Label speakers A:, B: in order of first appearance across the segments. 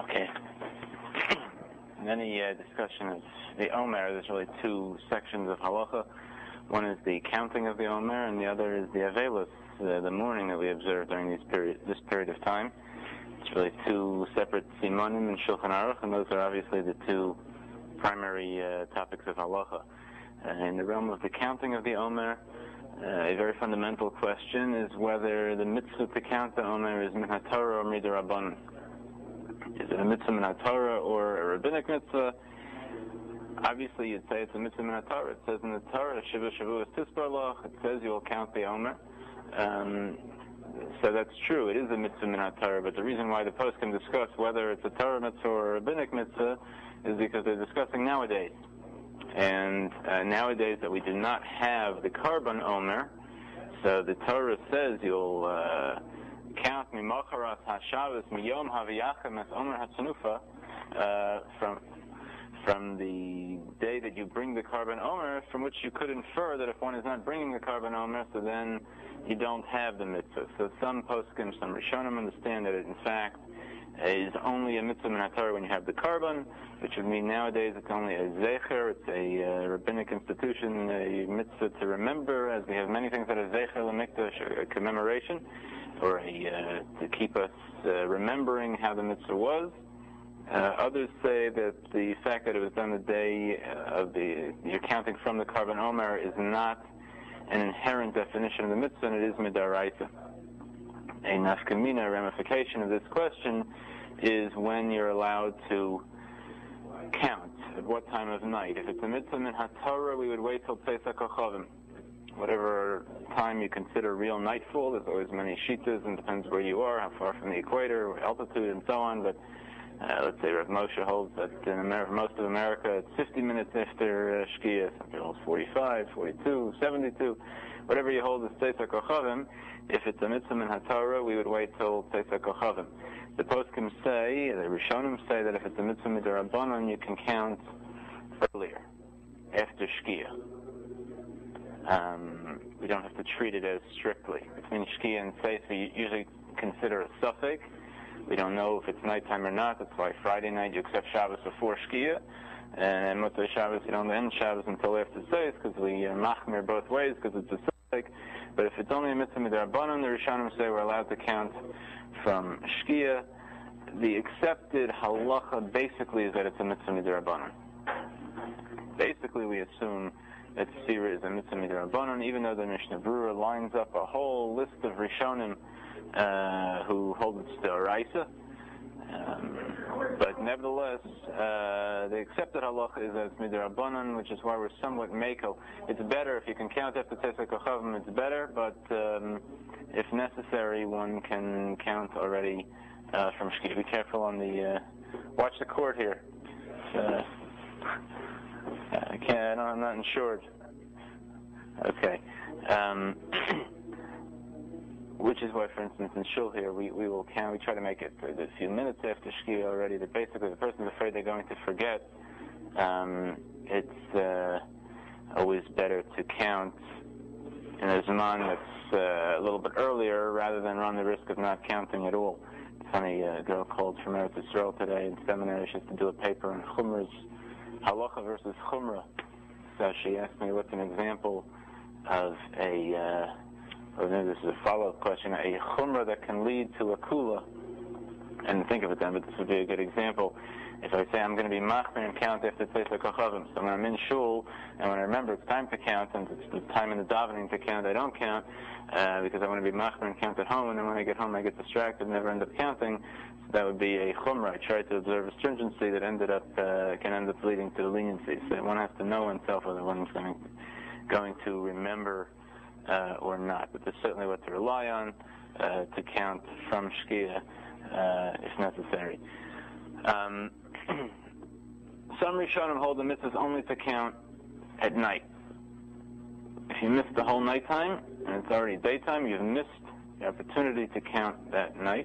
A: Okay. In any discussion of the Omer, there's really two sections of halacha. One is the counting of the Omer, and the other is the Avelos, the mourning that we observe during this period of time. It's really two separate simonim in Shulchan Aruch, and those are obviously the two primary topics of halacha. In the realm of the counting of the Omer, a very fundamental question is whether the mitzvah to count the Omer is min haTorah or midrabanan. Is it a mitzvah min haTorah or a rabbinic mitzvah? Obviously, you'd say it's a mitzvah min haTorah. It says in the Torah, Shiva Shavuos Tisbar Loch, it says you'll count the Omer. So that's true, it is a mitzvah min haTorah, but the reason why the post can discuss whether it's a Torah mitzvah or a rabbinic mitzvah is because they're discussing nowadays. And nowadays that we do not have the Karban Omer, so the Torah says you'll count mimacharas hashavas miyom haviyachem as Omer hatzanufa from the day that you bring the Karban Omer, from which you could infer that if one is not bringing the Karban Omer, so then you don't have the mitzvah. So some poskim, some Rishonim understand that it in fact is only a mitzvah min haTorah when you have the Karban, which would mean nowadays it's only a zecher, it's a rabbinic institution, a mitzvah to remember, as we have many things that are zecher l'mikdash, a commemoration, or to keep us remembering how the mitzvah was. Others say that the fact that it was done the day of you're counting from the Karban Omer is not an inherent definition of the mitzvah, and it is midaraisa. A nafkamina, ramification of this question, is when you're allowed to count, at what time of night. If it's a mitzvah min haTorah, we would wait till Pesach Kochavim. Whatever time you consider real nightfall, there's always many shittas, and depends where you are, how far from the equator, altitude, and so on, but let's say Rav Moshe holds that in most of America it's 50 minutes after Shkia, some people hold 45, 42, 72, whatever you hold is Pesach Kochavim. If it's a mitzvah min haTorah, we would wait till Pesach Kochavim. The poskim say, the Rishonim say that if it's a mitzvah midrabanan, you can count earlier, after Shkia. We don't have to treat it as strictly. Between Shkia and Seif, we usually consider a suffix. We don't know if it's nighttime or not. That's why Friday night you accept Shabbos before Shkia, and Motzei Shabbos you don't end Shabbos until after Seif, because we machmir both ways, because it's a suffix. But if it's only a mitzvah midrabanan, the Rishonim say we're allowed to count from Shkia. The accepted halacha basically is that it's a mitzvah midrabanan. Basically, we assume that Sira is a mitzvah midrabanan, even though the Mishnah Berurah lines up a whole list of Rishonim who hold it d'oraisa. But nevertheless, the accepted halacha is that it's midrabanan, which is why we're somewhat makel. It's better if you can count after Pesach Kochavim, it's better, but if necessary, one can count already from Shkia. Be careful on the watch the court here. I'm not insured. Okay. Which is why, for instance, in Shul here, we will count. We try to make it for a few minutes after Shkia already. That basically the person's afraid they're going to forget. It's always better to count in a Zman that's a little bit earlier, rather than run the risk of not counting at all. It's funny, a girl called from Eretz Yisrael today in seminary. She has to do a paper on Chumra's halacha versus Chumrah. So she asked me what's an example of this is a follow-up question, a Chumrah that can lead to a Kula. And think of it then, but this would be a good example. If I say I'm going to be machmir and count after Pesach Kochavim, so when I'm in shul and when I remember it's time to count and it's the time in the davening to count, I don't count because I want to be machmir and count at home, and then when I get home I get distracted and never end up counting. So that would be a chumrah. I tried to observe a stringency that can end up leading to the leniency. So one has to know oneself whether one's going to remember or not. But there's certainly what to rely on to count from Shkia if necessary. Some Rishonim hold the mitzvah only to count at night. If you miss the whole nighttime and it's already daytime, you've missed the opportunity to count that night.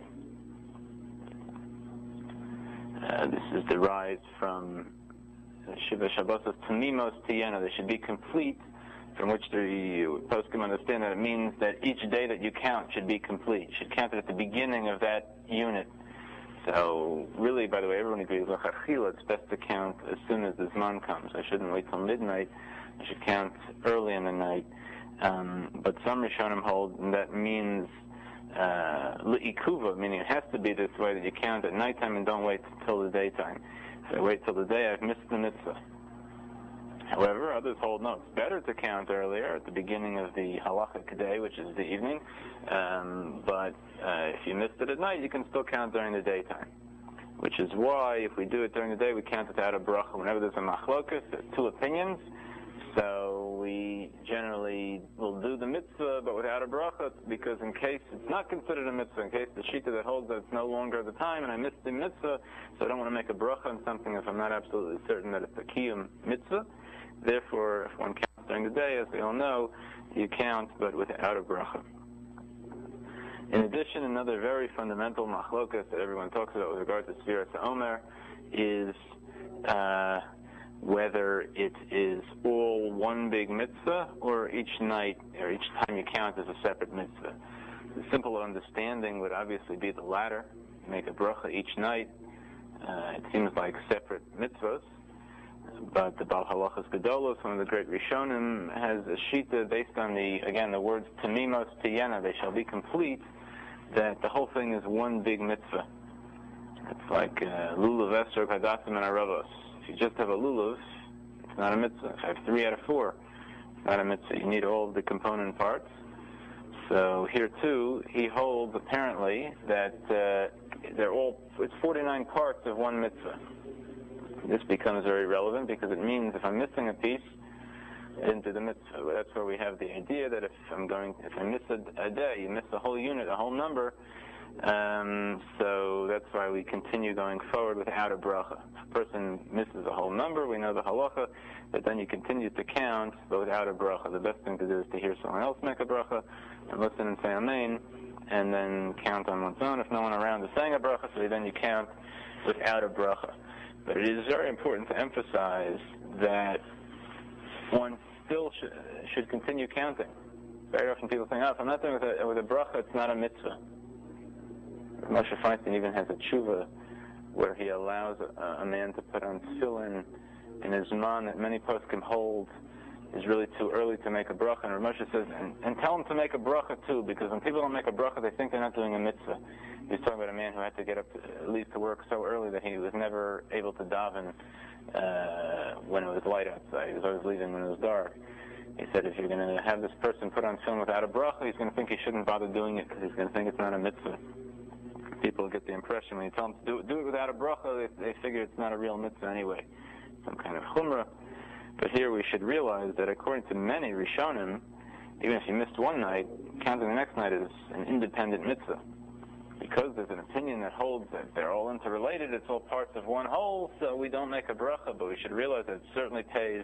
A: This is derived from Shiva Shabbosos Tamimos Tiyena. They should be complete, from which the poskim understand that it means that each day that you count should be complete. You should count it at the beginning of that unit. So really, by the way, everyone agrees it's best to count as soon as the Zman comes. I shouldn't wait till midnight. I should count early in the night. But some Rishonim hold, and that means li'ikuva, meaning it has to be this way, that you count at nighttime and don't wait till the daytime. If I wait till the day, I've missed the mitzvah. However, others hold, no, it's better to count earlier at the beginning of the halachic day, which is the evening. But if you missed it at night, you can still count during the daytime. Which is why, if we do it during the day, we count it out of bracha. Whenever there's a machlokus, there's two opinions. So we generally will do the mitzvah, but without a bracha, because in case it's not considered a mitzvah, in case the shita that holds that it's no longer the time, and I missed the mitzvah, so I don't want to make a bracha on something if I'm not absolutely certain that it's a kiyum mitzvah. Therefore, if one counts during the day, as we all know, you count, but without a bracha. In addition, another very fundamental machlokas that everyone talks about with regard to Sfiras HaOmer is whether it is all one big mitzvah or each night or each time you count as a separate mitzvah. The simple understanding would obviously be the latter. You make a bracha each night. It seems like separate mitzvahs. But the Baal Halachas Gedolos, one of the great Rishonim, has a shita based on the words Tamimos Tiyena, they shall be complete, that the whole thing is one big mitzvah. It's like Lulav Esrog Hadasim and Aravos. If you just have a lulav, it's not a mitzvah. If I have 3 out of 4, it's not a mitzvah. You need all of the component parts. So here too, he holds apparently that it's 49 parts of one mitzvah. This becomes very relevant because it means if I'm missing a piece, I didn't do the mitzvah. That's where we have the idea that if I miss a day, you miss a whole unit, a whole number. So that's why we continue going forward without a bracha. If a person misses a whole number, we know the halacha, but then you continue to count, but without a bracha. The best thing to do is to hear someone else make a bracha, and listen and say amen, and then count on one's own. If no one around is saying a bracha, so then you count without a bracha. But it is very important to emphasize that one still should continue counting. Very often people think, if I'm not doing it with a bracha, it's not a mitzvah. Moshe Feinstein even has a tshuva where he allows a man to put on tefillin in his man that many poskim hold is really too early to make a bracha. And Moshe says, and tell him to make a bracha too, because when people don't make a bracha, they think they're not doing a mitzvah. He's talking about a man who had to get up at least to work so early that he was never able to daven when it was light outside. He was always leaving when it was dark. He said, if you're going to have this person put on tefillin without a bracha, he's going to think he shouldn't bother doing it because he's going to think it's not a mitzvah. People get the impression when you tell them to do it without a bracha, they figure it's not a real mitzvah anyway, some kind of chumrah. But here we should realize that according to many Rishonim, even if you missed one night, counting the next night is an independent mitzvah. Because there's an opinion that holds that they're all interrelated, it's all parts of one whole, so we don't make a bracha, but we should realize that it certainly pays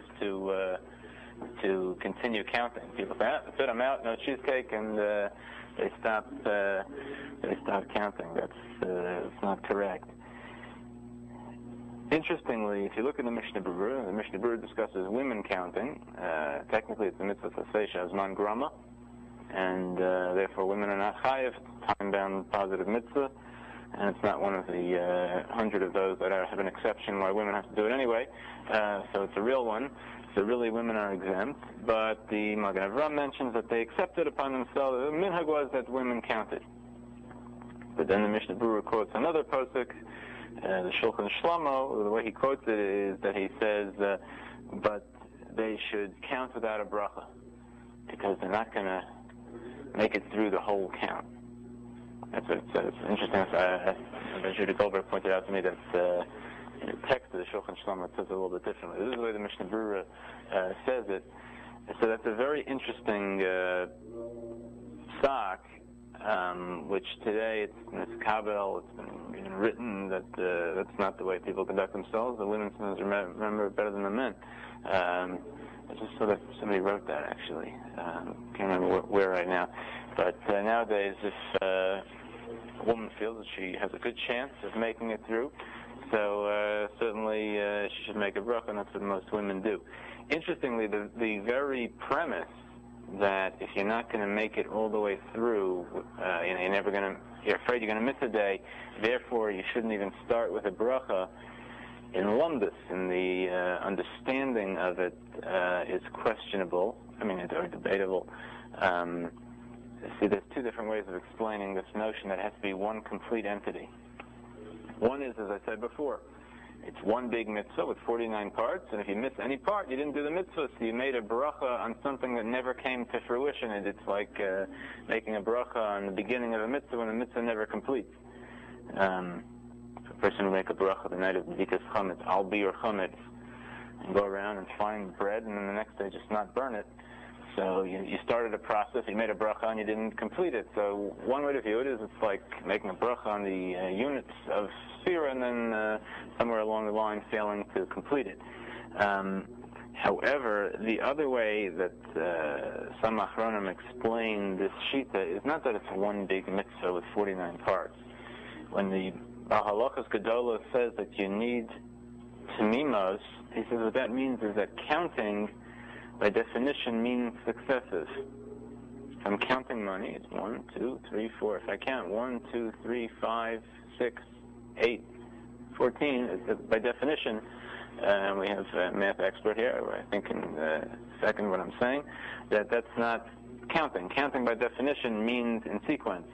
A: to continue counting. People say, that's it, I'm out, no cheesecake, and they stop counting. That's not correct. Interestingly, if you look at the Mishnah Berurah discusses women counting. Technically, it's a mitzvah sasesha as man grama, and therefore women are not chayiv, time-bound positive mitzvah, and it's not one of the 100 of those that have an exception why women have to do it anyway. So it's a real one. So really, women are exempt, but the Magen Avraham mentions that they accepted upon themselves. The minhag was that women counted. But then the Mishnah Berurah quotes another posuk, the Shulchan Shlomo. The way he quotes it is that he says, but they should count without a bracha, because they're not going to make it through the whole count. That's what it says. Interesting. Judy Goldberg pointed out to me that in the text of the Shulchan Shlomo it says it a little bit differently. This is the way the Mishnah Berurah says it. So that's a very interesting sock, which today it's kabel. It's been written that that's not the way people conduct themselves. The women sometimes remember it better than the men. I just saw that somebody wrote that actually. Can't remember where right now. But nowadays, if a woman feels that she has a good chance of making it through, so certainly she should make a bracha, and that's what most women do. Interestingly, the very premise that if you're not going to make it all the way through, you're never going to you're afraid you're going to miss a day, therefore you shouldn't even start with a bracha. In Lumbus, in the understanding of it is questionable. I mean, it's debatable. See, there's two different ways of explaining this notion that it has to be one complete entity. One is, as I said before, it's one big mitzvah with 49 parts, and if you miss any part, you didn't do the mitzvah, so you made a bracha on something that never came to fruition, and it's like making a bracha on the beginning of a mitzvah when the mitzvah never completes. If a person will make a bracha the night of B'dikas Chametz, Al Biur Chametz, and go around and find bread, and then the next day just not burn it. So you started a process, you made a bracha, and you didn't complete it. So one way to view it is it's like making a bracha on the units of Sphira, and then somewhere along the line failing to complete it. However, the other way that some Achronim explain this Shita is not that it's one big mitzvah with 49 parts. When the Halachos Gedolos says that you need Tamimos, he says what that means is that counting, by definition, means successive. If I'm counting money, it's 1, 2, 3, 4. If I count 1, 2, 3, 5, 6, 8, 14, by definition, we have a math expert here, I think in a second what I'm saying, that's not counting. Counting by definition means in sequence.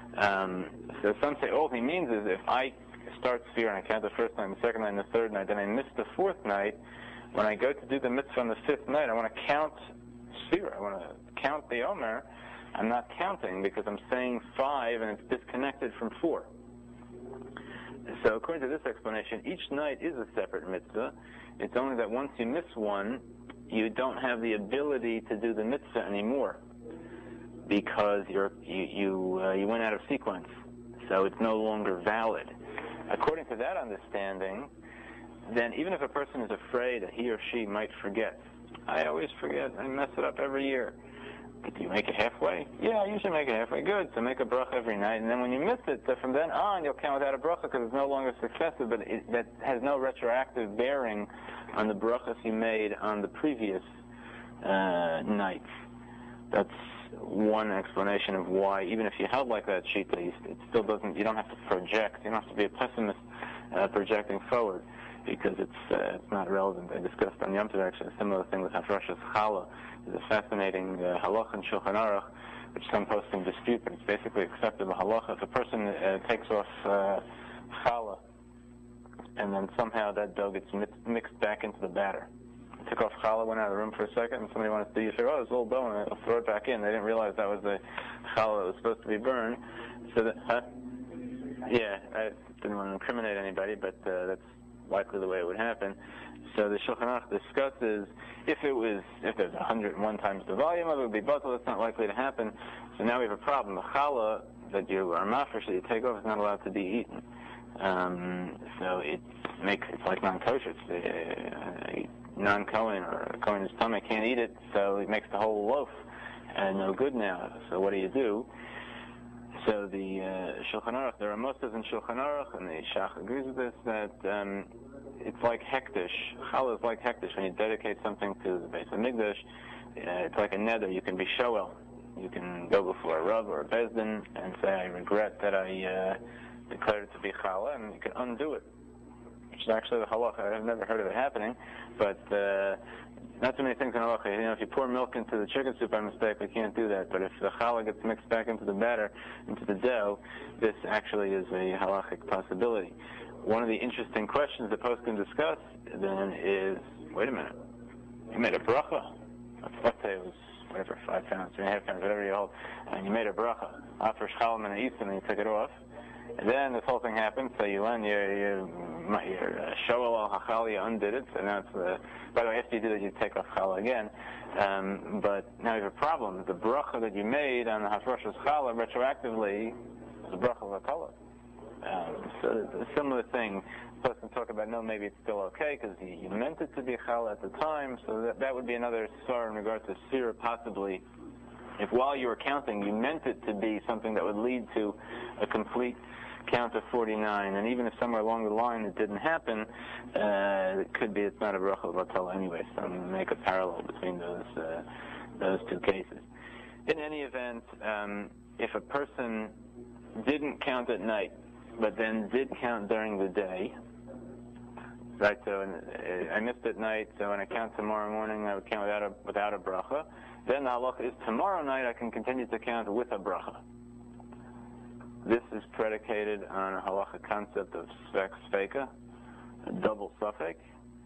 A: So some say all he means is if I start Sphira and I count the first night, the second night, and the third night, then I miss the fourth night, when I go to do the mitzvah on the fifth night, I want to count Sphira. I want to count the Omer. I'm not counting because I'm saying 5 and it's disconnected from 4. So according to this explanation, each night is a separate mitzvah. It's only that once you miss one, you don't have the ability to do the mitzvah anymore because you went out of sequence. So it's no longer valid. According to that understanding, then even if a person is afraid that he or she might forget, I always forget, I mess it up every year. Do you make it halfway? Yeah, I usually make it halfway. Good. So make a bracha every night, and then when you miss it, so from then on you'll count without a bracha because it's no longer successive, but that has no retroactive bearing on the brachas you made on the previous nights. That's one explanation of why, even if you held like that shita, it still doesn't. You don't have to project. You don't have to be a pessimist projecting forward because it's not relevant. I discussed on Yom Tov actually a similar thing with Hafrashas Challah. There's a fascinating halach in Shulchan Aruch, which some posting dispute, but it's basically acceptable halacha. If a person takes off challah, and then somehow that dough gets mixed back into the batter. Took off challah, went out of the room for a second, and somebody wanted to say, oh, there's a little dough, and I'll throw it back in. They didn't realize that was the challah that was supposed to be burned. So that, yeah, I didn't want to incriminate anybody, but that's likely the way it would happen. So the Shulchan Aruch discusses if there's 101 times the volume of it, would be batal. That's not likely to happen. So now we have a problem. The challah that you are mafresh that you take off is not allowed to be eaten. So it's like non-kosher. It's non-Kohen or a Kohen's tummy can't eat it, so it makes the whole loaf no good now. So what do? So the Shulchan Aruch, there are Mosas in Shulchan Aruch, and the Shach agrees with this, that it's like hektish. Challah is like hektish. When you dedicate something to the Beis HaMikdash, it's like a neder. You can be shoel. You can go before a Rav or a Bezdin and say, I regret that I declared it to be challah, and you can undo it. Which is actually the halacha. I've never heard of it happening, but not too many things in halacha. If you pour milk into the chicken soup by mistake, we can't do that. But if the challah gets mixed back into the batter, into the dough, this actually is a halachic possibility. One of the interesting questions the post can discuss then is, wait a minute, you made a bracha. Let's say it was, 5 pounds, 3.5 pounds, whatever you hold, and you made a bracha. After Shalom and East, and you took it off. And then this whole thing happened, so you went, your Shoel al Hachal, you undid it, so now it's, by the way, after you did it, you take off Challah again. But now you have a problem. The bracha that you made on the Hafrashas Challah retroactively is a bracha of Hakalah. So a similar thing. The person talk about, no, maybe it's still okay because you meant it to be challah at the time, so that would be another sar in regard to sira possibly. If while you were counting you meant it to be something that would lead to a complete count of 49, and even if somewhere along the line it didn't happen, it could be it's not a bracha of batal anyway, so make a parallel between those two cases. In any event, if a person didn't count at night, but then did count during the day, right? So I missed at night, so when I count tomorrow morning, I would count without a bracha. Then the halacha is tomorrow night I can continue to count with a bracha. This is predicated on a halacha concept of svek sveika, a double suffix.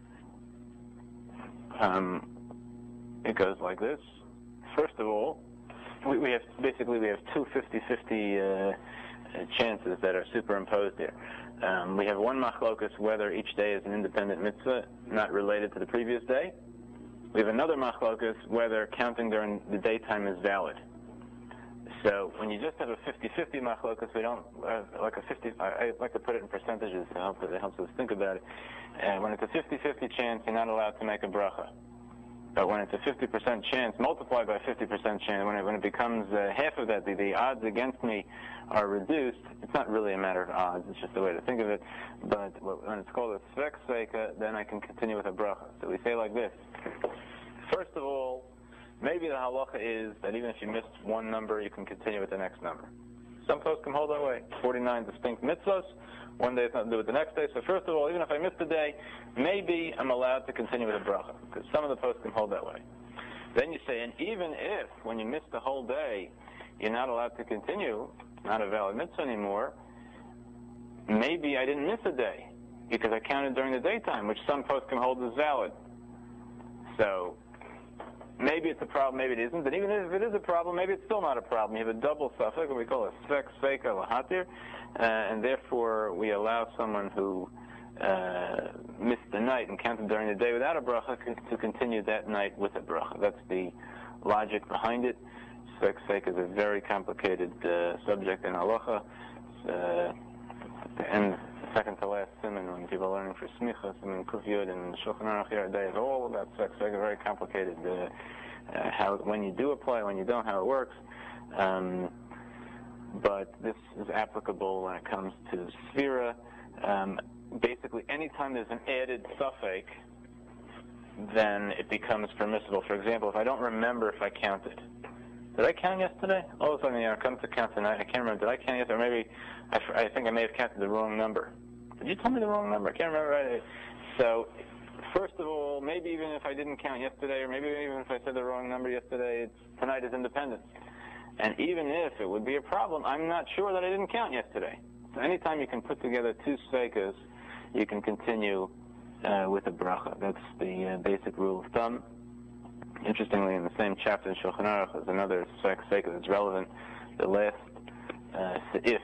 A: It goes like this. First of all, we have two 50-50 chances that are superimposed here. We have one machlokus whether each day is an independent mitzvah, not related to the previous day. We have another machlokus whether counting during the daytime is valid. So when you just have a 50-50 machlokus, we don't like a 50. I like to put it in percentages to help. It helps us think about it. When it's a 50-50 chance, you're not allowed to make a bracha. But when it's a 50% chance, multiplied by 50% chance, when it becomes half of that, the odds against me are reduced. It's not really a matter of odds, it's just a way to think of it. But when it's called a svek sveika, then I can continue with a bracha. So we say like this. First of all, maybe the halacha is that even if you missed one number, you can continue with the next number. Some folks can hold that way. 49 distinct mitzvahs. One day has nothing to do with the next day. So first of all, even if I missed a day, maybe I'm allowed to continue with a bracha, because some of the folks can hold that way. Then you say, and even if, when you miss the whole day, you're not allowed to continue, not a valid mitzvah anymore, maybe I didn't miss a day, because I counted during the daytime, which some folks can hold as valid. So maybe it's a problem, maybe it isn't. But even if it is a problem, maybe it's still not a problem. You have a double suffix, what we call a svek sveika lahatir, and therefore we allow someone who missed the night and counted during the day without a bracha to continue that night with a bracha. That's the logic behind it. Svek sveika is a very complicated subject in halacha. And second to last siman when people are learning for smicha, siman kuf yud and shulchan aruch yardei is all about svek sveika, very complicated. How when you do apply, when you don't, how it works. But this is applicable when it comes to sphira. Basically, anytime there's an added suffix, then it becomes permissible. For example, if I don't remember if I counted. Did I count yesterday? All of a sudden, I come to count tonight. I can't remember. Did I count yesterday? Or maybe I think I may have counted the wrong number. Did you tell me the wrong number? I can't remember. So, first of all, maybe even if I didn't count yesterday, or maybe even if I said the wrong number yesterday, tonight is independent. And even if it would be a problem, I'm not sure that I didn't count yesterday. So anytime you can put together two sveikas, you can continue with a bracha. That's the basic rule of thumb. Interestingly, in the same chapter in Shulchan Aruch, there's another sveika that's relevant. The last seif,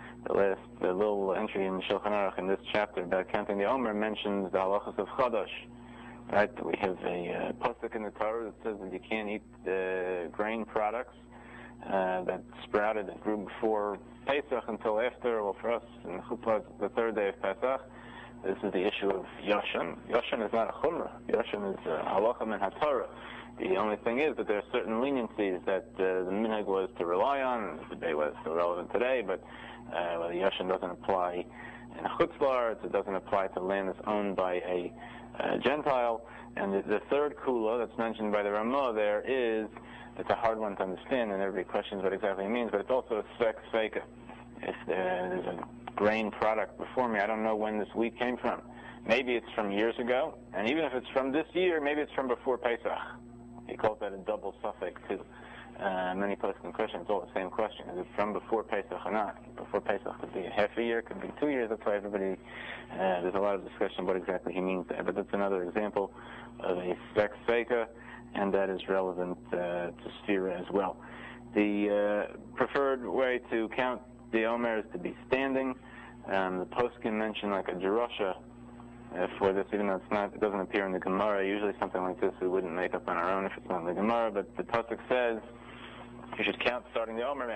A: the little entry in Shulchan Aruch in this chapter about counting the Omer mentions the halachas of Chadash. Right? We have a pasuk in the Torah that says that you can't eat grain products that sprouted, that grew before Pesach until after. Well, for us in Chuppah, it's the third day of Pesach. This is the issue of Yoshan. Yoshan is not a chumrah. Yoshan is halacha min haTorah. The only thing is that there are certain leniencies that the minhag was to rely on, and the debate was still relevant today, but the Yoshan doesn't apply in Chutz La'aretz, it doesn't apply to land that's owned by a Gentile. And the third kula that's mentioned by the Ramah there is, it's a hard one to understand, and everybody questions what exactly it means, but it's also a svek sveika. If there's a grain product before me, I don't know when this wheat came from. Maybe it's from years ago, and even if it's from this year, maybe it's from before Pesach. He calls that a double suffix too. Many poskim question, it's all the same question. Is it from before Pesach or not? Before Pesach could be a half a year, could be 2 years. That's why everybody, there's a lot of discussion what exactly he means there. But that's another example of a svek sveika, and that is relevant to sphira as well. The preferred way to count the Omer is to be standing. The poskim mentioned like a drasha for this, even though it doesn't appear in the Gemara. Usually something like this we wouldn't make up on our own if it's not in the Gemara, but the pasuk says you should count starting the Omer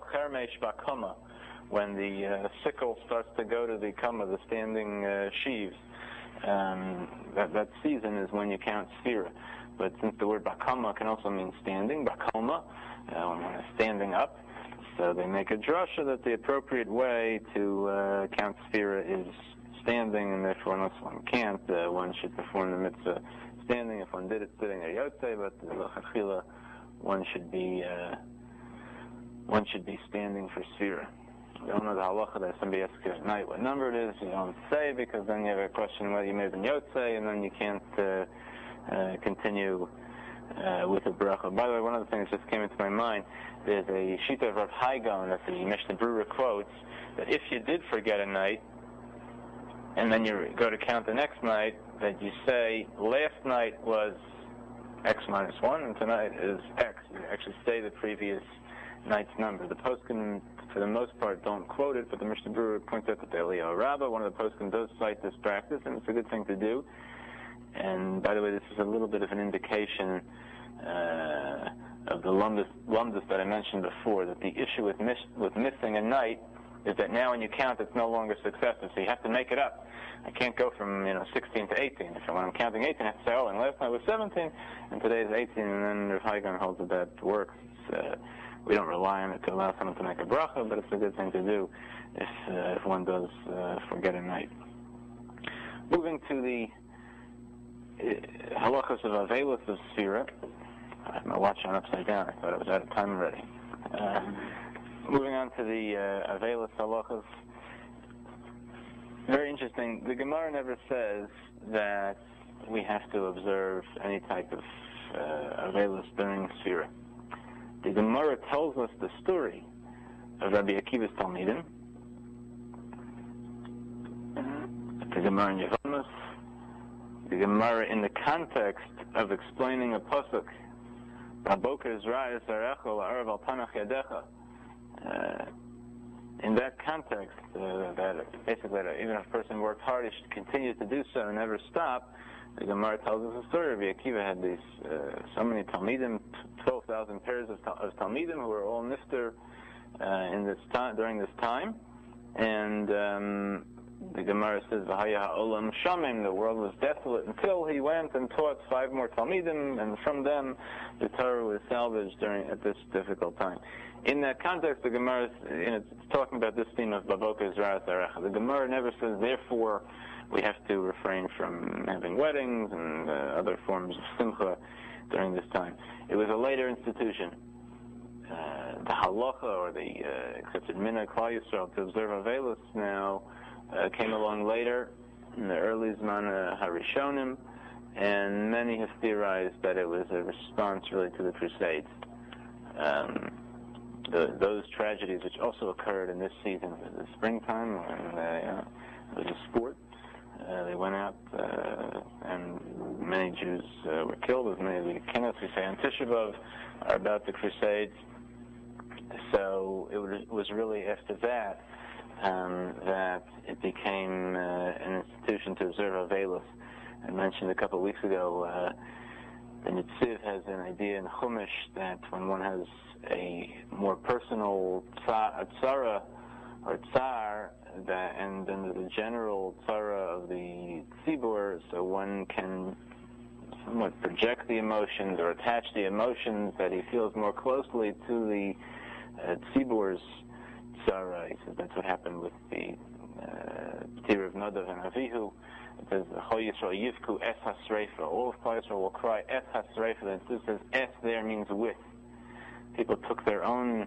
A: when the sickle starts to go to the kama, the standing sheaves. That season is when you count sphira. But since the word bakama can also mean standing, bakoma, when it's standing up, so they make a drasha that the appropriate way to count sphira is standing, and therefore unless one can't, one should perform the mitzvah standing. If one did it sitting or yotzei, but l'chachila, one should be standing for sphira. You don't know the halacha that somebody asks you at night what number it is. You don't say, because then you have a question whether you may have been yotzei, and then you can't continue with the bracha. By the way, one of the things that just came into my mind, there's a shita of Rav Hai Gaon that the Mishnah Berurah quotes, that if you did forget a night, and then you go to count the next night, that you say, last night was X minus 1, and tonight is X. You actually say the previous night's number. The poskim, for the most part, don't quote it, but the Mishnah Berurah points out that the Eliyahu Rabbah, one of the poskim, does cite this practice, and it's a good thing to do. And by the way, this is a little bit of an indication of the lumdus that I mentioned before, that the issue with missing a night is that now when you count, it's no longer successive, so you have to make it up. I can't go from 16 to 18. When I'm counting 18, I have to say, oh, and last night was 17, and today is 18, and then Rav Hai Gaon holds that that works. We don't rely on it to allow someone to make a bracha, but it's a good thing to do if one does forget a night. Moving to the halachas of Avelis of Sfira. I have my watch on upside down. I thought I was out of time already. Moving on to the Avelis halachas. Very interesting. The Gemara never says that we have to observe any type of Avelis during Sfira. The Gemara tells us the story of Rabbi Akiva's Talmidim. The Gemara in Yevamos. The Gemara in the context of explaining a pasuk, Baboker Zra'is Arecho La'arav Al Tanach Yadecha. In that context, that basically even if a person worked hard, he should continue to do so and never stop. The Gemara tells us a story. Rabbi Akiva had these so many Talmidim, 12,000 pairs of Talmidim who were all nifter in this time, during this time, and the Gemara says, "V'haya ha'olam shamim." The world was desolate until he went and taught 5 more Talmidim, and from them the Torah was salvaged at this difficult time. In that context, the Gemara it's talking about this theme of Baboka Zra'as Arecha. The Gemara never says, therefore, we have to refrain from having weddings and other forms of simcha during this time. It was a later institution. The halacha, or the accepted minhag Klal Yisrael to observe Avelis now came along later in the early Zman HaRishonim, and many have theorized that it was a response really to the Crusades. Those tragedies which also occurred in this season, the springtime, when it was a sport. They went out, and many Jews were killed, as many of the Kenneth we say on Tisha B'Av are about the Crusades. So it was really after that that it became an institution to observe Avelis. I mentioned a couple of weeks ago, the Netziv has an idea in Chumash that when one has a more personal tzara or tsar, and then the general tzara of the tzibur, so one can somewhat project the emotions or attach the emotions that he feels more closely to the tzibur's tzara. He says that's what happened with the Tir of Nadav and Avihu. It says, Chol Yisrael Yivku Es HaSreifa. All of Klal Yisrael will cry Es HaSreifa. And it says Es there means with. People took their own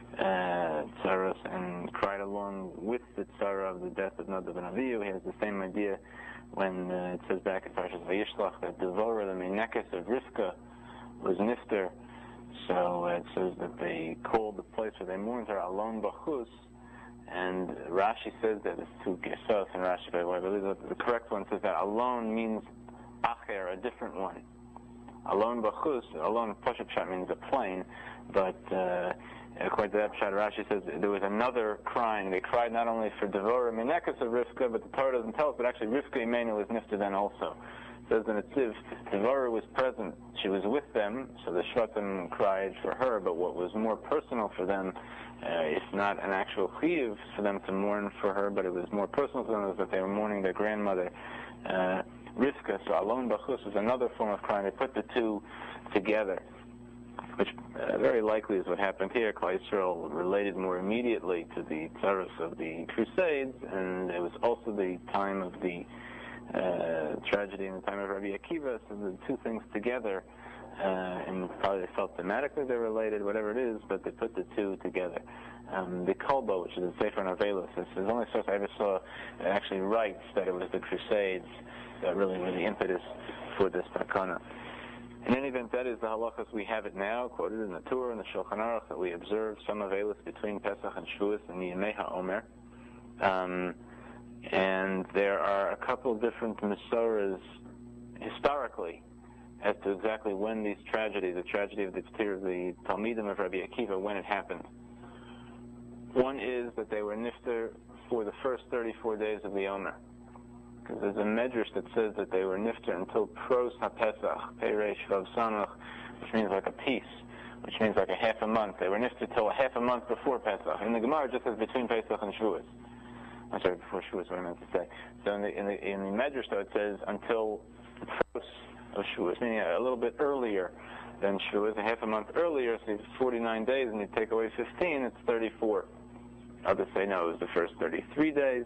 A: tzaras and cried along with the tzara of the death of Nadav and Avihu. He has the same idea when it says back in Parshas Vayishlach that Devorah, the Menekes of Rivka, was nifter. So it says that they called the place where they mourned her Alon Bachus, and Rashi says that it's two Gesos, and Rashi, by the way, I believe that the correct one says that Alon means Acher, a different one. Alon Bachus, Alon Pashat Pshat means a plain, but according to that Pshat, Rashi says there was another crying. They cried not only for Devorah Menekes of Rivka, but the Torah doesn't tell us, but actually Rivka Imenu was nifter then also. It says in Netziv, Devorah was present, she was with them, so the Shvatim cried for her, but what was more personal for them, if not an actual chiyuv for them to mourn for her, but it was more personal to them, was that they were mourning their grandmother, Rivka. So Alon Bachus is another form of crying. They put the two together, which very likely is what happened here. Klal Yisrael related more immediately to the tzaras of the Crusades, and it was also the time of the tragedy in the time of Rabbi Akiva, so the two things together, and probably they felt thematically they're related, whatever it is, but they put the two together. the Kolbo, which is the Sefer Novelis, is the only source I ever saw that actually writes that it was the Crusades that really were the impetus for this takana. In any event, that is the halachas we have it now, quoted in the Torah and the Shulchan Aruch, that we observe some Avelis between Pesach and Shavuos and Yemei HaOmer. And there are a couple of different Mesoras historically as to exactly when these tragedies, the tragedy of the Talmidim of Rabbi Akiva, when it happened. One is that they were nifter for the first 34 days of the Omer. Because there's a medrash that says that they were nifter until Pros HaPesach, Peiresh Vav Samach, which means like a piece, which means like a half a month. They were nifter till a half a month before Pesach. In the Gemara, it just says between Pesach and Shavuos. I'm sorry, before Shavuos, what I meant to say. So in the medrash, though, it says until the Pros of Shavuos, meaning a little bit earlier than Shavuos, a half a month earlier, so it's 49 days, and you take away 15, it's 34. Others say no, it was the first 33 days.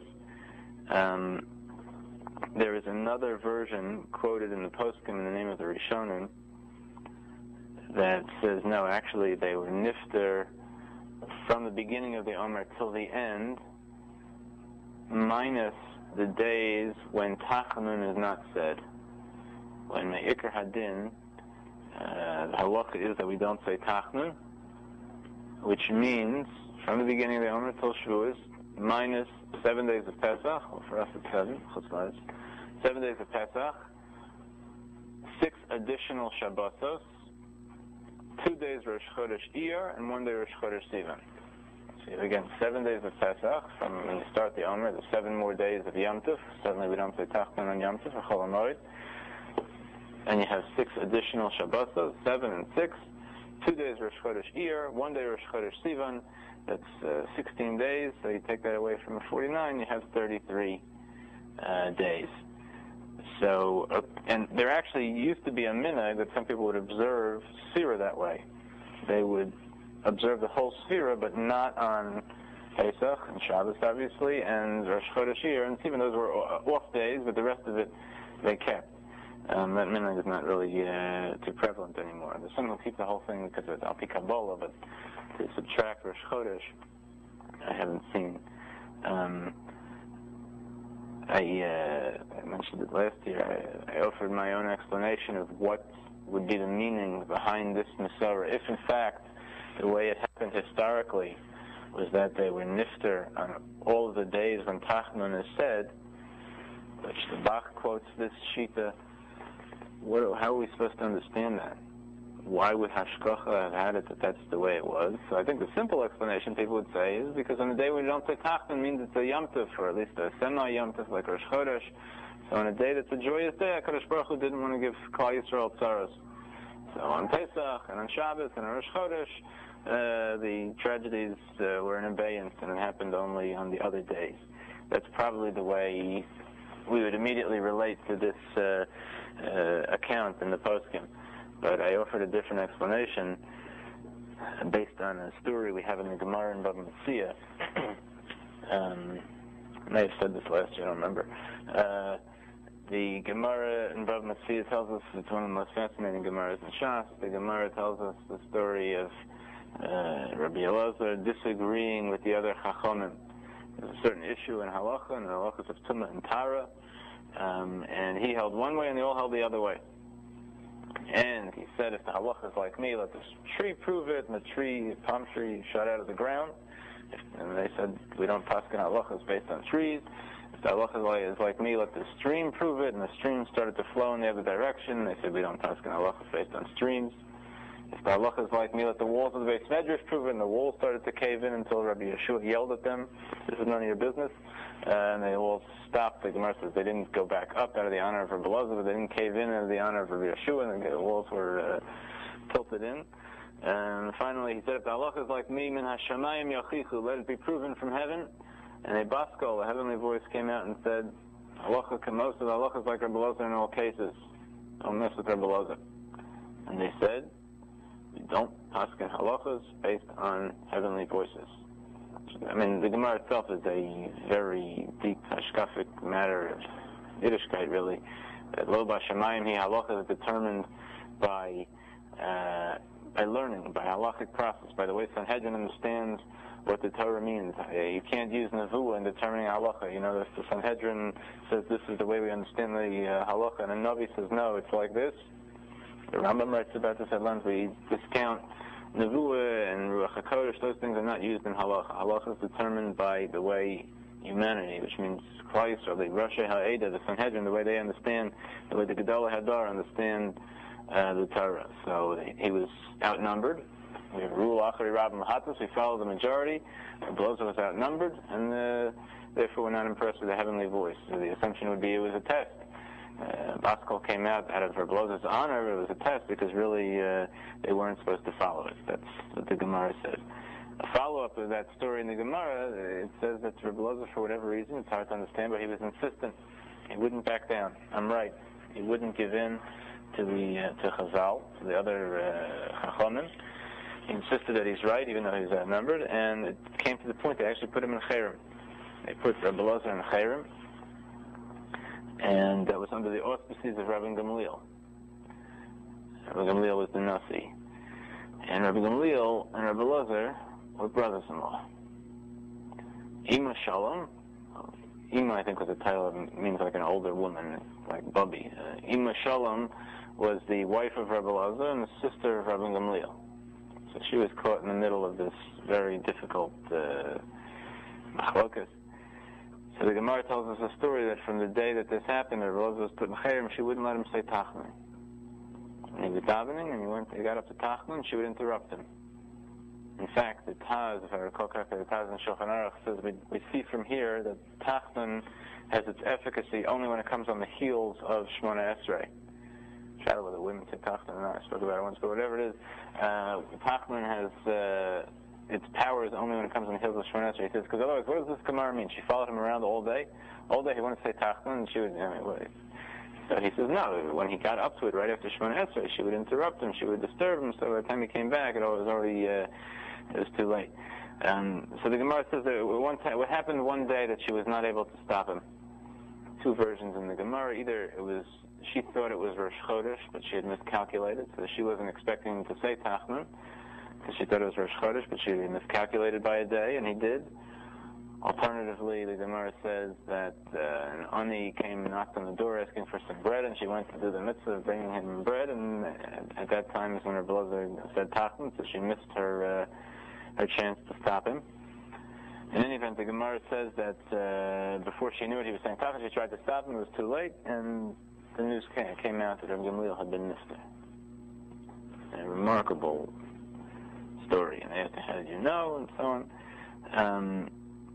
A: There is another version quoted in the Poskim in the name of the Rishonim that says no, actually they were nifter from the beginning of the Omer till the end, minus the days when Tachanun is not said. When Me'ikr Hadin, the halacha is that we don't say Tachanun, which means from the beginning of the Omer till Shavuos, minus 7 days of Pesach, or for us it's 7, 7 days of Pesach, 6 additional Shabbosos, 2 days Rosh Chodesh Iyar, and 1 day Rosh Chodesh Sivan. So again, 7 days of Pesach, from when you start the Omer, there's 7 more days of Yom Tov. Certainly we don't say Tachanun on Yom Tov, or Chol HaMoed. And you have 6 additional Shabbosos, 7 and 6, 2 days Rosh Chodesh Iyar, 1 day Rosh Chodesh Sivan. That's 16 days, so you take that away from 49, you have 33 days. So, and there actually used to be a minhag that some people would observe Sefira that way. They would observe the whole Sefira, but not on Pesach and Shabbos, obviously, and Rosh Chodesh Iyar, and even those were off days, but the rest of it they kept. That minhag is not really too prevalent anymore. There's some who keep the whole thing because of Al Pi Kabbalah, but to subtract Rosh Chodesh, I haven't seen. I mentioned it last year. I offered my own explanation of what would be the meaning behind this Mesorah. If, in fact, the way it happened historically was that they were nifter on all of the days when Tachanun is said, which the Bach quotes this Shita, how are we supposed to understand that? Why would Hashgacha have had it that that's the way it was? So I think the simple explanation people would say is because on the day when you don't say Tachanun means it's a Yom Tov, or at least a semi-Yom Tov like Rosh Chodesh. So on a day that's a joyous day, HaKadosh Baruch Hu didn't want to give Klal Yisrael tzaros. So on Pesach and on Shabbos and on Rosh Chodesh, the tragedies were in abeyance, and it happened only on the other days. That's probably the way we would immediately relate to this account in the Poskim. But I offered a different explanation based on a story we have in the Gemara in Bava Metzia. I may have said this last year, I don't remember. The Gemara in Bava Metzia tells us, it's one of the most fascinating Gemaras in Shas. The Gemara tells us the story of Rabbi Elazar disagreeing with the other Chachamim. There's a certain issue in Halacha, and the Halachas of Tumah and Tara, and he held one way and they all held the other way. And he said, if the halacha is like me, let this tree prove it, and the palm tree shot out of the ground. And they said, we don't paskin halachas based on trees. If the halacha is like me, let the stream prove it, and the stream started to flow in the other direction. They said, we don't paskin halachas based on streams. If the halacha is like me, let the walls of the Beis Medrash prove it, and the walls started to cave in until Rabbi Yeshua yelled at them, this is none of your business. And they all stopped. The Gemara says they didn't go back up out of the honor of Rabbi Elazar, but they didn't cave in out of the honor of Rabbi Yeshua, and the walls were tilted in. And finally he said, if the halacha is like me, min hashamayim yachichu, let it be proven from heaven. And a baskol, a heavenly voice, came out and said, halacha kamos, the halacha is like Rabbi Elazar in all cases. Don't mess with Rabbi Elazar. And they said, we don't paskin halachas based on heavenly voices. I mean, the Gemara itself is a very deep hashkafic matter of Yiddishkeit, really. Lo b'shamayim hi halacha is determined by learning, by halachic process, by the way Sanhedrin understands what the Torah means. You can't use Nevuah in determining halacha. You know, if the Sanhedrin says this is the way we understand the halacha, and a Navi says no, it's like this. The Rambam writes about this at length. We discount Nevuah and Ruach HaKodesh. Those things are not used in halacha. Halacha is determined by the way humanity, which means Christ or the Rosh HaEdah, the Sanhedrin, the way they understand, the way the Gedolei Hadar understand the Torah. So he was outnumbered. We rule Achari Rabbim Lahatas. We follow the majority. Rebbe was outnumbered, and therefore we're not impressed with the heavenly voice. So the assumption would be it was a test. Baskol came out of Rebbe's honor. It was a test because really they weren't supposed to follow it. That's what the Gemara says. A follow-up of that story in the Gemara, it says that Rebbe, for whatever reason, it's hard to understand, but he was insistent. He wouldn't back down. I'm right. He wouldn't give in to Chazal, to the other Chachamim. He insisted that he's right, even though he's outnumbered, and it came to the point they actually put him in Cherem. They put Rebbe Elazar in Cherem, and that was under the auspices of Rabbi Gamliel. Rabbi Gamliel was the Nasi. And Rabbi Gamliel and Rebbe Elazar were brothers-in-law. Ima Shalom, Ima I think was a title that means like an older woman, like Bubby. Ima Shalom was the wife of Rebbe Elazar and the sister of Rabbi Gamliel. So she was caught in the middle of this very difficult machlokas. So the Gemara tells us a story that from the day that this happened, Rebbe Elazar was put in Cherem, she wouldn't let him say Tachnun. And he was davening, and he got up to Tachnun, she would interrupt him. In fact, the Taz, if I recall correctly, the Taz in Shulchan Aruch says we see from here that Tachnun has its efficacy only when it comes on the heels of Shmona Esrei. I don't know whether women say Tachnun or not. I spoke about it once, but whatever it is, Tachnun has its powers only when it comes on the heels of Shmona Esrei. He says, because otherwise, what does this Gemara mean? She followed him around all day. All day he wanted to say Tachnun, and she would. So he says no. When he got up to it right after Shmona Esrei, she would interrupt him. She would disturb him. So by the time he came back, it was already it was too late. So the Gemara says that what happened one day that she was not able to stop him. Two versions in the Gemara. Either she thought it was Rosh Chodesh, but she had miscalculated, so she wasn't expecting him to say Tachnun, because she thought it was Rosh Chodesh, but she miscalculated by a day, and he did. Alternatively, the Gemara says that an Ani came and knocked on the door asking for some bread, and she went to do the mitzvah of bringing him bread, and at that time is when her brother said Tachnun, so she missed her chance to stop him. In any event, the Gemara says that before she knew it, he was saying Tachnun. She tried to stop him, it was too late, and the news came out that Rabbi Gamliel had been nifter. A remarkable story, and they asked, how did you know, and so on.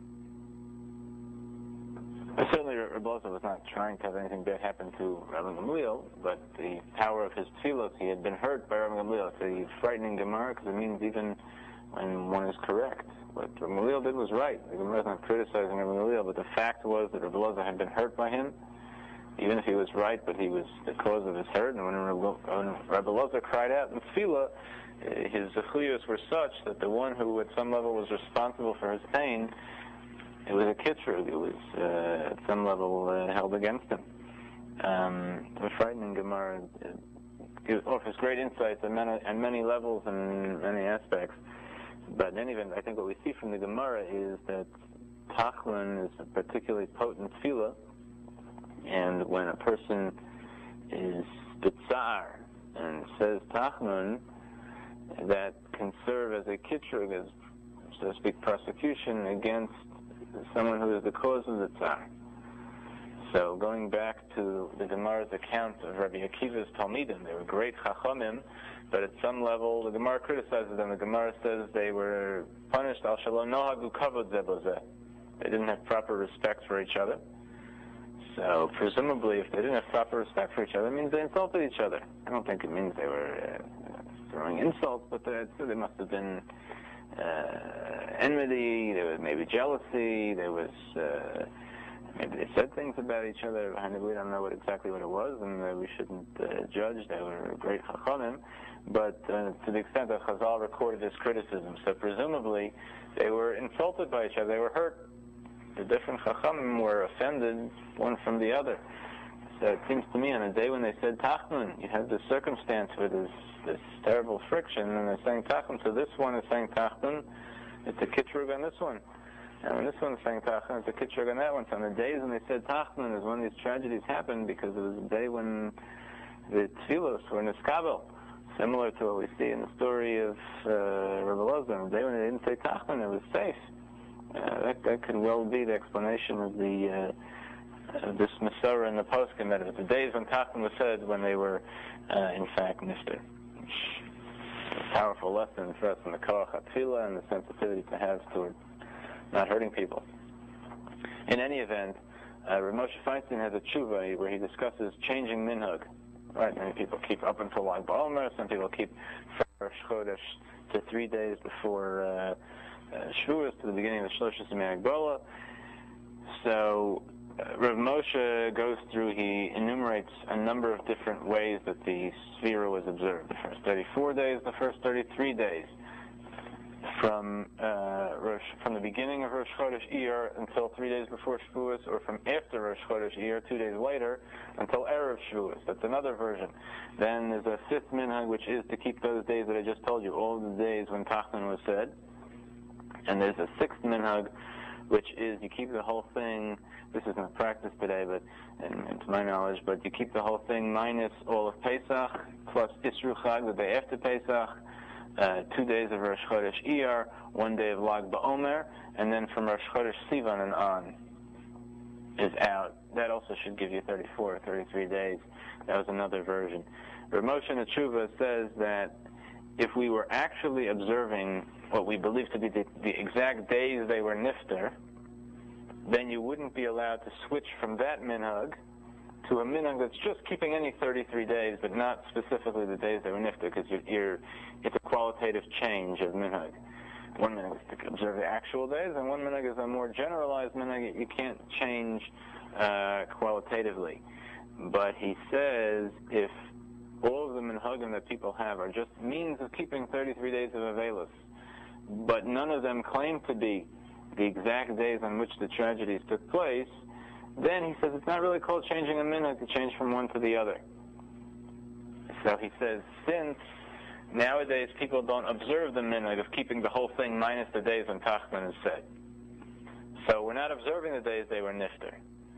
A: Certainly, Rebbe Elazar was not trying to have anything bad happen to Rabbi Gamliel, but the power of his tefillos, he had been hurt by Rabbi Gamliel. It's a frightening Gemara, because it means even when one is correct. What Rabbi Gamliel did was right. The Gemara is not criticizing Rabbi Gamliel, but the fact was that Rebbe Elazar had been hurt by him, even if he was right, but he was the cause of his hurt. And when Rebbe Elazar cried out in tefillah, his zechuyos were such that the one who at some level was responsible for his pain, it was a kitzrug. It was at some level held against him. A frightening Gemara. It offers great insights on many levels and many aspects. But in any event, I think what we see from the Gemara is that Tachnun is a particularly potent tefillah, and when a person is bitzar and says Tachnun, that can serve as a kitzrug, as so to speak, prosecution against someone who is the cause of the tzar. So going back to the Gemara's account of Rabbi Akiva's Talmidim, they were great chachamim, but at some level the Gemara criticizes them. The Gemara says they were punished al shalom nohagu kavod zeh bo zeh. They didn't have proper respect for each other. So presumably, if they didn't have proper respect for each other, it means they insulted each other. I don't think it means they were throwing insults, but there must have been enmity, there was maybe jealousy, there was maybe they said things about each other. We don't know exactly what it was, and we shouldn't judge. They were great chachamim, but to the extent that Chazal recorded this criticism, so presumably they were insulted by each other. They were hurt. The different chachamim were offended one from the other. So it seems to me on a day when they said Tachnun, you have this circumstance where there's this terrible friction, and they're saying Tachnun. So this one is saying Tachnun, it's a kitrug on this one. And when this one's saying Tachnun, it's a kitrug on that one. So on the days when they said Tachnun is when these tragedies happened, because it was a day when the Tfilos were Niskabel, similar to what we see in the story of Rebbe Loza. On the day when they didn't say Tachnun, it was safe. That could well be the explanation of the this Masorah in the Poskim, that it was the days when Tachnun was said when they were in fact nifter. A powerful lesson for us in the Koach HaTfilah and the sensitivity to have toward not hurting people. In any event, Rav Moshe Feinstein has a tshuva where he discusses changing minhag. Right, many people keep up until Lag BaOmer. Some people keep from Rosh Chodesh to 3 days before Shavuos, to the beginning of the Shloshis Yemei Hagbola. So Rav Moshe goes through, he enumerates a number of different ways that the Sefira was observed. The first 34 days, the first 33 days. From the beginning of Rosh Chodesh Iyar until 3 days before Shavuos, or from after Rosh Chodesh Iyar, 2 days later, until Erev Shavuos. That's another version. Then there's a fifth minhag, which is to keep those days that I just told you, all the days when Tachnun was said. And there's a sixth minhag, which is you keep the whole thing. This isn't a practice today, but and to my knowledge, but you keep the whole thing minus all of Pesach plus Isru Chag, the day after Pesach. 2 days of Rosh Chodesh Iyar, 1 day of Lag BaOmer, and then from Rosh Chodesh Sivan and on is out. That also should give you 34 or 33 days. That was another version. Rav Moshe in the Tshuva says that if we were actually observing what we believe to be the exact days they were nifter, then you wouldn't be allowed to switch from that minhag to a minhag that's just keeping any 33 days, but not specifically the days they were nifter, because it's a qualitative change of minhag. One minhag is to observe the actual days, and one minhag is a more generalized minhag you can't change qualitatively. But he says if all of the minhagim that people have are just means of keeping 33 days of Avelis, but none of them claim to be the exact days on which the tragedies took place, then he says it's not really called changing a minhag to change from one to the other. So he says, since nowadays people don't observe the minhag of keeping the whole thing minus the days when Tachnun is said, so we're not observing the days they were nifter.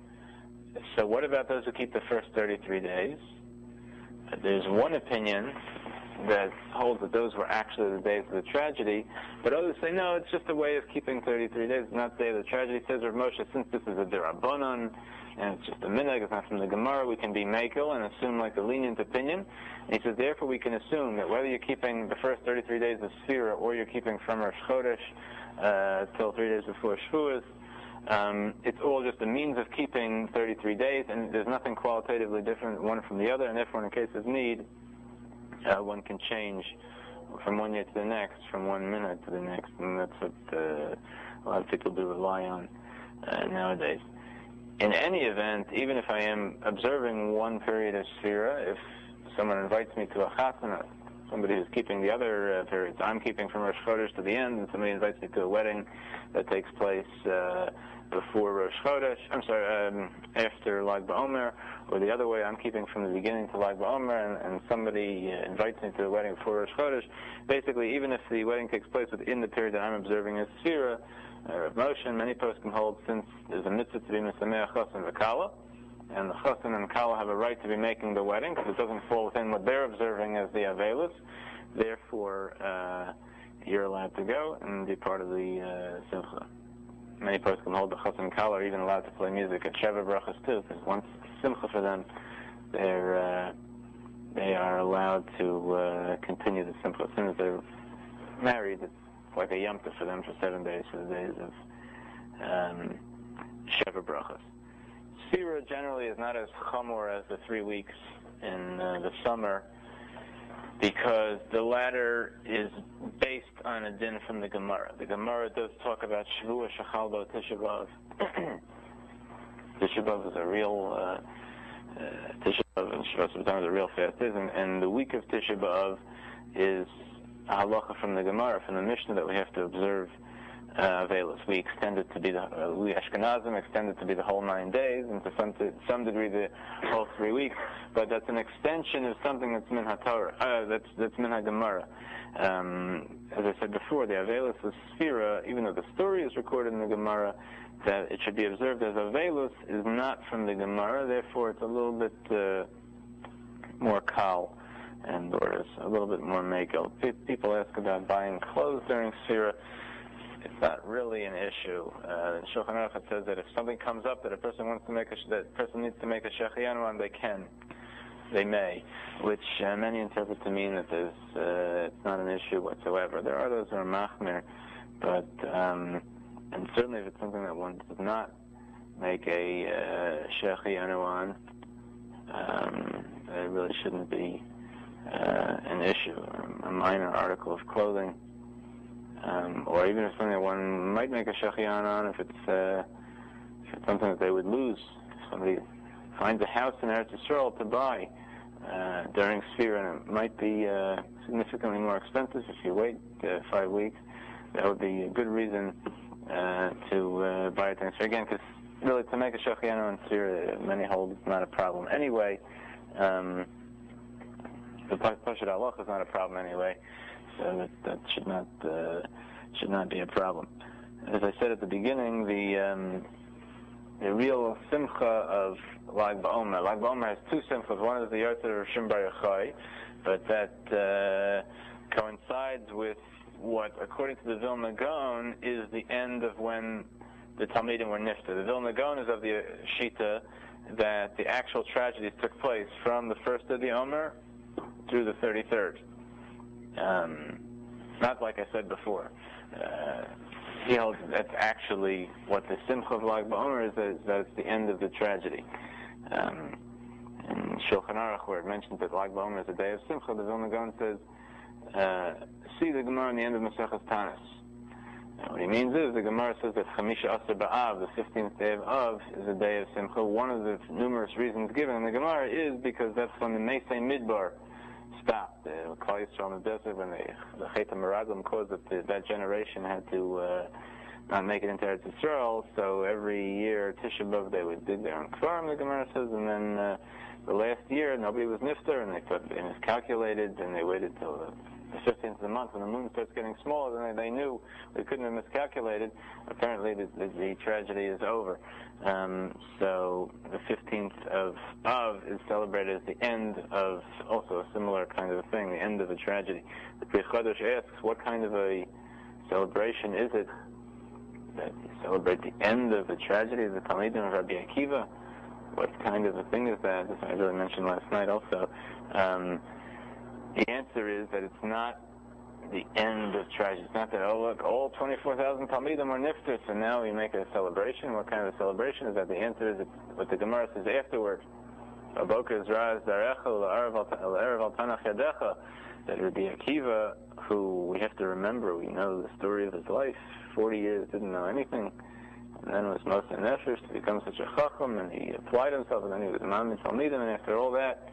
A: So what about those who keep the first 33 days? There's one opinion that holds that those were actually the days of the tragedy, but others say, no, it's just a way of keeping 33 days, not the day of the tragedy. Says Rav Moshe, since this is a derabanan, and it's just a minhag, it's not from the Gemara, we can be makel and assume like a lenient opinion. And he says, therefore we can assume that whether you're keeping the first 33 days of Sefira, or you're keeping from Rosh Chodesh till 3 days before Shavuos, it's all just a means of keeping 33 days, and there's nothing qualitatively different one from the other, and therefore in case of need, one can change from 1 year to the next, from 1 minute to the next, and that's what a lot of people do rely on nowadays. In any event, even if I am observing one period of Sefira, if someone invites me to a chasana, somebody who's keeping the other periods, I'm keeping from Rosh Chodesh to the end, and somebody invites me to a wedding that takes place before Rosh Chodesh, after Lag BaOmer, or the other way, I'm keeping from the beginning to Lag BaOmer, and somebody invites me to a wedding before Rosh Chodesh. Basically, even if the wedding takes place within the period that I'm observing as Sefira, Rav Moshe and many posts can hold, since there's a mitzvah to be Mesameach Chassan v'Kala, and the Chassan and Kala have a right to be making the wedding, because it doesn't fall within what they're observing as the Avelis. Therefore, you're allowed to go and be part of the Simcha. Many posts can hold the Chassan and Kala are even allowed to play music at Sheva Brachas too, because once Simcha for them, they are allowed to continue the Simcha. As soon as they're married, it's like a Yom Tov for them for 7 days, for the days of Sheva Brachas. Sefira generally is not as chamor as the 3 weeks in the summer, because the latter is based on a din from the Gemara. The Gemara does talk about Shavua Shachal Bo Tisha B'Av. Tisha B'Av is a real Tisha B'Av, and Shavuos is a real fast is, and the week of Tisha B'Av is a halacha from the Gemara, from the Mishnah, that we have to observe Avelis. We extend it to be we Ashkenazim extend it to be the whole 9 days, and to some degree the whole 3 weeks. But that's an extension of something that's min haTorah. That's min haGemara. As I said before, the Avelis of Sfira, even though the story is recorded in the Gemara, that it should be observed as Avelis is not from the Gemara. Therefore, it's a little bit more kal, or it's a little bit more mekel. People ask about buying clothes during Sfira. It's not really an issue. In Shulchan Aruch it says that if something comes up that a person wants to make that person needs to make a shechianu on, they may, which many interpret to mean that it's not an issue whatsoever. There are those who are machmir, but and certainly if it's something that one does not make a shechianu on, it really shouldn't be an issue. A minor article of clothing. Or even if something that one might make a shechian on, if it's something that they would lose. If somebody finds a house in Eretz Yisrael to buy during Sfira, and it might be significantly more expensive if you wait 5 weeks, that would be a good reason to buy it during Sfira. Again, because really to make a shechian on Sfira, many hold it's not a problem. Anyway, the Pashut Halach is not a problem anyway. So that should not be a problem. As I said at the beginning, the real simcha of Lag BaOmer has two simchas. One is the Yartzeit of Shimon Bar Yochai, but that coincides with what, according to the Vilna Gaon, is the end of when the Talmidim were nifta. The Vilna Gaon is of the Shita that the actual tragedies took place from the first of the Omer through the 33rd. Not like I said before. He holds that's actually what the Simcha of Lag BaOmer is that it's the end of the tragedy. In Shulchan Aruch, where it mentions that Lag BaOmer is a day of Simcha, the Vilna Gaon says, see the Gemara in the end of Maseches Tanis. What he means is, the Gemara says that Chamisha Asar B'Av, the 15th day of Av, is a day of Simcha. One of the numerous reasons given in the Gemara is because that's when the Meisei Midbar stopped. Klal Yisrael in the desert, when the Chet HaMeraglim caused that generation had to not make it into Eretz Yisrael, so every year, Tisha B'Av, they would dig their own kfarim, the Gemara says, and then the last year, nobody was nifter, and they miscalculated, and they waited till the 15th of the month, when the moon starts getting smaller, then they knew they couldn't have miscalculated. Apparently, the tragedy is over. So the 15th of Av is celebrated as the end of also a similar kind of a thing, the end of a tragedy. The Pri Chodesh asks, what kind of a celebration is it that you celebrate the end of the tragedy of the Talmidim of Rabbi Akiva? What kind of a thing is that? As I really mentioned last night also. The answer is that it's not the end of tragedy. It's not that, oh look, all 24,000 Talmidim are nifter, so now we make a celebration. What kind of a celebration is that? The answer is what the Gemara says afterwards. That Rabbi Akiva, who we have to remember, we know the story of his life, 40 years, didn't know anything, and then was Moshe Nefesh to become such a chacham, and he applied himself, and then he was Imam in Talmidim, and after all that,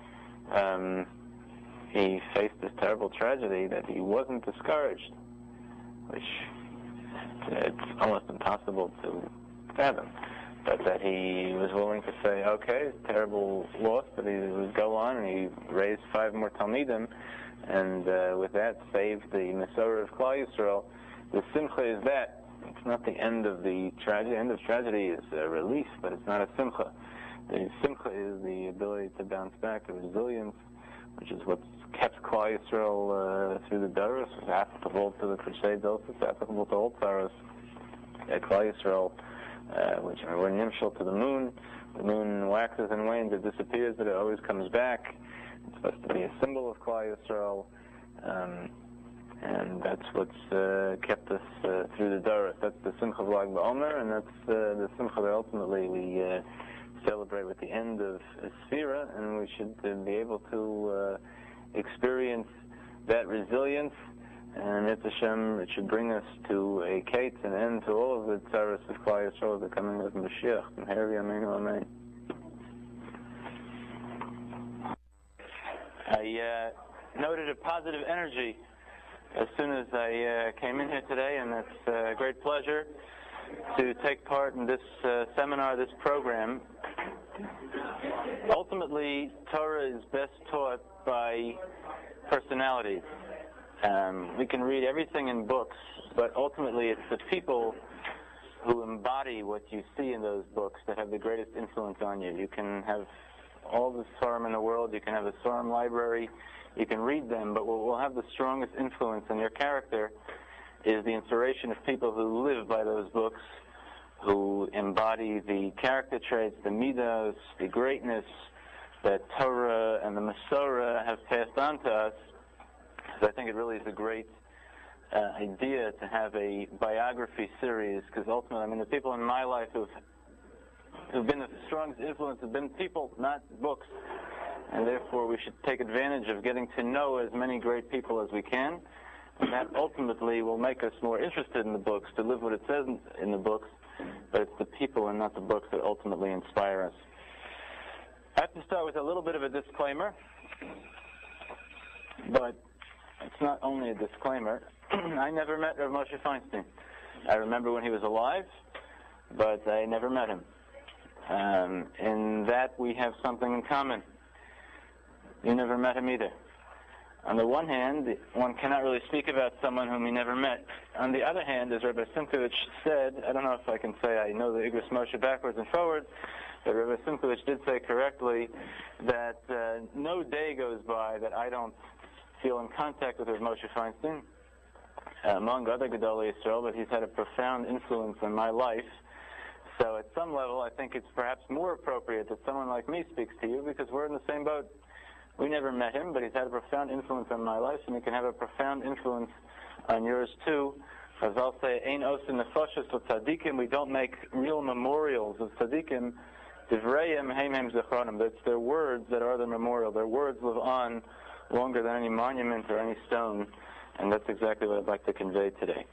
A: he faced this terrible tragedy that he wasn't discouraged, which it's almost impossible to fathom. But that he was willing to say, okay, terrible loss, but he would go on, and he raised 5 more Talmidim, and with that saved the Mesorah of Klal Yisrael. The Simcha is that. It's not the end of the tragedy. The end of tragedy is a relief, but it's not a Simcha. The Simcha is the ability to bounce back, the resilience, which is what's kept Klal Yisrael through the Doros. It's applicable to the Crusades also. It's applicable to all Tzaros at Klal Yisrael, which we're nimshal to the moon. The moon waxes and wanes, it disappears, but it always comes back. It's supposed to be a symbol of Klal Yisrael, and that's what's kept us through the Doros. That's the Simcha of Lag BaOmer, and that's the Simcha that ultimately we celebrate with the end of Sfira, and we should be able to experience that resilience, and Mitzvah Hashem, it should bring us to a kate, an end to all of the tzaros of Klal Yisrael, the coming of Mashiach. Amen. I noted a positive energy as soon as I came in here today, and it's a great pleasure to take part in this seminar, this program. Ultimately, Torah is best taught by personalities. We can read everything in books, but ultimately it's the people who embody what you see in those books that have the greatest influence on you. You can have all the Sfarim in the world, you can have a Sfarim library, you can read them, but what will have the strongest influence on your character is the inspiration of people who live by those books, who embody the character traits, the midas, the greatness that Torah and the Masorah have passed on to us. So I think it really is a great idea to have a biography series, because ultimately, the people in my life who've been the strongest influence have been people, not books, and therefore we should take advantage of getting to know as many great people as we can, and that ultimately will make us more interested in the books, to live what it says in the books, but it's the people and not the books that ultimately inspire us. I have to start with a little bit of a disclaimer, but it's not only a disclaimer. I never met Rav Moshe Feinstein. I remember when he was alive, but I never met him. In that we have something in common. You never met him either. On the one hand, one cannot really speak about someone whom he never met. On the other hand, as Rabbi Simkovich said, I don't know if I can say I know the Igros Moshe backwards and forwards, but Rabbi Simkovich did say correctly that no day goes by that I don't feel in contact with Rav Moshe Feinstein, among other Gedolei Yisrael, but he's had a profound influence on my life. So at some level, I think it's perhaps more appropriate that someone like me speaks to you, because we're in the same boat. We never met him, but he's had a profound influence on my life, and he can have a profound influence on yours too. As I'll say, Ein osin nefashos l'tzadikim, we don't make real memorials of tzadikim. Divrayim heim heim zechronim, that's their words that are the memorial. Their words live on longer than any monument or any stone, and that's exactly what I'd like to convey today.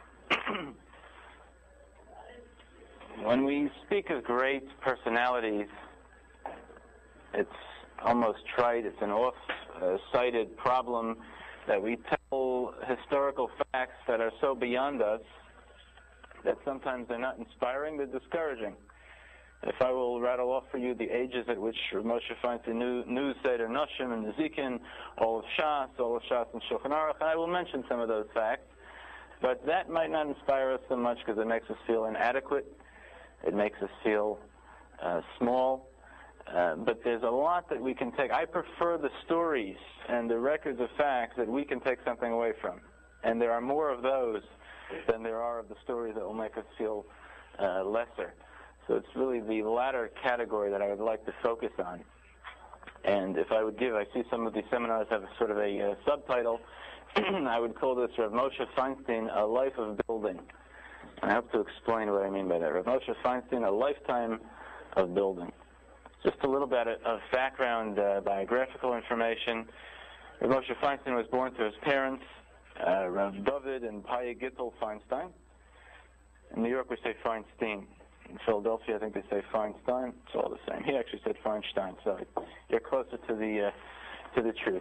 A: When we speak of great personalities, it's almost trite, it's an off-cited problem that we tell historical facts that are so beyond us that sometimes they're not inspiring, they're discouraging. If I will rattle off for you the ages at which Moshe Feinstein knew Seder Noshim and Nezikin, all of Shas and Shulchan Aruch, I will mention some of those facts, but that might not inspire us so much because it makes us feel inadequate, it makes us feel small, but there's a lot that we can take. I prefer the stories and the records of facts that we can take something away from, and there are more of those than there are of the stories that will make us feel lesser. So it's really the latter category that I would like to focus on. And if I would I see some of these seminars have sort of a subtitle, I would call this Rav Moshe Feinstein, A Life of Building. And I hope to explain what I mean by that. Rav Moshe Feinstein, A Lifetime of Building. Just a little bit of background biographical information. Rav Moshe Feinstein was born to his parents, Rav David and Paya Gittel Feinstein. In New York we say Feinstein. In Philadelphia, I think they say Feinstein. It's all the same. He actually said Feinstein, so you're closer to the truth.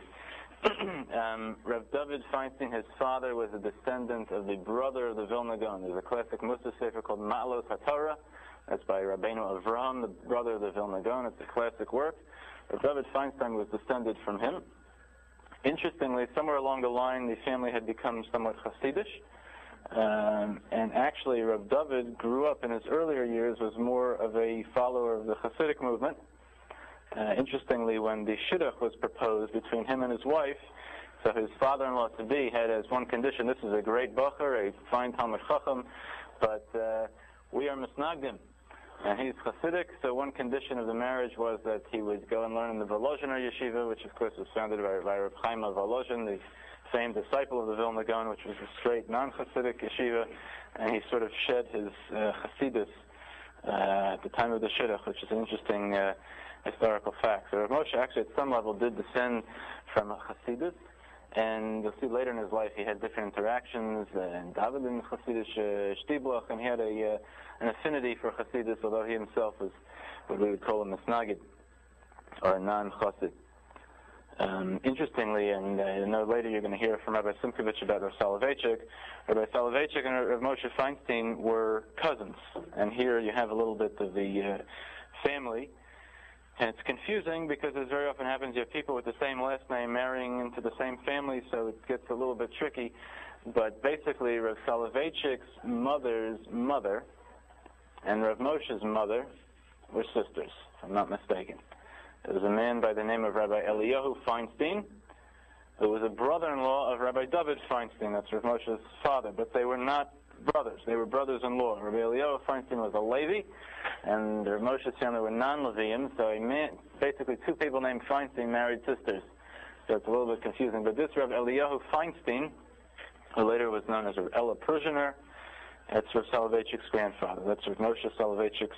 A: Rav David Feinstein, his father was a descendant of the brother of the Vilna Gaon. There's a classic Mussar sefer called Ma'alos HaTorah. That's by Rabbeinu Avraham, the brother of the Vilna Gaon. It's a classic work. Rav David Feinstein was descended from him. Interestingly, somewhere along the line, the family had become somewhat Hasidish. And actually, Rav David grew up in his earlier years, was more of a follower of the Hasidic movement. Interestingly, when the shidduch was proposed between him and his wife, so his father-in-law to-be had as one condition, this is a great bacher, a fine Talmud Chacham, but we are misnagdim. And he's Hasidic, so one condition of the marriage was that he would go and learn in the Volozhiner Yeshiva, which of course was founded by Rav Chaim Volozhin, the famed disciple of the Vilna Gaon, which was a straight non-Hasidic yeshiva, and he sort of shed his Hasidus at the time of the shidduch, which is an interesting historical fact. So Rav Moshe actually at some level did descend from a Hasidus, and you'll see later in his life he had different interactions, and David in Hasidish Shtiblach, and he had an affinity for Hasidus, although he himself was what we would call a Misnagid, or a non-Chasid. Interestingly, and I know later you're going to hear from Rabbi Simkovich about Rav Soloveitchik. Rabbi Soloveitchik and Rav Moshe Feinstein were cousins, and here you have a little bit of the family. And it's confusing because, as very often happens, you have people with the same last name marrying into the same family, so it gets a little bit tricky. But basically, Rav Soloveitchik's mother's mother and Rav Moshe's mother were sisters, if I'm not mistaken. There was a man by the name of Rabbi Eliyahu Feinstein, who was a brother-in-law of Rabbi David Feinstein, that's Rav Moshe's father, but they were not brothers. They were brothers-in-law. Rabbi Eliyahu Feinstein was a Levi, and Rav Moshe's family were non-Leviim, so basically two people named Feinstein married sisters. So it's a little bit confusing. But this Rabbi Eliyahu Feinstein, who later was known as Rav Ella Pruzhiner, that's Rav Soloveitchik's grandfather. That's Rav Moshe Soloveitchik's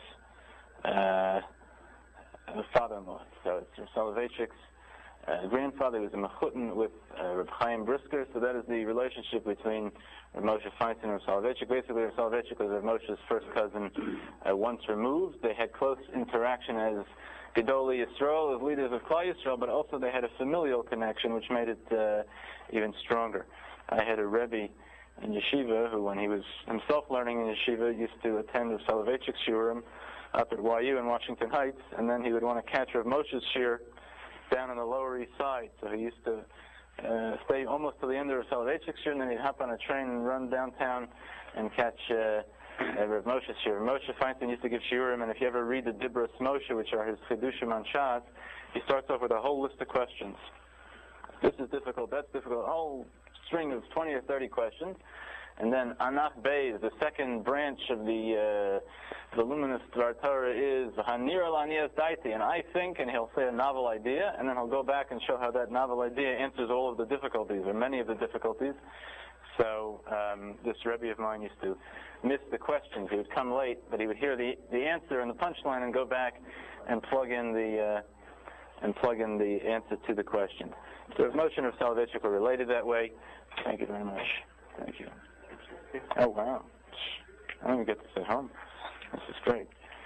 A: father-in-law. So it's Rav Soloveitchik's grandfather. He was a mechutin with Rav Chaim Brisker, so that is the relationship between Rav Moshe Feinstein and Rav Soloveitchik. Basically, Rav Soloveitchik was Rav Moshe's first cousin once removed. They had close interaction as Gedolei Yisrael, as leaders of Klal Yisrael, but also they had a familial connection, which made it even stronger. I had a Rebbe in Yeshiva who, when he was himself learning in Yeshiva, used to attend Rav Soloveitchik's shiurim up at YU in Washington Heights, and then he would want to catch Rav Moshe's shiur down on the Lower East Side. So he used to stay almost to the end of Rav Soloveitchik's shiur, and then he'd hop on a train and run downtown and catch Rav Moshe's shiur. Moshe Feinstein used to give shiurim, and if you ever read the Dibros Moshe, which are his Chidushim on Shas, he starts off with a whole list of questions. This is difficult, that's difficult, a whole string of 20 or 30 questions. And then Anach Beis, the second branch of the luminous Dvar Torah, is Hanir Alanias Daiti, and I think, and he'll say a novel idea, and then he'll go back and show how that novel idea answers all of the difficulties, or many of the difficulties. So this Rebbe of mine used to miss the questions. He would come late, but he would hear the answer and the punchline and go back and plug in the answer to the question. So Rav Moshe and Rav Soloveitchik were related that way. Thank you very much. Thank you. Oh, wow. I don't even get this at home. This is great.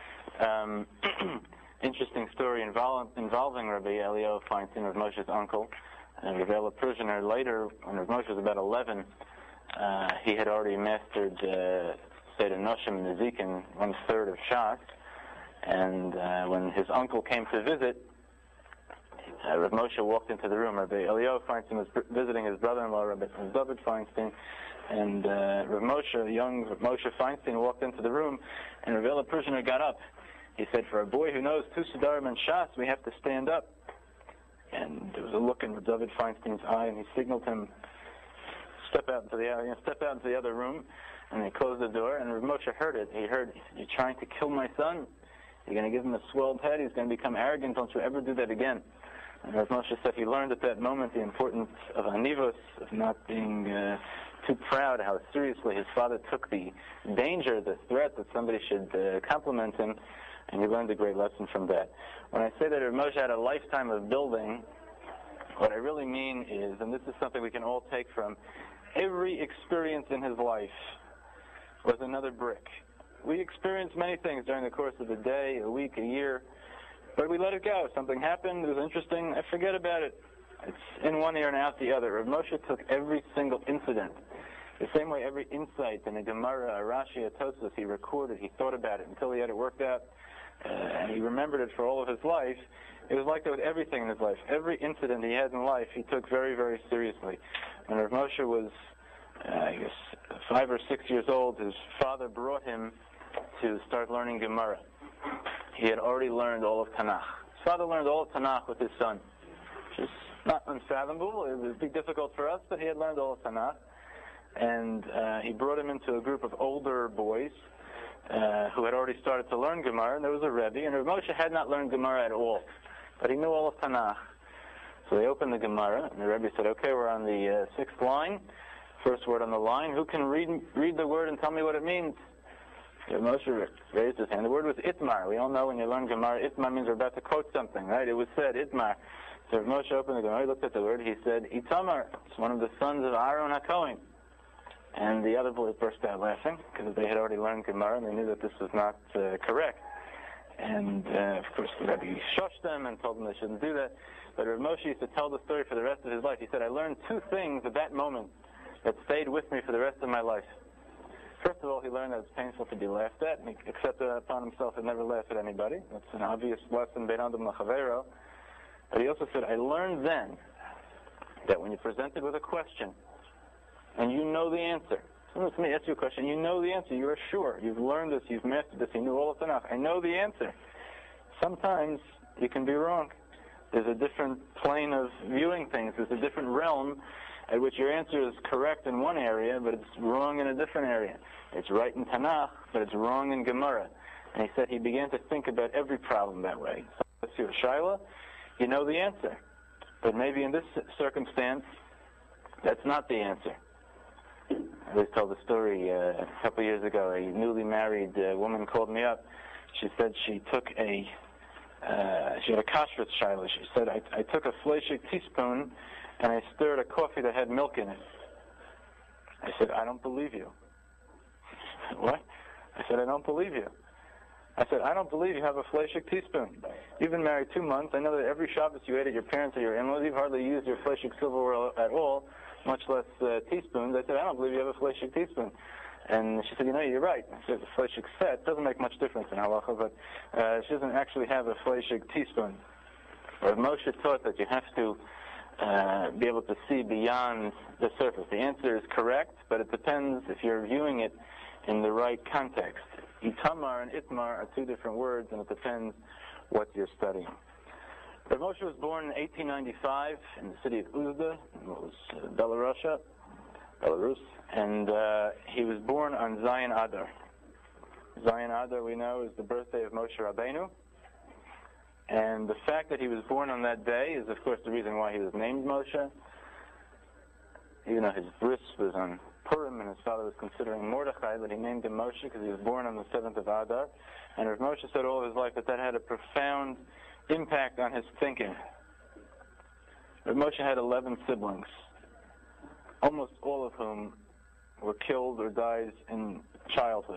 A: Interesting story involving Rabbi Eliyahu Feinstein, Rav Moshe's uncle, and Rav Ella Pruzhiner. Later, when Rav Moshe was about 11, he had already mastered Seder Noshim and Nezikin, 1/3 of Shas, and when his uncle came to visit, Rav Moshe walked into the room. Rabbi Eliyahu Feinstein was visiting his brother-in-law, Rabbi David Feinstein, and Rav Moshe, young Rav Moshe Feinstein, walked into the room, and Rav Ella Pruzhiner got up. He said, "For a boy who knows two Sedarim and Shas, we have to stand up." And there was a look in Rav David Feinstein's eye, and he signaled him, step out into the other room, and he closed the door, and Rav Moshe heard it. He said, "You're trying to kill my son? You're going to give him a swelled head? He's going to become arrogant. Don't you ever do that again." And Rav Moshe said he learned at that moment the importance of anivos, of not being too proud, how seriously his father took the danger, the threat that somebody should compliment him, and he learned a great lesson from that. When I say that Rav Moshe had a lifetime of building, what I really mean is, and this is something we can all take from, every experience in his life was another brick. We experience many things during the course of the day, a week, a year, but we let it go. Something happened, it was interesting, I forget about it. It's in one ear and out the other. Rav Moshe took every single incident, the same way every insight in a Gemara, a Rashi, a Tosfos, he recorded, he thought about it until he had it worked out, and he remembered it for all of his life. It was like that with everything in his life. Every incident he had in life, he took very, very seriously. When Rav Moshe was, 5 or 6 years old, his father brought him to start learning Gemara. He had already learned all of Tanakh. His father learned all of Tanakh with his son, which is not unfathomable. It would be difficult for us, but he had learned all of Tanakh. And he brought him into a group of older boys who had already started to learn Gemara, and there was a Rebbe, and Rav Moshe had not learned Gemara at all, but he knew all of Tanakh. So they opened the Gemara, and the Rebbe said, "Okay, we're on the 6th line, first word on the line. Who can read the word and tell me what it means?" Rav Moshe raised his hand. The word was Itmar. We all know when you learn Gemara, Itmar means we're about to quote something, right? It was said, Itmar. So Rav Moshe opened the Gemara, he looked at the word, he said, Itamar. It's one of the sons of Aaron HaKohen. And the other boys burst out laughing, because they had already learned Gemara, and they knew that this was not correct. And of course, the Rebbe shushed them and told them they shouldn't do that. But Rav Moshe used to tell the story for the rest of his life. He said, I learned two things at that moment that stayed with me for the rest of my life. First of all, he learned that it's painful to be laughed at, and he accepted that upon himself and never laugh at anybody. That's an obvious lesson, Ben Adam Lachavero. But he also said, I learned then that when you're presented with a question, and you know the answer, somebody asks you a question, you know the answer, you are sure, you've learned this, you've mastered this, you knew all of Tanakh, I know the answer. Sometimes you can be wrong. There's a different plane of viewing things, there's a different realm at which your answer is correct in one area, but it's wrong in a different area. It's right in Tanakh, but it's wrong in Gemara. And he said he began to think about every problem that way. So let's see, Shaila, you know the answer. But maybe in this circumstance, that's not the answer. I was told a story a couple of years ago. A newly married woman called me up. She said she took she had a kashrut shaila. She said, I took a fleshik teaspoon and I stirred a coffee that had milk in it. I said, I don't believe you. What? I said, I don't believe you. I said, I don't believe you have a fleshik teaspoon. You've been married 2 months. I know that every Shabbos you ate at your parents or your in-laws, you've hardly used your fleshik silverware at all, much less teaspoons. I said, I don't believe you have a fleshik teaspoon. And she said, you know, you're right. I said, the fleshik set doesn't make much difference in halacha, but she doesn't actually have a fleshik teaspoon. Rav Moshe taught that you have to be able to see beyond the surface. The answer is correct, but it depends if you're viewing it in the right context. Itamar and Itmar are two different words, and it depends what you're studying. Rav Moshe was born in 1895 in the city of Uzda, what was Belarus, and he was born on Zayin Adar. Zayin Adar, we know, is the birthday of Moshe Rabbeinu, and the fact that he was born on that day is, of course, the reason why he was named Moshe. Even though his bris was on Purim and his father was considering Mordechai, but he named him Moshe because he was born on the 7th of Adar. And Rav Moshe said all of his life that had a profound impact on his thinking. Rav Moshe had 11 siblings, almost all of whom were killed or died in childhood.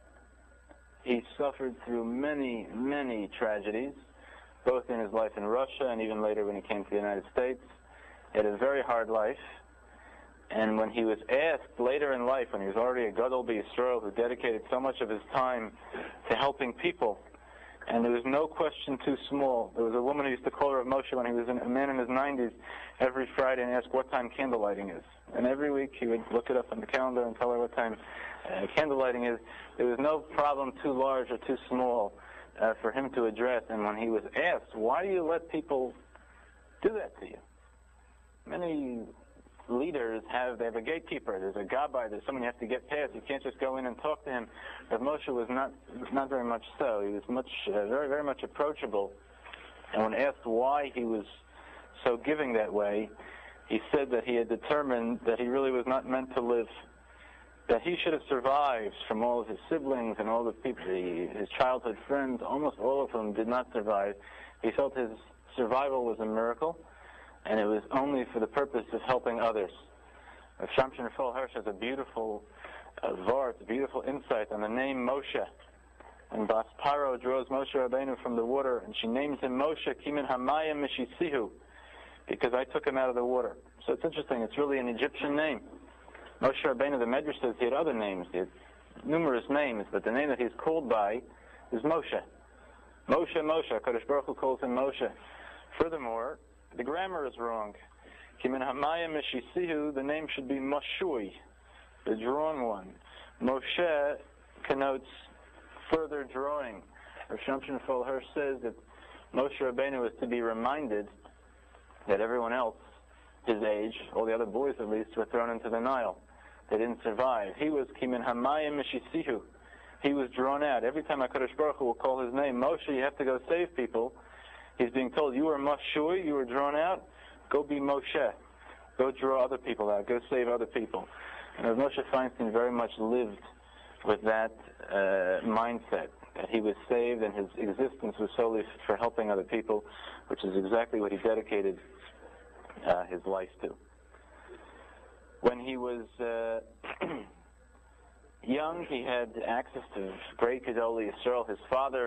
A: He suffered through many, many tragedies, both in his life in Russia and even later when he came to the United States. He had a very hard life. And when he was asked later in life, when he was already a Gadol B'Yisrael who dedicated so much of his time to helping people, and there was no question too small. There was a woman who used to call Rav Moshe when he was a man in his 90s every Friday and ask what time candlelighting is. And every week he would look it up on the calendar and tell her what time candlelighting is. There was no problem too large or too small for him to address. And when he was asked, why do you let people do that to you? Many leaders they have a gatekeeper. There's a gabbai. There's someone you have to get past. You can't just go in and talk to him. Rav Moshe was not very much so. He was very, very much approachable. And when asked why he was so giving that way, he said that he had determined that he really was not meant to live, that he should have survived from all of his siblings and all the people, his childhood friends, almost all of whom did not survive. He felt his survival was a miracle, and it was only for the purpose of helping others. Shamshon Raphael Hirsch has a beautiful a beautiful insight on the name Moshe. And Bas Paro draws Moshe Rabbeinu from the water, and she names him Moshe Kimin Hamayim Mishisihu, because I took him out of the water. So it's interesting, it's really an Egyptian name. Moshe Rabbeinu, the Medrash says he had other names, he had numerous names, but the name that he's called by is Moshe. Moshe, HaKadosh Baruch Hu calls him Moshe. Furthermore, the grammar is wrong. Kimin Hamayim Mishisihu, the name should be Moshui, the drawn one. Moshe connotes further drawing. Rav Shamshon Raphael Hirsch says that Moshe Rabbeinu is to be reminded that everyone else, his age, all the other boys at least, were thrown into the Nile. They didn't survive. He was Kimin Hamayim Mishisihu. He was drawn out. Every time HaKadosh Baruch Hu will call his name, Moshe, you have to go save people. He's being told, you were Moshui, you were drawn out, go be Moshe. Go draw other people out, go save other people. And Rav Moshe Feinstein very much lived with that mindset, that he was saved and his existence was solely for helping other people, which is exactly what he dedicated his life to. When he was young, he had access to great Gedolei Yisrael. His father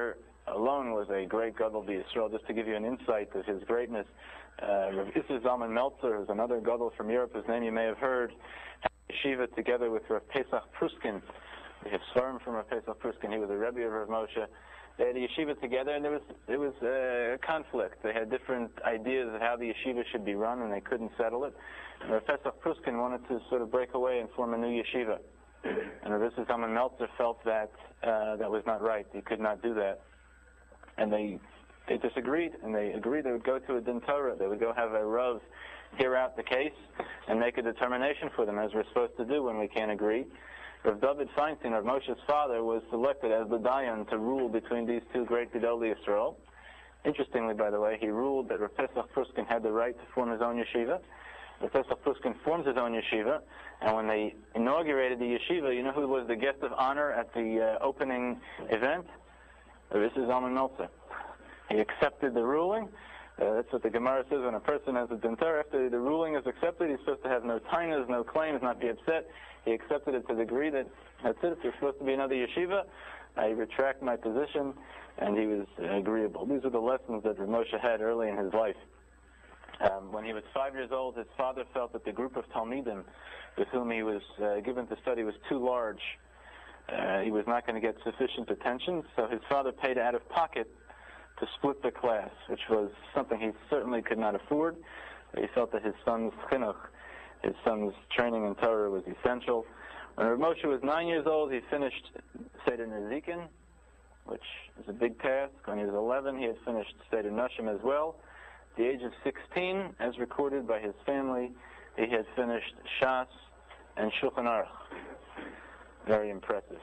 A: alone was a great Gadol B'Yisrael. Just to give you an insight of his greatness, Rav Issa Zalman Meltzer, who's another Gadol from Europe, whose name you may have heard, had a yeshiva together with Rav Pesach Pruskin. We have Svarim from Rav Pesach Pruskin. He was a Rebbe of Rav Moshe. They had a yeshiva together, and there was a conflict. They had different ideas of how the yeshiva should be run, and they couldn't settle it. And Rav Pesach Pruskin wanted to sort of break away and form a new yeshiva. And Rav Issa Zalman Meltzer felt that that was not right. He could not do that. And they disagreed, and they agreed they would go to a Din Torah. They would go have a Rav hear out the case and make a determination for them, as we're supposed to do when we can't agree. Rav David Feinstein, Rav Moshe's father, was selected as the Dayan to rule between these two great Gedolei Yisrael. Interestingly, by the way, he ruled that Rav Pesach Pruskin had the right to form his own yeshiva. Rav Pesach Pruskin forms his own yeshiva, and when they inaugurated the yeshiva, you know who was the guest of honor at the opening event? Rav Issa Zalman Meltzer. He accepted the ruling. That's what the Gemara says when a person has a Din Torah. After the ruling is accepted, he's supposed to have no tainas, no claims, not be upset. He accepted it to the degree that, that's it, there's supposed to be another yeshiva. I retract my position, and he was agreeable. These are the lessons that Rav Moshe had early in his life. When he was 5 years old, his father felt that the group of Talmidim with whom he was given to study was too large. He was not going to get sufficient attention, so his father paid out of pocket to split the class, which was something he certainly could not afford. He felt that his son's chinuch, his son's training in Torah, was essential. When Rav Moshe was 9 years old, he finished Seder Nezikin, which is a big task. When he was 11, he had finished Seder Nashim as well. At the age of 16, as recorded by his family, he had finished Shas and Shulchan Aruch. Very impressive.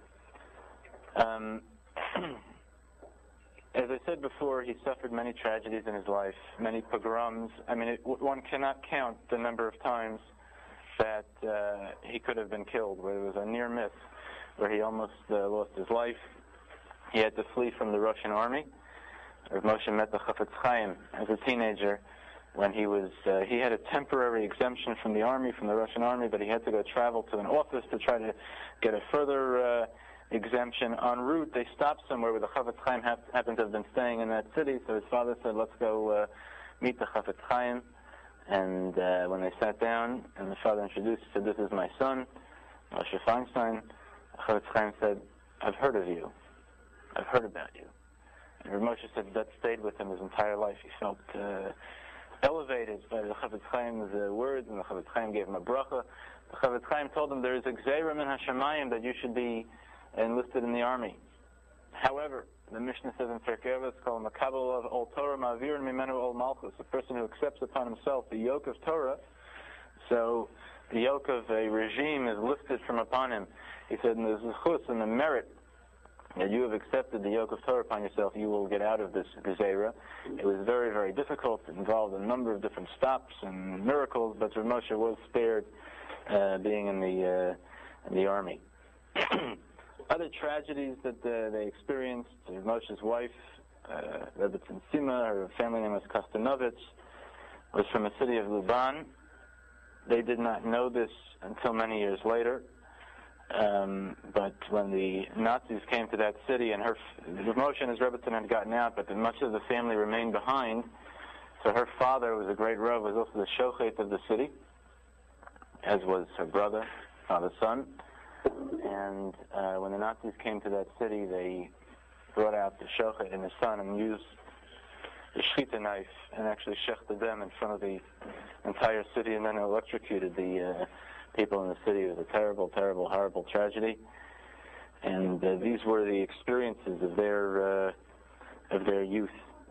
A: As I said before, he suffered many tragedies in his life, many pogroms. I mean, one cannot count the number of times that he could have been killed, where there was a near miss, where he almost lost his life. He had to flee from the Russian army. Rav Moshe met the Chafetz Chaim as a teenager when he had a temporary exemption from the army, from the Russian army, but he had to go travel to an office to try to get a further exemption. En route, they stopped somewhere where the Chafetz Chaim happened to have been staying in that city, so his father said, let's go meet the Chafetz Chaim. And when they sat down, and the father introduced, he said, this is my son, Moshe Feinstein. The Chafetz Chaim said, I've heard of you. I've heard about you. And Rav Moshe said that stayed with him his entire life. He felt elevated by the Chafetz Chaim's words, and the Chafetz Chaim gave him a bracha. The Chafetz Chaim told him there is a gzeira min hashamayim that you should be enlisted in the army. However, the Mishnah says in Pirkei Avos, called Makabel of Ol Torah Ma'avir Mimenu Ol Malchus, a person who accepts upon himself the yoke of Torah, so the yoke of a regime is lifted from upon him. He said, in the zechus and the merit that you have accepted the yoke of Torah upon yourself, you will get out of this gezerah. It was very, very difficult. It involved a number of different stops and miracles, but Rav Moshe was spared being in the army. Other tragedies that they experienced, Rav Moshe's wife, Rebbetzin Sima, her family name was Kostanovich, was from a city of Luban. They did not know this until many years later. But when the Nazis came to that city, and Rav Moshe and his Rebbetzin had gotten out, but much of the family remained behind. So her father was a great Rav, was also the shochet of the city, as was her brother, father's son. And when the Nazis came to that city, they brought out the shochet and his son and used the shchita knife and actually shechted them in front of the entire city, and then electrocuted the people in the city. It was a terrible, terrible, horrible tragedy. And these were the experiences of their youth.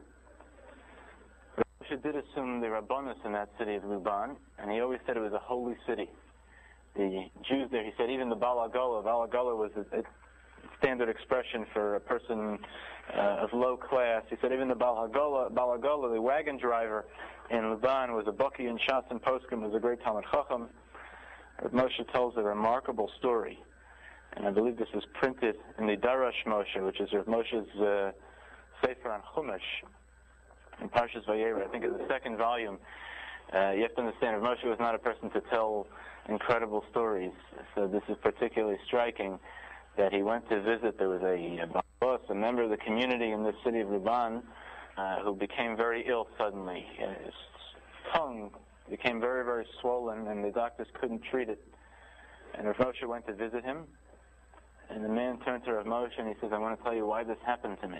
A: Moshe did assume the Rabbanus in that city of Luban, and he always said it was a holy city. The Jews there, he said, even the Balagola was a standard expression for a person of low class. He said even the Balagola, the wagon driver in Luban, was a Baki and Shas and Poskim, was a great Talmud Chacham. Rav Moshe tells a remarkable story, and I believe this is printed in the Darash Moshe, which is Rav Moshe's Sefer on Chumash, in Parshas Vayera. I think in the second volume. You have to understand, Rav Moshe was not a person to tell incredible stories, so this is particularly striking. that he went to visit. There was a boss, a member of the community in this city of Luban, who became very ill suddenly. His tongue became very, very swollen, and the doctors couldn't treat it. And Rav Moshe went to visit him, and the man turned to Rav Moshe and he says, I want to tell you why this happened to me.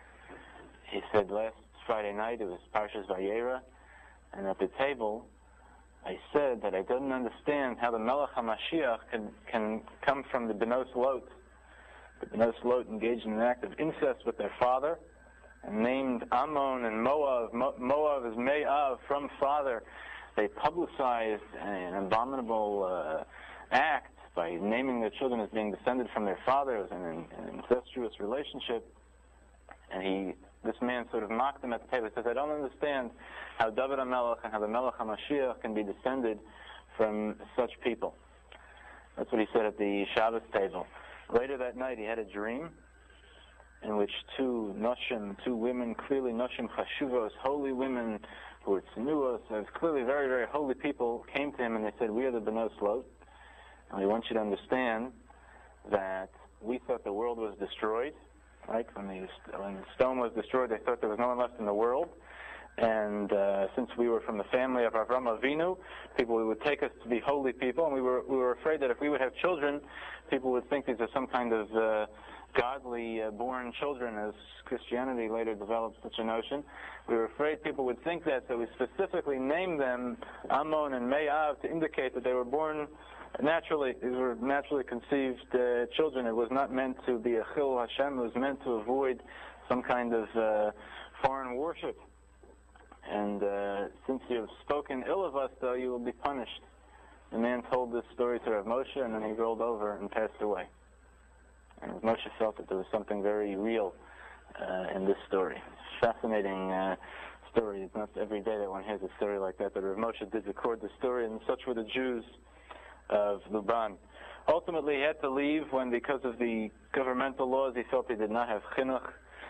A: He said, last Friday night, it was Parshas Vayera, and at the table, I said that I didn't understand how the Melech HaMashiach can come from the Benos Lot. The Benos Lot engaged in an act of incest with their father, and named Ammon and Moab. Moab is Me'av, from father. They publicized an abominable act by naming their children as being descended from their father. It was an incestuous relationship. And this man sort of mocked them at the table. He says, I don't understand how David HaMelech and how the Melech HaMashiach can be descended from such people. That's what he said at the Shabbos table. Later that night, he had a dream in which two women, clearly Noshim Chashuvos, holy women who were Tzinuos, clearly very, very holy people, came to him and they said, we are the Benos Lot, and we want you to understand that we thought the world was destroyed, right? When the stone was destroyed, they thought there was no one left in the world. And since we were from the family of Avram Avinu, people would take us to be holy people, and we were afraid that if we would have children, people would think these are some kind of godly born children, as Christianity later developed such a notion. We were afraid people would think that, so we specifically named them Ammon and Me'av to indicate that they were born naturally. These were naturally conceived children. It was not meant to be a Chil Hashem. It was meant to avoid some kind of foreign worship. And since you have spoken ill of us, though, you will be punished. The man told this story to Rav Moshe, and then he rolled over and passed away. And Rav Moshe felt that there was something very real in this story. It's a fascinating story. It's not every day that one hears a story like that, but Rav Moshe did record the story, and such were the Jews of Luban. Ultimately, he had to leave when, because of the governmental laws, he felt he did not have chinuch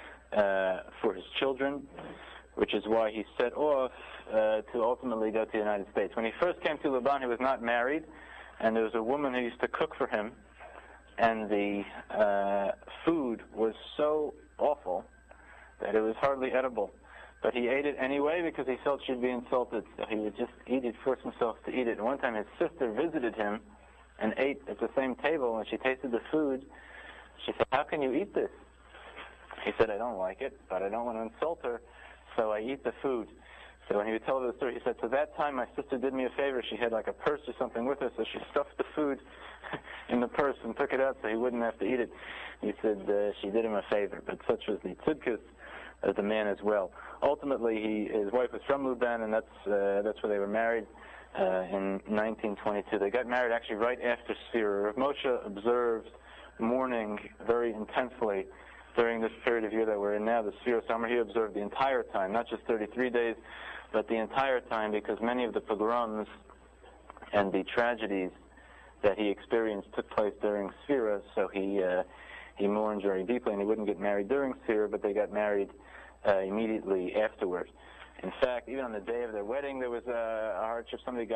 A: for his children, which is why he set off to ultimately go to the United States. When he first came to Luban, he was not married, and there was a woman who used to cook for him, and the food was so awful that it was hardly edible. But he ate it anyway because he felt she'd be insulted, so he would just eat it, force himself to eat it. And one time his sister visited him and ate at the same table, and she tasted the food. She said, how can you eat this? He said, I don't like it, but I don't want to insult her, so I eat the food. So when he would tell her the story, he said, so that time my sister did me a favor. She had like a purse or something with her, so she stuffed the food in the purse and took it out so he wouldn't have to eat it. He said she did him a favor, but such was the tzidkus of the man as well. Ultimately, his wife was from Luban, and that's where they were married in 1922. They got married actually right after Sfira. Rav Moshe observed mourning very intensely during this period of year that we're in now, the Sfira summer. He observed the entire time, not just 33 days, but the entire time, because many of the pogroms and the tragedies that he experienced took place during Sfira, so he mourned very deeply, and he wouldn't get married during Sfira, but they got married immediately afterwards. In fact, even on the day of their wedding, there was a hardship.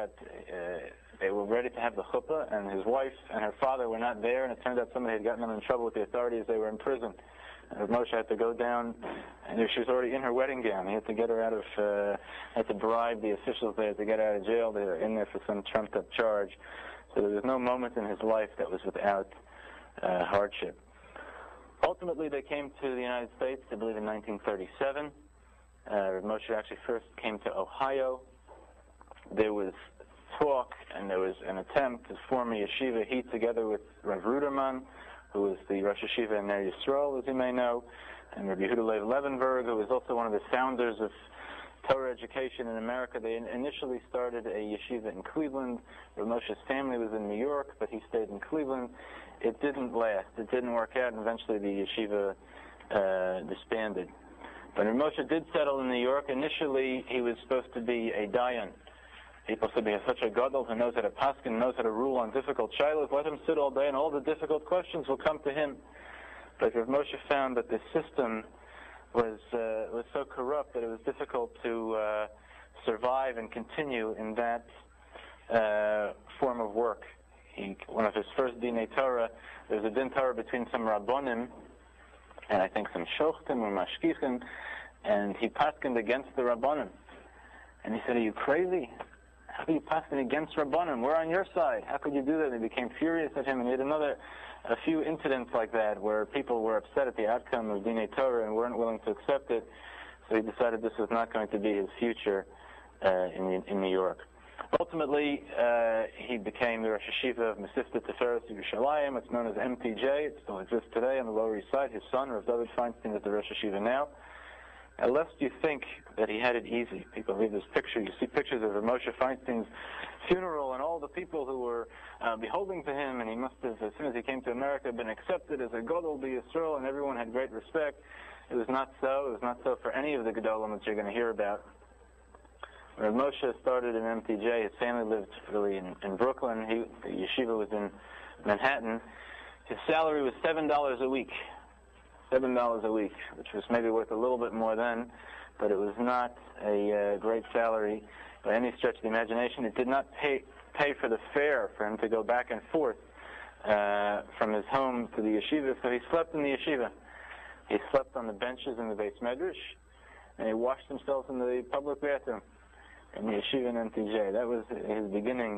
A: They were ready to have the chuppah, and his wife and her father were not there, and it turned out somebody had gotten them in trouble with the authorities. They were in prison. And Moshe had to go down, and she was already in her wedding gown. He had to get her out of, had to bribe the officials there to get her out of jail. They were in there for some trumped-up charge. So there was no moment in his life that was without hardship. Ultimately, they came to the United States, I believe, in 1937. Moshe actually first came to Ohio. There was talk, and there was an attempt to form a yeshiva, he together with Rav Ruderman, who was the Rosh Yeshiva in Ner Yisrael, as you may know, and Rabbi Yehuda Leib Levenberg, who was also one of the founders of Torah education in America. They initially started a yeshiva in Cleveland. Rav Moshe's family was in New York, but he stayed in Cleveland. It didn't last. It didn't work out, and eventually the yeshiva disbanded. But Rav Moshe did settle in New York. Initially, he was supposed to be a dayan. People said, we have such a gadol who knows how to paskin, knows how to rule on difficult shilos. Let him sit all day, and all the difficult questions will come to him. But Rav Moshe found that the system was so corrupt that it was difficult to survive and continue in that form of work. one of his first Dinei Torah, there was a Din Torah between some Rabbonim and I think some Shochtim or Mashkichim, and he paskined against the Rabbonim. And he said, are you crazy? How could you paskin against Rabbonim? We're on your side. How could you do that? They became furious at him, and he had a few incidents like that where people were upset at the outcome of Dinei Torah and weren't willing to accept it. So he decided this was not going to be his future in New York. Ultimately, he became the Rosh Yeshiva of Mesivta Tiferes Yerushalayim. It's known as MTJ. It still exists today on the Lower East Side. His son, Rav David Feinstein, is the Rosh Yeshiva now. Lest you think that he had it easy. People read this picture. You see pictures of Moshe Feinstein's funeral and all the people who were beholding to him, and he must have, as soon as he came to America, been accepted as a Gadol B'Yisrael, and everyone had great respect. It was not so. It was not so for any of the Gedolim that you're going to hear about. When Moshe started in MTJ, his family lived really in Brooklyn. The yeshiva was in Manhattan. His salary was $7 a week. $7 a week, which was maybe worth a little bit more then, but it was not a great salary by any stretch of the imagination. It did not pay for the fare for him to go back and forth from his home to the yeshiva, so he slept in the yeshiva. He slept on the benches in the Beis Medrash, and he washed himself in the public bathroom in the yeshiva in MTJ. That was his beginnings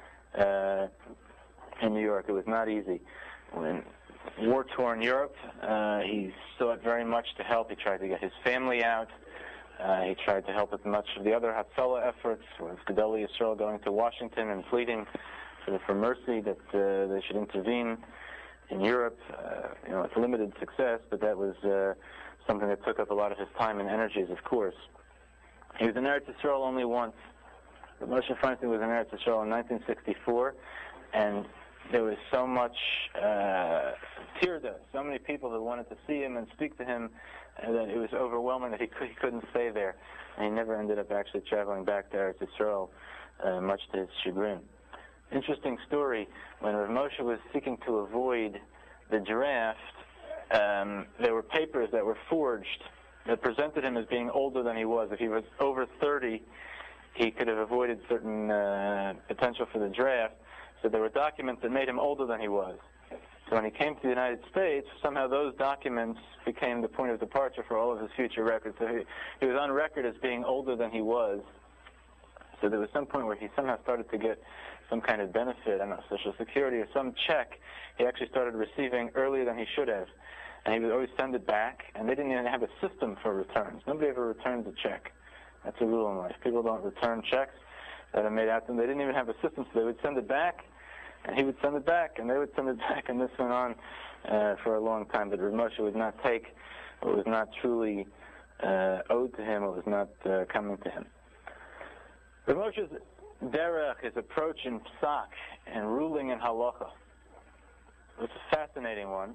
A: in New York. It was not easy. When war-torn Europe, he sought very much to help. He tried to get his family out. He tried to help with much of the other Hatzalah efforts, with Gedolei Yisrael going to Washington and pleading for mercy that they should intervene in Europe. It's limited success, but that was something that took up a lot of his time and energies, of course. He was in Eretz Yisrael only once. Moshe Feinstein was in Eretz Yisrael in 1964, and there was so much tirda, so many people that wanted to see him and speak to him, that it was overwhelming that he couldn't stay there. And he never ended up actually traveling back to Eretz Yisrael, much to his chagrin. Interesting story, when Rav Moshe was seeking to avoid the draft, there were papers that were forged that presented him as being older than he was. If he was over 30, he could have avoided certain potential for the draft. So there were documents that made him older than he was. So when he came to the United States, somehow those documents became the point of departure for all of his future records. So he was on record as being older than he was. So there was some point where he somehow started to get some kind of benefit, I don't know, Social Security or some check he actually started receiving earlier than he should have. And he would always send it back, and they didn't even have a system for returns. Nobody ever returns a check. That's a rule in life. People don't return checks that are made out to them. They didn't even have a system, so they would send it back, and he would send it back, and they would send it back, and this went on for a long time. But Rav Moshe would not take what was not truly owed to him, what was not coming to him. Rav Moshe's derech, his approach in psak and ruling in halacha, was a fascinating one.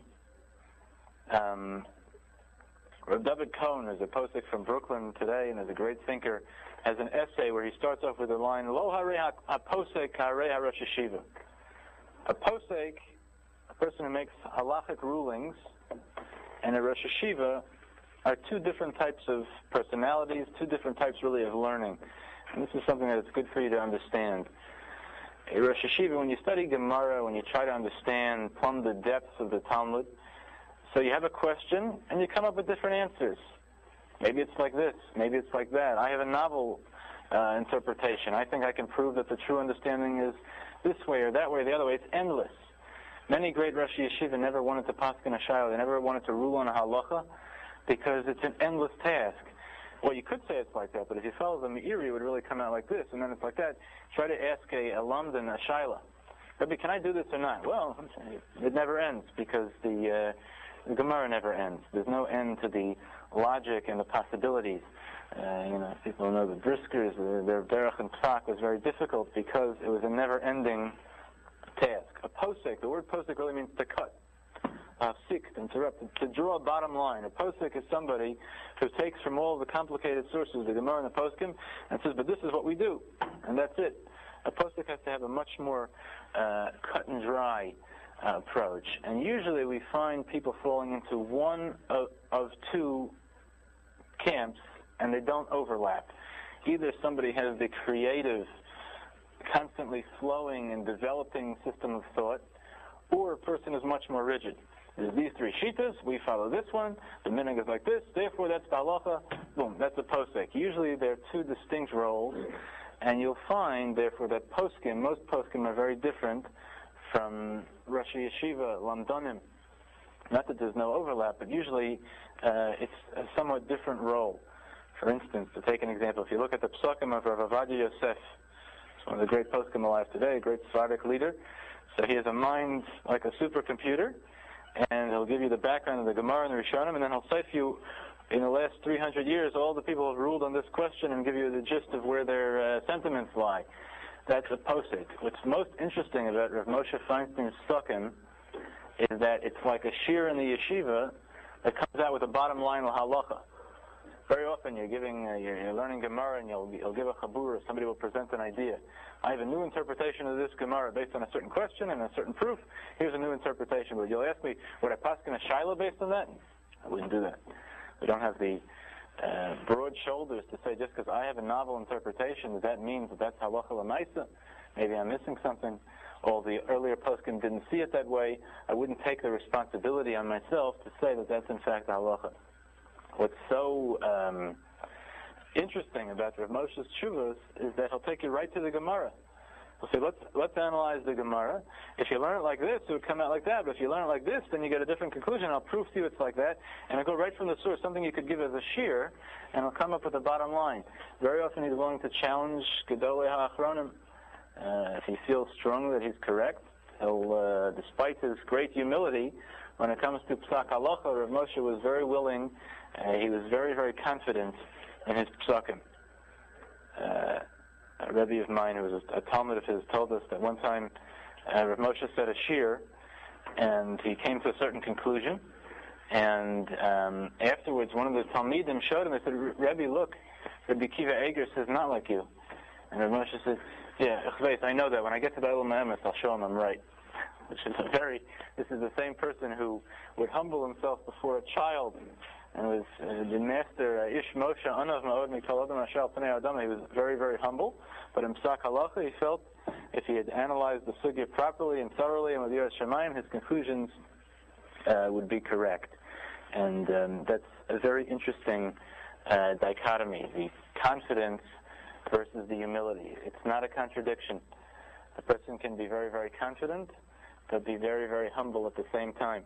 A: Rav David Cohen is a posek from Brooklyn today and is a great thinker, has an essay where he starts off with the line, Lo harei ha-posek harei ha-rosh yeshiva. A posek, a person who makes halachic rulings, and a rosh yeshiva are two different types of personalities, two different types really of learning. And this is something that it's good for you to understand. A rosh yeshiva, when you study Gemara, when you try to understand, plumb the depths of the Talmud, so you have a question, and you come up with different answers. Maybe it's like this, maybe it's like that. I have a novel interpretation. I think I can prove that the true understanding is this way or that way or the other way. It's endless. Many great Rosh Yeshiva never wanted to paskin a shayla. They never wanted to rule on a halacha because it's an endless task. Well, you could say it's like that, but if you follow the Meiri, it would really come out like this, and then it's like that. Try to ask a Lamdan a shayla. Rabbi, can I do this or not? Well, it never ends because the Gemara never ends. There's no end to the logic and the possibilities. People know the Briskers, their derech and psak was very difficult because it was a never-ending task. A posek, the word posek really means to cut, to interrupt, to draw a bottom line. A posek is somebody who takes from all the complicated sources, the Gemara and the poskim, and says, but this is what we do, and that's it. A posek has to have a much more cut and dry approach. And usually we find people falling into one of two camps, and they don't overlap. Either somebody has the creative constantly flowing and developing system of thought, or a person is much more rigid. There's these three shitas, we follow this one, the minhag is like this, therefore that's the halacha, boom, that's a posek. Usually there are two distinct roles, and you'll find, therefore, that most poskim are very different from Rashi Yeshiva, Lamdonim. Not that there's no overlap, but usually it's a somewhat different role. For instance, to take an example, if you look at the psukim of Rav Avadia Yosef, it's one of the great poskim alive today, a great Sephardic leader. So he has a mind like a supercomputer, and he'll give you the background of the Gemara and the Rishonim, and then he'll cite you in the last 300 years all the people who have ruled on this question and give you the gist of where their sentiments lie. That's a posek. What's most interesting about Rav Moshe Feinstein's psukim is that it's like a shir in the yeshiva that comes out with a bottom line halacha. Very often you're learning Gemara and you'll give a chabur, or somebody will present an idea. I have a new interpretation of this Gemara based on a certain question and a certain proof. Here's a new interpretation. But you'll ask me, would I paskin a shaila based on that? I wouldn't do that. We don't have the broad shoulders to say just because I have a novel interpretation that means that's halacha l'maisa. Maybe I'm missing something. All the earlier poskim didn't see it that way. I wouldn't take the responsibility on myself to say that that's in fact halacha. What's so interesting about Rav Moshe's tshuvos is that he'll take you right to the Gemara. He'll say, let's analyze the Gemara. If you learn it like this, it would come out like that. But if you learn it like this, then you get a different conclusion. I'll prove to you it's like that. And I'll go right from the source, something you could give as a shir, and I'll come up with a bottom line. Very often he's willing to challenge Gedolei HaAchronim. If he feels strongly that he's correct, he'll, despite his great humility, when it comes to Psak Halacha, Rav Moshe was very willing. He was very, very confident in his psukim. A Rebbe of mine, who was a Talmud of his, told us that one time Rav Moshe said a shir, and he came to a certain conclusion, and afterwards one of the Talmidim showed him, they said, Rebbe, look, Rabbi Kiva Eger says not like you. And Rav Moshe said, yeah, I know that. When I get to the Eilam Emes, I'll show him I'm right. Which is this is the same person who would humble himself before a child, and was the master Ish Moshe Anav Ma'od Mikol Adam Ashal Pnei Adam. He was very, very humble, but in Psak Halacha he felt if he had analyzed the sugya properly and thoroughly and with Yiras Shamayim, his conclusions would be correct. And that's a very interesting dichotomy: the confidence versus the humility. It's not a contradiction. A person can be very, very confident, but be very, very humble at the same time.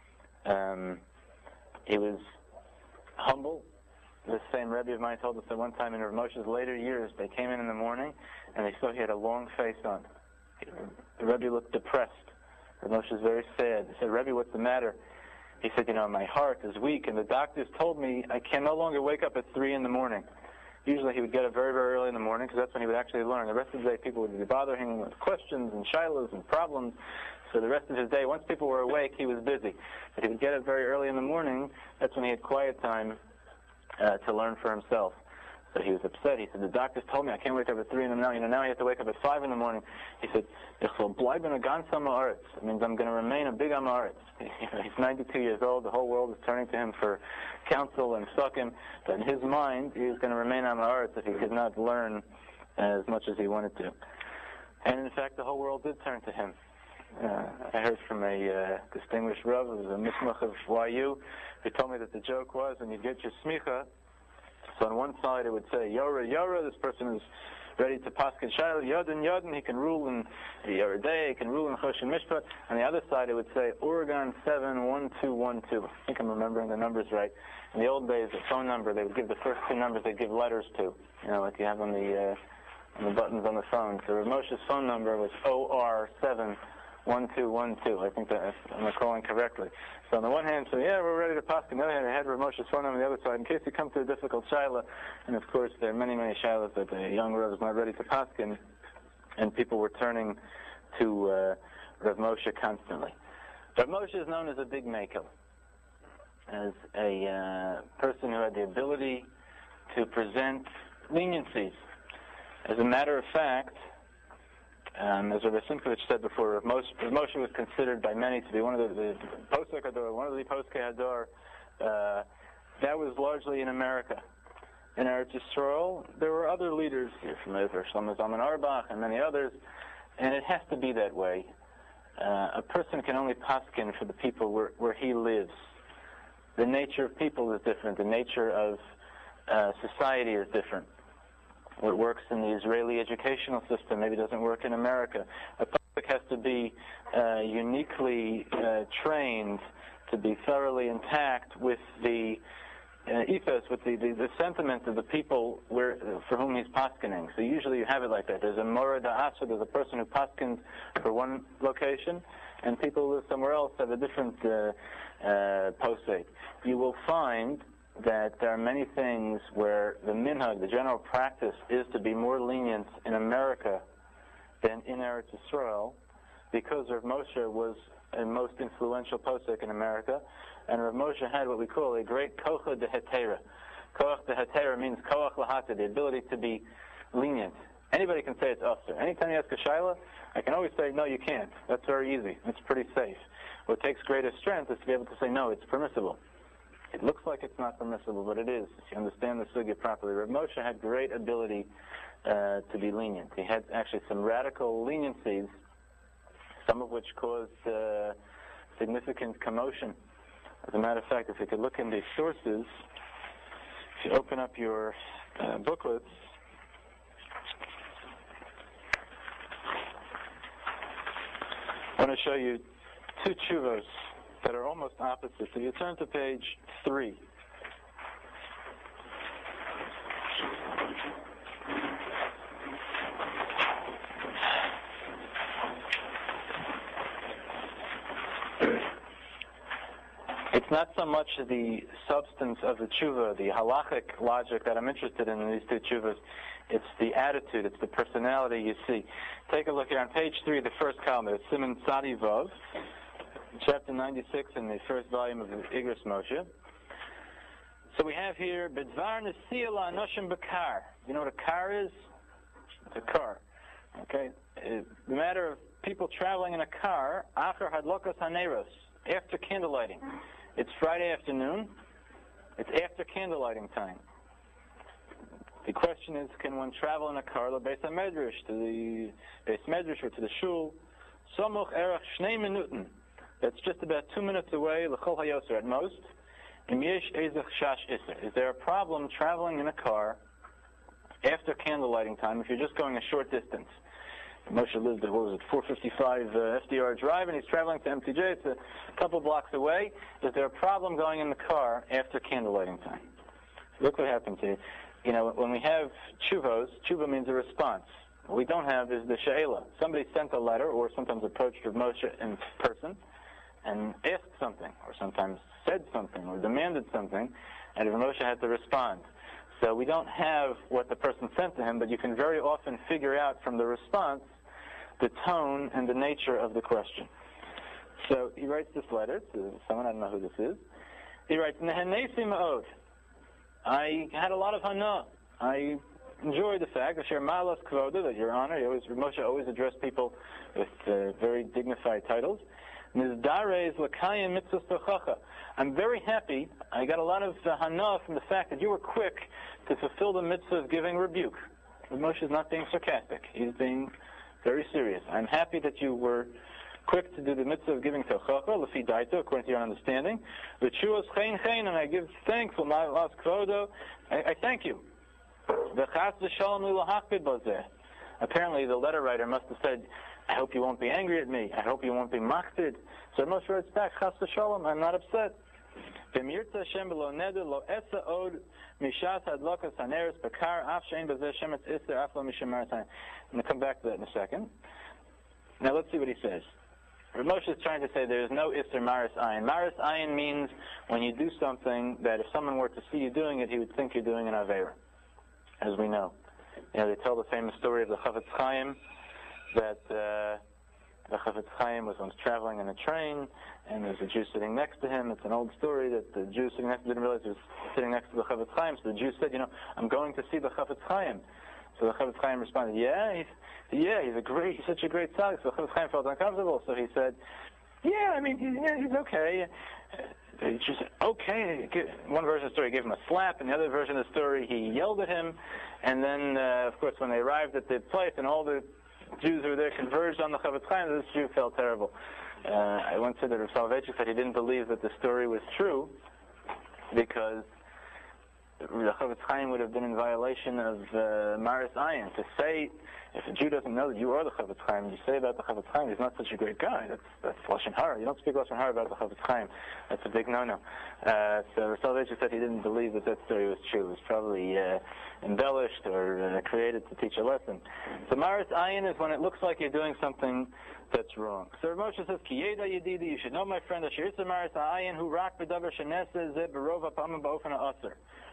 A: He was humble. This same Rebbe of mine told us that one time in Rav Moshe's later years, they came in the morning and they saw he had a long face on. The Rebbe looked depressed. Rav Moshe was very sad. They said, Rebbe, what's the matter? He said, my heart is weak, and the doctors told me I can no longer wake up at 3 in the morning. Usually he would get up very, very early in the morning because that's when he would actually learn. The rest of the day people would be bothering him with questions and shilas and problems. So the rest of his day, once people were awake, he was busy. But he would get up very early in the morning. That's when he had quiet time to learn for himself. So he was upset. He said, the doctors told me I can't wake up at 3 in the morning. Now he has to wake up at 5 in the morning. He said, it means I'm going to remain a big Amaretz. He's 92 years old. The whole world is turning to him for counsel and psukim. But in his mind, he was going to remain Amaretz if he could not learn as much as he wanted to. And in fact, the whole world did turn to him. I heard from a distinguished Rav, who was a Mismach of YU, who told me that the joke was when you get your smicha, so on one side it would say, Yora, Yora, this person is ready to paskin shayla, Yodin, Yodin, he can rule in Yeridei, he can rule in Choshen Mishpat. On the other side it would say, Oregon 71212. I think I'm remembering the numbers right. In the old days, the phone number, they would give the first 2 numbers they'd give letters to, like you have on the buttons on the phone. So Rav Moshe's phone number was OR71212. I think that I'm recalling correctly. So on the one hand, we're ready to paskin. On the other hand, I had Rav Moshe's phone number on the other side in case you come to a difficult shaila. And of course, there are many, many shailas that the young Rav is not ready to paskin, and people were turning to Rav Moshe constantly. Rav Moshe is known as a big makel, as a person who had the ability to present leniencies. As a matter of fact, as Rabbi Simkovich said before, Rav Moshe was considered by many to be one of the Posek Hador, one of the Poskei Hador. That was largely in America. in Eretz Yisrael, there were other leaders here from Israel, Shlomo Zalman Auerbach and many others, and it has to be that way. A person can only paskin for the people where he lives. The nature of people is different. The nature of society is different. What works in the Israeli educational system maybe doesn't work in America. A public has to be uniquely trained to be thoroughly intact with the ethos, with the sentiment of the people for whom he's paskening. So usually you have it like that. There's a Mora Da'asa, there's a person who paskens for one location, and people who live somewhere else have a different posek. You will find that there are many things where the minhag, the general practice, is to be more lenient in America than in Eretz Yisrael, because Rav Moshe was a most influential posek in America, and Rav Moshe had what we call a great koach de hetera. Koach de hetera means koach lahata, the ability to be lenient. Anybody can say it's usher. Anytime you ask a shaila, I can always say, no, you can't. That's very easy. It's pretty safe. What takes greater strength is to be able to say, no, it's permissible. It looks like it's not permissible, but it is, if you understand the sugya properly. Rav Moshe had great ability to be lenient. He had actually some radical leniencies, some of which caused significant commotion. As a matter of fact, if you could look in these sources, if you open up your booklets, I want to show you two tshuvos that are almost opposite. So you turn to page 3. It's not so much the substance of the tshuva, the halachic logic that I'm interested in these two tshuvas. It's the attitude, it's the personality you see. Take a look here on page 3, the first column. It's Siman Tzadi Vav, chapter 96 in the first volume of the Igros Moshe. So we have here, B'dvar Nesiya La'anoshim B'kar. You know what a car is? It's a car. Okay? The matter of people traveling in a car, Acher Hadlokas Haneros, after candlelighting. It's Friday afternoon. It's after candlelighting time. The question is, can one travel in a car to the Beis HaMedrash, to the Beis Medrash, or to the Shul? Somuch erach 2 minuten. That's just about 2 minutes away, l'chol hayoser at most. Im yesh ezech shash iser. Is there a problem traveling in a car after candlelighting time if you're just going a short distance? Moshe lived at, 455 FDR Drive, and he's traveling to MTJ. It's a couple blocks away. Is there a problem going in the car after candlelighting time? Look what happens here. You know, when we have tshuvos, tshuva means a response. What we don't have is the she'ela. Somebody sent a letter, or sometimes approached Rav Moshe in person, and asked something, or sometimes said something, or demanded something, and Rav Moshe had to respond. So we don't have what the person sent to him, but you can very often figure out from the response the tone and the nature of the question. So he writes this letter to someone, I don't know who this is. He writes, Nehenesi ma'od. I had a lot of hana. I enjoyed the fact, Asher Malas Kvoda, that Your Honor, Moshe always addressed people with very dignified titles. Nizdarez Lakayim Mitzvah Tochacha. I'm very happy. I got a lot of hana from the fact that you were quick to fulfill the mitzvah of giving rebuke. Moshe is not being sarcastic. He's being very serious. I'm happy that you were quick to do the mitzvah of giving tochacha, lefi daito, according to your understanding. V'tshuos chen chen, and I give thanks for my last kvodo. I thank you. V'chas v'shalom li lahakbid bozeh. Apparently the letter writer must have said, I hope you won't be angry at me. I hope you won't be makbid. So Moshe writes back, chas v'shalom, I'm not upset. V'mirtza Hashem b'lo neder lo esa od mishas hadlokas haneres bakar af shein b'zeh shemetz iser af lo mishamar time. I'm going to come back to that in a second. Now let's see what he says. Rav Moshe is trying to say there is no Isser Maris Ayin. Maris Ayin means when you do something that if someone were to see you doing it, he would think you're doing an Aveira, as we know. You know, they tell the famous story of the Chafetz Chaim, that the Chafetz Chaim was once traveling in a train, and there's a Jew sitting next to him. It's an old story that the Jew sitting next to him didn't realize he was sitting next to the Chafetz Chaim, so the Jew said, I'm going to see the Chafetz Chaim. So the Chafetz Chaim responded, he's such a great tzaddik. So the Chafetz Chaim felt uncomfortable, so he said, he's okay. he just said, okay. One version of the story gave him a slap, and the other version of the story he yelled at him. And then, of course, when they arrived at the place and all the Jews who were there converged on the Chavetz Chaim, this Jew felt terrible. I once said that Rav Soloveitchik said he didn't believe that the story was true because the Chavetz Chaim would have been in violation of Maris Ayin. To say, if a Jew doesn't know that you are the Chavetz Chaim, you say about the Chavetz Chaim, he's not such a great guy. That's Lashon Hara. You don't speak Lashon Hara about the Chavetz Chaim. That's a big no-no. So Rav Soloveitchik said he didn't believe that story was true. It was probably embellished or created to teach a lesson. So Maris Ayin is when it looks like you're doing something that's wrong. So Rav Moshe says, Ki yeda yedidi, you should know, my friend, that Shirisa Maris Ayin, who rak b'davar shenese ze berova pamim ba'ofen ha'aser.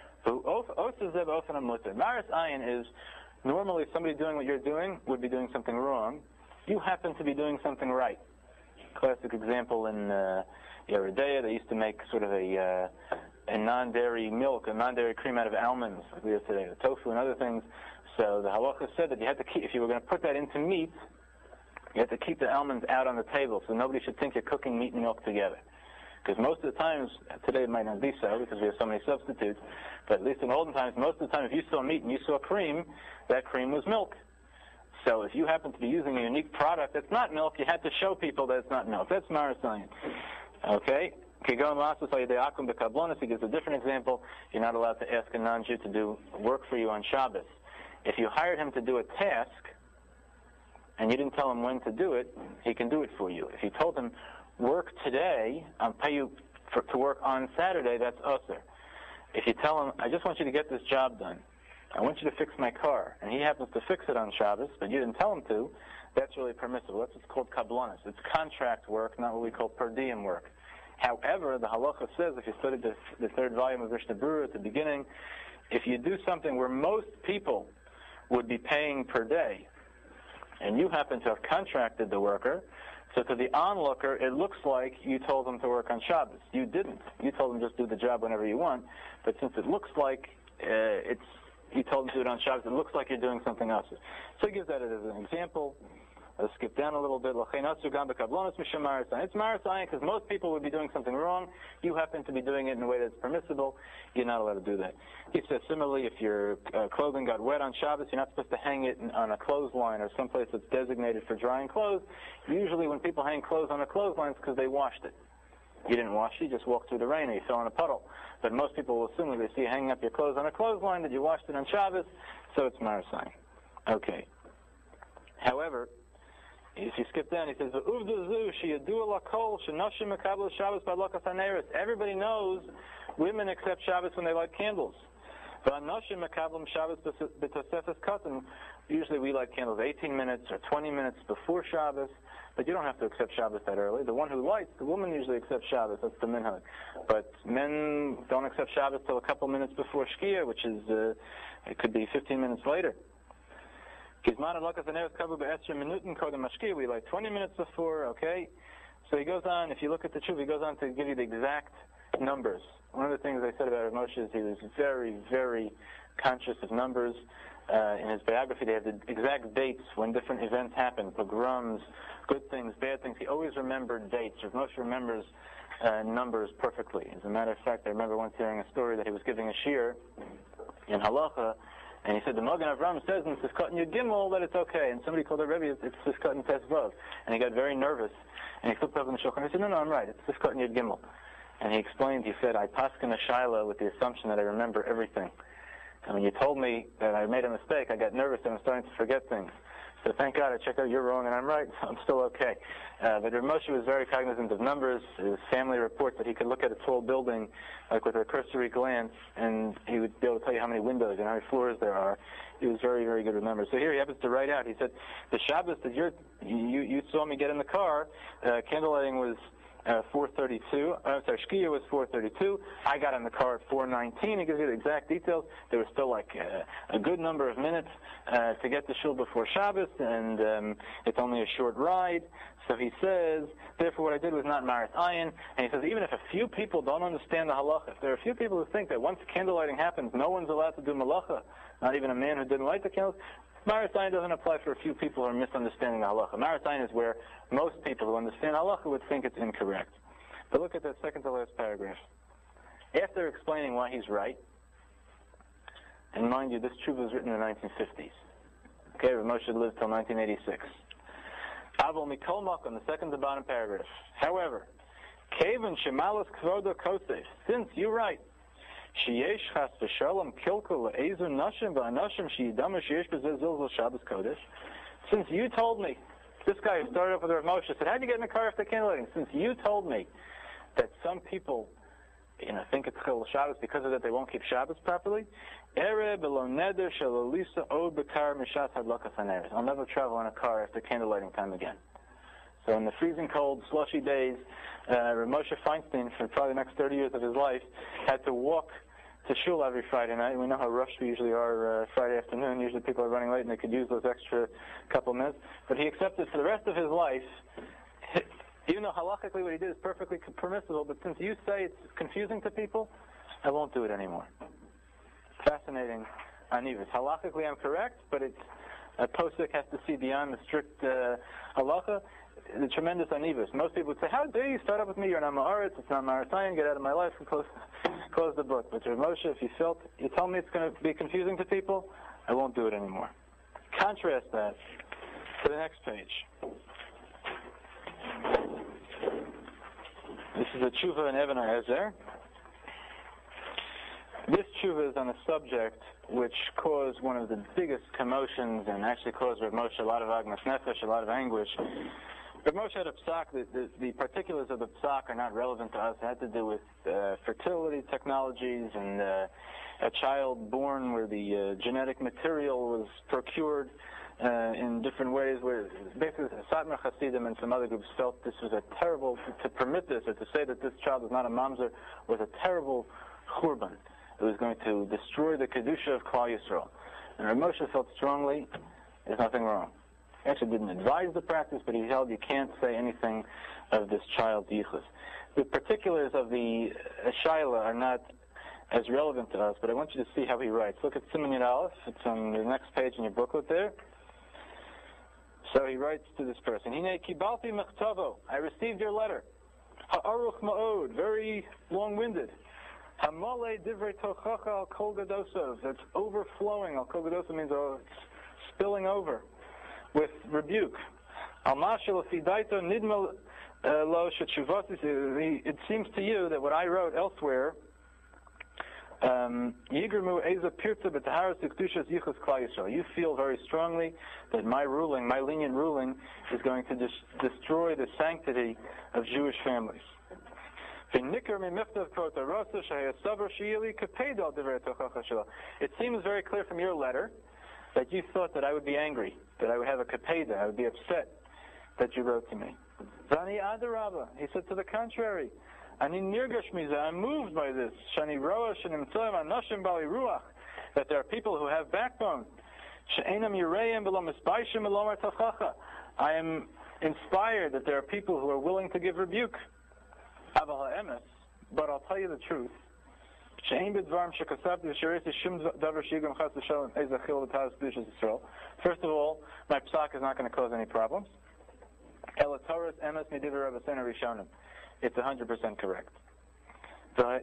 A: Maris Ayin is normally somebody doing what you're doing would be doing something wrong. You happen to be doing something right. Classic example in Yeridea, they used to make sort of a non-dairy milk, a non-dairy cream out of almonds, like we have today, the tofu and other things. So the halacha said that you had to keep, if you were going to put that into meat, you had to keep the almonds out on the table so nobody should think you're cooking meat and milk together. Because most of the times, today it might not be so because we have so many substitutes, but at least in olden times, most of the time if you saw meat and you saw cream, that cream was milk. So if you happen to be using a unique product that's not milk, you had to show people that it's not milk. That's Maris Ayin. Okay? He gives a different example. You're not allowed to ask a non-Jew to do work for you on Shabbos. If you hired him to do a task, and you didn't tell him when to do it, he can do it for you. If you told him, work today, I'll pay you to work on Saturday, that's usher. If you tell him, I just want you to get this job done, I want you to fix my car, and he happens to fix it on Shabbos, but you didn't tell him to, that's really permissible. That's what's called kablanis. It's contract work, not what we call per diem work. However, the halacha says, if you studied the third volume of Mishnah Berurah at the beginning, if you do something where most people would be paying per day, and you happen to have contracted the worker, so to the onlooker, it looks like you told them to work on Shabbos. You didn't. You told them just do the job whenever you want. But since it looks like you told them to do it on Shabbos, it looks like you're doing something else. So he gives that as an example. I'll skip down a little bit. It's Maris Ayin because most people would be doing something wrong. You happen to be doing it in a way that's permissible. You're not allowed to do that. He says similarly, if your clothing got wet on Shabbos, you're not supposed to hang it on a clothesline or someplace that's designated for drying clothes. Usually when people hang clothes on a clothesline, it's because they washed it. You didn't wash it, you just walked through the rain or you fell in a puddle. But most people will assume when they see you hanging up your clothes on a clothesline that you washed it on Shabbos, so it's Maris Ayin. Okay. However, if you skip down, he says, everybody knows women accept Shabbos when they light candles. Usually we light candles 18 minutes or 20 minutes before Shabbos, but you don't have to accept Shabbos that early. The one who lights, the woman usually accepts Shabbos. That's the minhag. But men don't accept Shabbos till a couple minutes before Shkia, which is, it could be 15 minutes later. We like 20 minutes before, okay? So he goes on, if you look at the Tshuva, he goes on to give you the exact numbers. One of the things I said about Rav Moshe is he was very, very conscious of numbers. In his biography, they have the exact dates when different events happen, pogroms, good things, bad things. He always remembered dates. Rav Moshe remembers numbers perfectly. As a matter of fact, I remember once hearing a story that he was giving a shir in Halacha, and he said, the Magen Avram says in Sifkat and Yud Gimel that it's okay. And somebody called the Rebbe, it's Sifkat and Tes Vav. And he got very nervous. And he flipped up in the Shulchan. He said, no, I'm right. It's Sifkat and Yud Gimel. And he explained, he said, I paskin a shaila with the assumption that I remember everything. And when you told me that I made a mistake, I got nervous and I'm starting to forget things. So thank God I checked out, you're wrong and I'm right, so I'm still okay. But Rav Moshe was very cognizant of numbers. His family reports that he could look at a tall building like with a cursory glance, and he would be able to tell you how many windows and how many floors there are. He was very, very good with numbers. So here he happens to write out, he said, the Shabbos that you saw me get in the car, candlelighting was 4:32. Shkia was 4:32. I got in the car at 4:19. He gives you the exact details. There was still like a good number of minutes to get to shul before Shabbos, and it's only a short ride. So he says, therefore what I did was not Maris Ayin. And he says, even if a few people don't understand the halacha, if there are a few people who think that once candlelighting happens, no one's allowed to do malacha, not even a man who didn't light the candles, Maris Ayin doesn't apply for a few people who are misunderstanding the halacha. Maris Ayin is where most people who understand halacha would think it's incorrect. But look at that second to last paragraph. After explaining why he's right, and mind you, this tshuva was written in the 1950s. Okay, Rav Moshe lived till 1986. Aval Mikol Mak on the second to bottom paragraph. However, Kavan Shemalas Kvoda Kosef, since you're right, Sheyesh Chas V'Shalom Kilkul Ezu Nashim V'Anashim Sheyidama Sheyesh B'Zeh Zilzal Shabbos Kodesh, since you told me, this guy who started off with Rav Moshe said, how'd you get in the car after candlelighting? Since you told me that some people, think it's Chil Shabbos because of that they won't keep Shabbos properly, I'll never travel in a car after candlelighting time again. So in the freezing cold, slushy days, Rav Moshe Feinstein, for probably the next 30 years of his life, had to walk to shul every Friday night. We know how rushed we usually are Friday afternoon. Usually people are running late and they could use those extra couple minutes. But he accepted for the rest of his life, even though halakhically what he did is perfectly permissible, but since you say it's confusing to people, I won't do it anymore. Fascinating anivus. Halakhically I'm correct, but a posek has to see beyond the strict halakha, the tremendous anivus. Most people would say, how dare you start up with me? You're not ma'aretz, it's not ma'aretzayin, get out of my life and close the book. But Rav Moshe, if you tell me it's going to be confusing to people, I won't do it anymore. Contrast that to the next page. This is a tshuva in Even HaEzer. This tshuva is on a subject which caused one of the biggest commotions and actually caused Rav Moshe a lot of agmas nefesh, a lot of anguish. Rav Moshe had a psak, the particulars of the psak are not relevant to us. It had to do with fertility technologies and a child born where the genetic material was procured in different ways, where basically Satmar Hasidim and some other groups felt this was a terrible, to permit this or to say that this child was not a mamzer was a terrible churban. It was going to destroy the kedusha of Klal Yisrael. And Rav Moshe felt strongly there's nothing wrong. He actually didn't advise the practice, but he held you can't say anything of this child's yichus. The particulars of the Shaila are not as relevant to us, but I want you to see how he writes. Look at Siman Yud Aleph. It's on the next page in your booklet there. So he writes to this person, Hine kibalti mechtavo, I received your letter. Ha'aruch ma'od, very long-winded. Hamale divrei tochacha al kol gadosov, that's overflowing. Al kol gadosov means spilling over with rebuke. Al mashal afidaito nidmal lo shetchuvatis, it seems to you that what I wrote elsewhere, Yigrmu eza pirta b'taharas ikdushas yichus klal Yisrael. You feel very strongly that my ruling, my lenient ruling, is going to destroy the sanctity of Jewish families. It seems very clear from your letter that you thought that I would be angry, that I would have a kapeda, I would be upset that you wrote to me. Zani adarabba, he said to the contrary. I'm moved by this. That there are people who have backbone. I am inspired that there are people who are willing to give rebuke. But I'll tell you the truth. First of all, my psak is not going to cause any problems. It's 100% correct. Now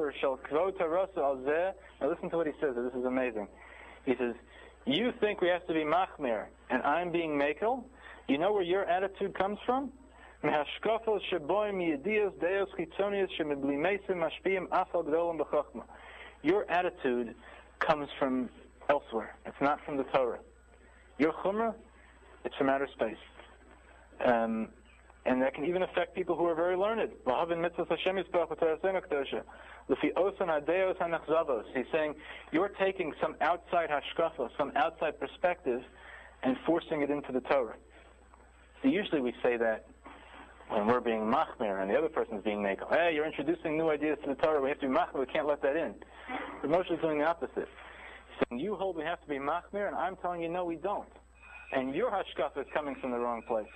A: listen to what he says. This is amazing. He says, you think we have to be machmir, and I'm being makel? You know where your attitude comes from? Your attitude comes from elsewhere. It's not from the Torah. Your chumrah, it's from outer space. And that can even affect people who are very learned. He's saying, you're taking some outside hashkafa, some outside perspective, and forcing it into the Torah. So usually we say that when we're being machmir and the other person's being makel. Hey, you're introducing new ideas to the Torah, we have to be machmir, we can't let that in. But Moshe is doing the opposite. He's saying, you hold we have to be machmir, and I'm telling you, no, we don't. And your hashkafa is coming from the wrong place.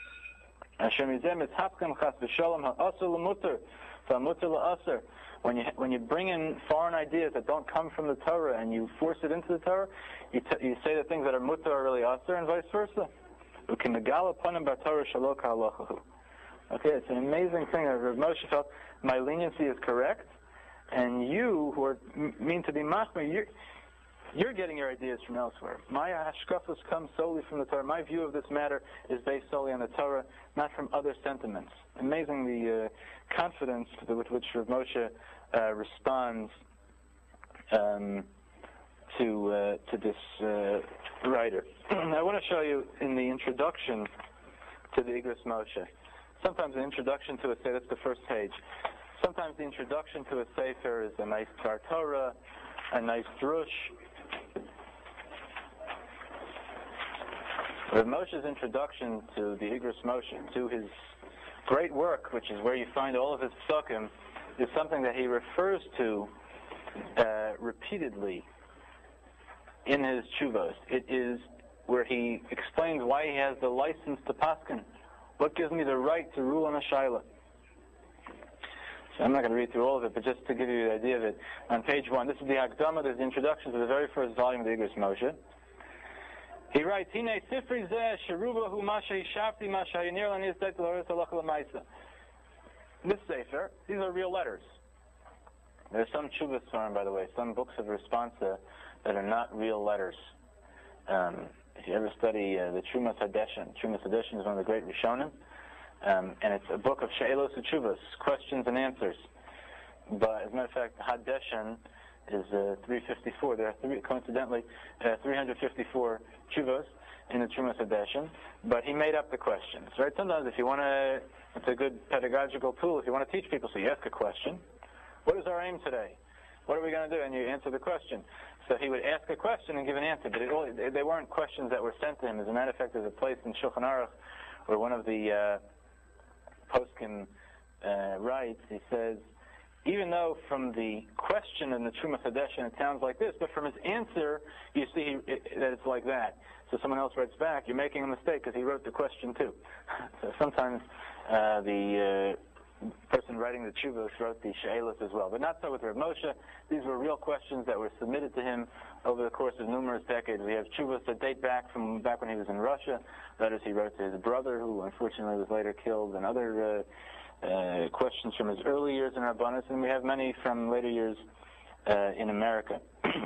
A: When you bring in foreign ideas that don't come from the Torah and you force it into the Torah, you say that things that are mutter are really aser, and vice versa. Okay, it's an amazing thing that Rav Moshe felt my leniency is correct, and you, who are mean to be machmir, you're getting your ideas from elsewhere. My hashkafas come solely from the Torah. My view of this matter is based solely on the Torah, not from other sentiments. Amazing the confidence with which Rav Moshe responds to this writer. I want to show you in the introduction to the Igros Moshe. Sometimes the introduction to a sefer, that's the first page. Sometimes the introduction to a sefer is a nice Tar Torah, a nice drush. Rav Moshe's introduction to the Igros Moshe, to his great work, which is where you find all of his psukim, is something that he refers to repeatedly in his tshuvos. It is where he explains why he has the license to paskin. What gives me the right to rule on a shaila? So I'm not going to read through all of it, but just to give you the idea of it, on page 1, this is the Akdama, there's the introduction to the very first volume of the Igros Moshe. He writes, Hine sifri zeh sherubahu masha yishafti masha yinir lani yisdek l'oris halacha l'maisa. This sefer, these are real letters. There's some tshuvas form, by the way, some books of responsa that are not real letters. If you ever study the Trumas Hadeshen is one of the great Rishonim, and it's a book of She'elos Utshuvas, questions and answers. But as a matter of fact, Hadeshen is 354. There are coincidentally 354 Tshuvos in the Trumas Hadeshen, but he made up the questions. Right? Sometimes if you want to, it's a good pedagogical tool. If you want to teach people, so you ask a question. What is our aim today? What are we going to do? And you answer the question. So he would ask a question and give an answer, but they weren't questions that were sent to him. As a matter of fact, there's a place in Shulchan Aruch where one of the poskim writes, he says, even though from the question in the Trumas Hadeshen it sounds like this, but from his answer you see that it's like that. So someone else writes back, you're making a mistake because he wrote the question too. So sometimes the person writing the tshuvos wrote the she'elos as well. But not so with Rav Moshe. These were real questions that were submitted to him over the course of numerous decades. We have tshuvos that date back from back when he was in Russia, letters he wrote to his brother, who unfortunately was later killed, and other questions from his early years in Rabbanis, and we have many from later years in America.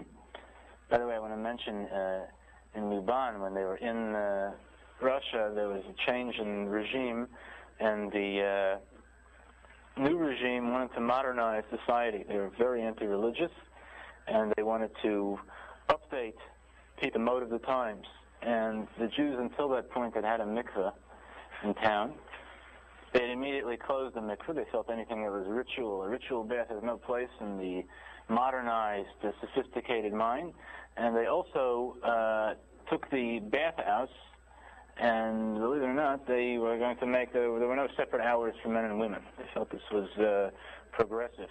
A: By the way, I want to mention in Luban, when they were in Russia, there was a change in regime, and the new regime wanted to modernize society. They were very anti-religious, and they wanted to update the mode of the times. And the Jews, until that point, had had a mikveh in town. They had immediately closed the mikveh. They felt anything that was ritual. A ritual bath has no place in the modernized, sophisticated mind. And they also took the bathhouse, and believe it or not, they were going to make, there were no separate hours for men and women. They felt this was progressive.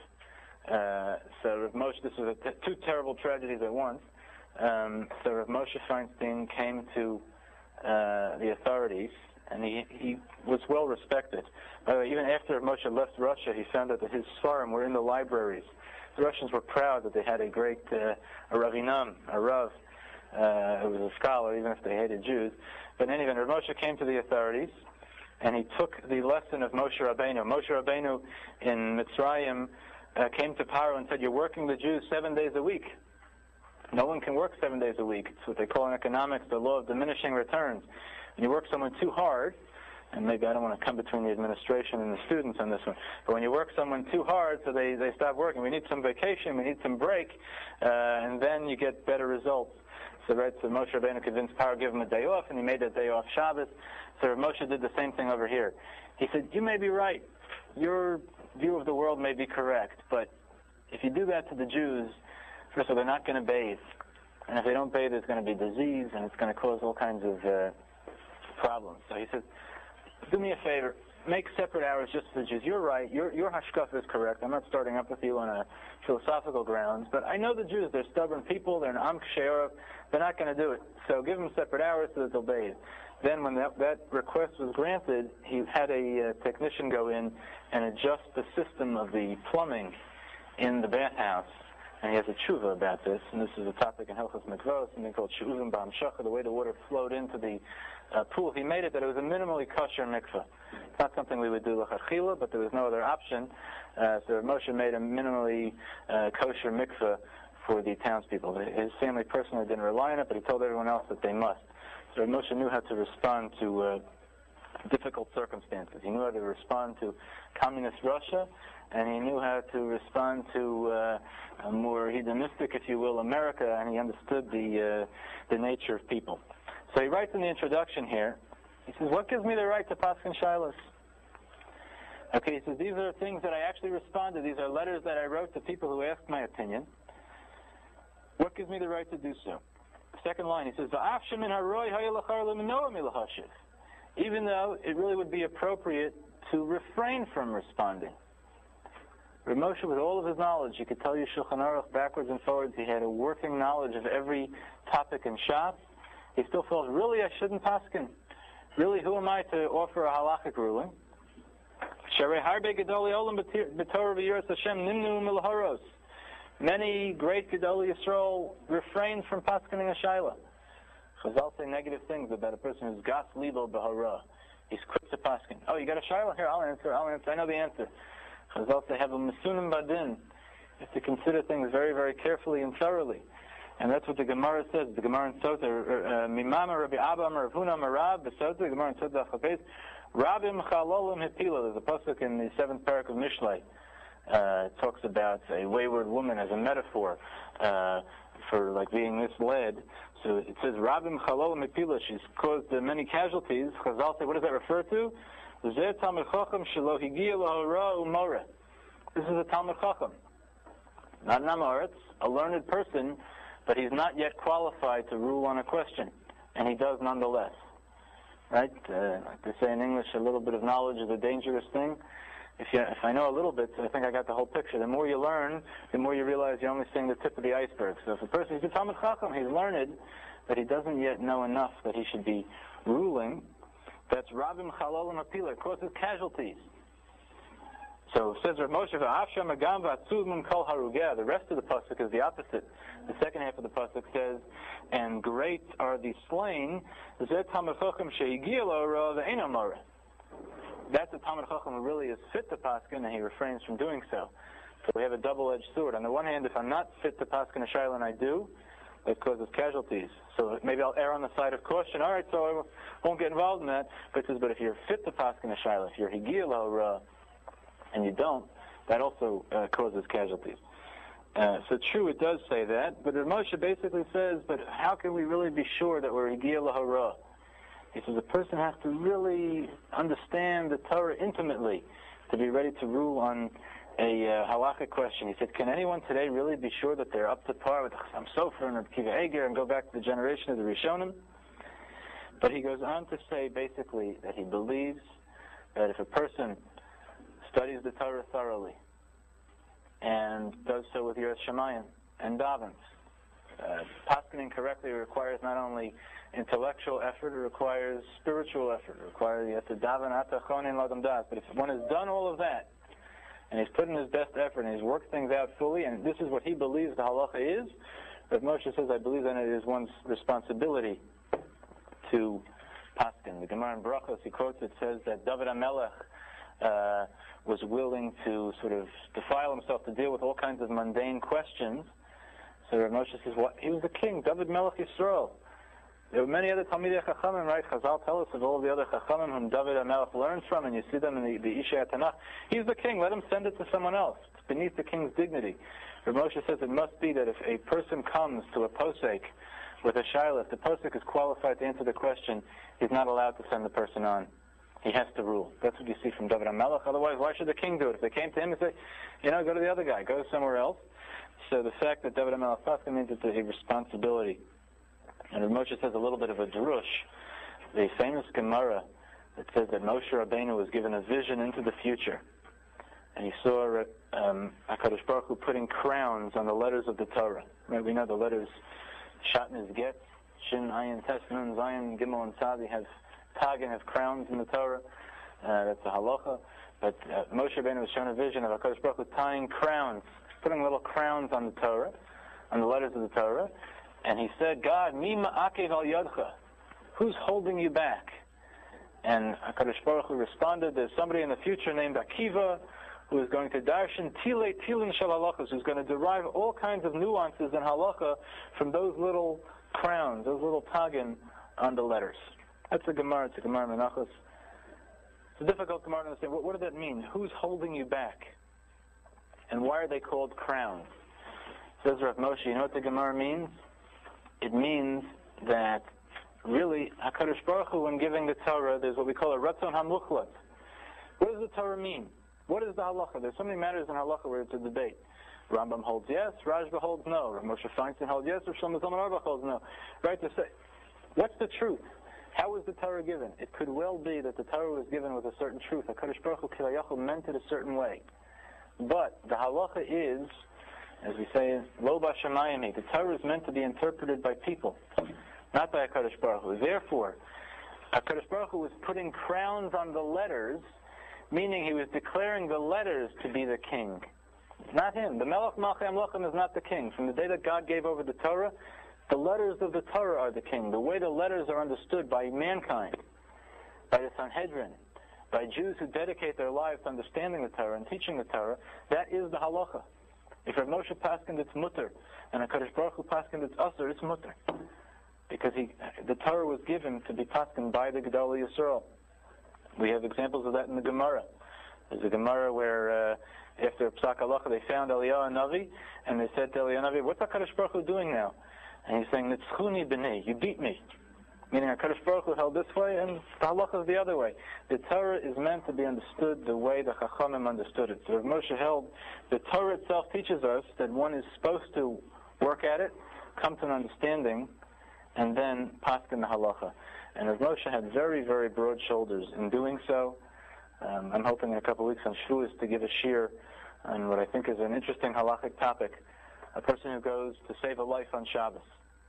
A: So Rav Moshe, this was two terrible tragedies at once. So Rav Moshe Feinstein came to the authorities, and he was well respected. By the way, even after Moshe left Russia, he found out that his Sfarim were in the libraries. The Russians were proud that they had a great a Ravinam, a Rav, who was a scholar, even if they hated Jews. But in any event, Rav Moshe came to the authorities, and he took the lesson of Moshe Rabbeinu. Moshe Rabbeinu in Mitzrayim came to Paro and said, you're working the Jews 7 days a week. No one can work 7 days a week. It's what they call in economics the law of diminishing returns. When you work someone too hard, and maybe I don't want to come between the administration and the students on this one, but when you work someone too hard, so they stop working. We need some vacation, we need some break, and then you get better results. So Moshe Rabbeinu convinced Paro to give him a day off, and he made that day off Shabbos. So Moshe did the same thing over here. He said, you may be right. Your view of the world may be correct, but if you do that to the Jews, first of all, they're not going to bathe. And if they don't bathe, there's going to be disease, and it's going to cause all kinds of problems. So he says, do me a favor. Make separate hours just for the Jews. You're right. Your hashkaf is correct. I'm not starting up with you on a philosophical grounds, but I know the Jews. They're stubborn people. They're an Am Kshe'arav. They're not going to do it. So give them separate hours so that they'll bathe. Then when that request was granted, he had a technician go in and adjust the system of the plumbing in the bathhouse. And he has a tshuva about this, and this is a topic in Hilchos Mikvos, something called Shuvim Ba'am Shacha, the way the water flowed into the pool. He made it that it was a minimally kosher mikveh. It's not something we would do l'chachila, but there was no other option. So Moshe made a minimally kosher mikveh for the townspeople. His family personally didn't rely on it, but he told everyone else that they must. So Moshe knew how to respond to difficult circumstances. He knew how to respond to communist Russia, and he knew how to respond to a more hedonistic, if you will, America, and he understood the nature of people. So he writes in the introduction here, he says, what gives me the right to paskin shilos? Okay, he says, these are things that I actually responded. These are letters that I wrote to people who asked my opinion. What gives me the right to do so? Second line, he says, even though it really would be appropriate to refrain from responding. Rav Moshe, with all of his knowledge, he could tell you Shulchan Aruch backwards and forwards. He had a working knowledge of every topic in Shas. He still felt, really, I shouldn't paskin. Really, who am I to offer a halachic ruling? Many great Gedolei Yisrael refrained from paskening a shaila. Chazal say negative things about a person who's gas libo b'hara. He's quick to paskin. Oh, you got a shaila? Here, I'll answer. I know the answer. Chazal say have a mesunim badin. You have to consider things very, very carefully and thoroughly. And that's what the Gemara says. The Gemara in Sota, Mimama Rabbi Abba Rav Huna Marab, the Sota, the Gemara in Sota Chapez, Rabim Chalolim Hepila. There's a pasuk in the 7th parak of Mishlei. It talks about a wayward woman as a metaphor for like being misled. So it says Rabim Chalolim Hepila. She's caused many casualties. Chazal say, what does that refer to? This is a Talmid Chacham, not an Amoritz, a learned person, but he's not yet qualified to rule on a question, and he does nonetheless. Right? Like they say in English, a little bit of knowledge is a dangerous thing. If I know a little bit, I think I got the whole picture. The more you learn, the more you realize you're only seeing the tip of the iceberg. So if a person is a Talmid Chacham, he's learned, but he doesn't yet know enough that he should be ruling, that's Rabim Chalolim Apila. It causes casualties. So it says Rav Moshe, the rest of the pasuk is the opposite. The second half of the pasuk says, and great are the slain. That's a Talmid Chacham who really is fit to paskin, and he refrains from doing so. So we have a double-edged sword. On the one hand, if I'm not fit to paskin a shayla and I do, it causes casualties. So maybe I'll err on the side of caution. All right, so I won't get involved in that. But it says, but if you're fit to paskin a shayla, if you're higiyah lahora, and you don't, that also causes casualties. So true, it does say that, but Rav Moshe basically says, but how can we really be sure that we're higiyah lahora? He says a person has to really understand the Torah intimately to be ready to rule on a halachic question. He said, can anyone today really be sure that they're up to par with Chassam Sofer and Reb Kiva Eger and go back to the generation of the Rishonim? But he goes on to say basically that he believes that if a person studies the Torah thoroughly and does so with Yiras Shamayim and davens, paskening correctly requires not only intellectual effort, it requires spiritual effort. It requires, you have to daven atachonin ladam das. But if one has done all of that, and he's put in his best effort, and he's worked things out fully, and this is what he believes the halacha is, Rav Moshe says, I believe that it is one's responsibility to paskin. The Gemara in Brachos, he quotes, it says that David HaMelech was willing to sort of defile himself to deal with all kinds of mundane questions. So Rav Moshe says, what? He was the king, David Melech Yisrael. There were many other Talmidei Chachamim, right? Chazal tell us of all the other Chachamim whom David HaMelech learns from, and you see them in the Ishei HaTanakh. He's the king. Let him send it to someone else. It's beneath the king's dignity. Rav Moshe says it must be that if a person comes to a posek with a shayla, if the posek is qualified to answer the question, he's not allowed to send the person on. He has to rule. That's what you see from David HaMelech. Otherwise, why should the king do it? If they came to him and say, go to the other guy, go somewhere else. So the fact that David HaMelech paskin means it's a responsibility. And Rav Moshe says a little bit of a drush, the famous Gemara that says that Moshe Rabbeinu was given a vision into the future, and he saw HaKadosh Baruch Hu putting crowns on the letters of the Torah. Right? We know the letters Shatnez Get, Shin, Ayin, Tes, Nun, Zayin, Gimel, and Tzadi have tag and have crowns in the Torah. That's a halacha. But Moshe Rabbeinu was shown a vision of HaKadosh Baruch Hu tying crowns, putting little crowns on the Torah, on the letters of the Torah. And he said, God, mi ma'akev al yadcha. Who's holding you back? And HaKadosh Baruch Hu responded, there's somebody in the future named Akiva who is going to darshan tilei tilin shel halachas, who's going to derive all kinds of nuances in halacha from those little crowns, those little tagin on the letters. That's a Gemara. It's a Gemara Menachos. It's a difficult Gemara to understand. What does that mean? Who's holding you back? And why are they called crowns? Says Rav Moshe, you know what the Gemara means? It means that really, HaKadosh Baruch Hu, when giving the Torah, there's what we call a Ratzon HaMuchlat. What does the Torah mean? What is the halacha? There's so many matters in halacha where it's a debate. Rambam holds yes, Rashba holds no. Rav Moshe Feinstein holds yes, Rav Shlomo Zalman Auerbach holds no. Right to say, what's the truth? How was the Torah given? It could well be that the Torah was given with a certain truth. HaKadosh Baruch Hu Kilayachol meant it a certain way. But the halacha is, as we say, Lo B'Shamayim, the Torah is meant to be interpreted by people, not by HaKadosh Baruch Hu. Therefore, HaKadosh Baruch Hu was putting crowns on the letters, meaning he was declaring the letters to be the king. Not him. The Melech Malchei Amlachim is not the king. From the day that God gave over the Torah, the letters of the Torah are the king. The way the letters are understood by mankind, by the Sanhedrin, by Jews who dedicate their lives to understanding the Torah and teaching the Torah, that is the halacha. If Rav Moshe paskined it's mutter, and HaKadosh Baruch Hu paskined it's usher, it's mutter. Because the Torah was given to be paskined by the Gedolei Yisrael. We have examples of that in the Gemara. There's a Gemara where after Psak Halacha they found Eliyahu Navi, and they said to Eliyahu Navi, what's HaKadosh Baruch Hu doing now? And he's saying, Nitzchuni b'nei, you beat me. Meaning HaKadosh Baruch Hu held this way, and the Halacha is the other way. The Torah is meant to be understood the way the Chachamim understood it. So Rav Moshe held, the Torah itself teaches us that one is supposed to work at it, come to an understanding, and then paskin the Halacha. And Rav Moshe had very, very broad shoulders in doing so. I'm hoping in a couple of weeks on Shavuos to give a shiur on what I think is an interesting halachic topic. A person who goes to save a life on Shabbos,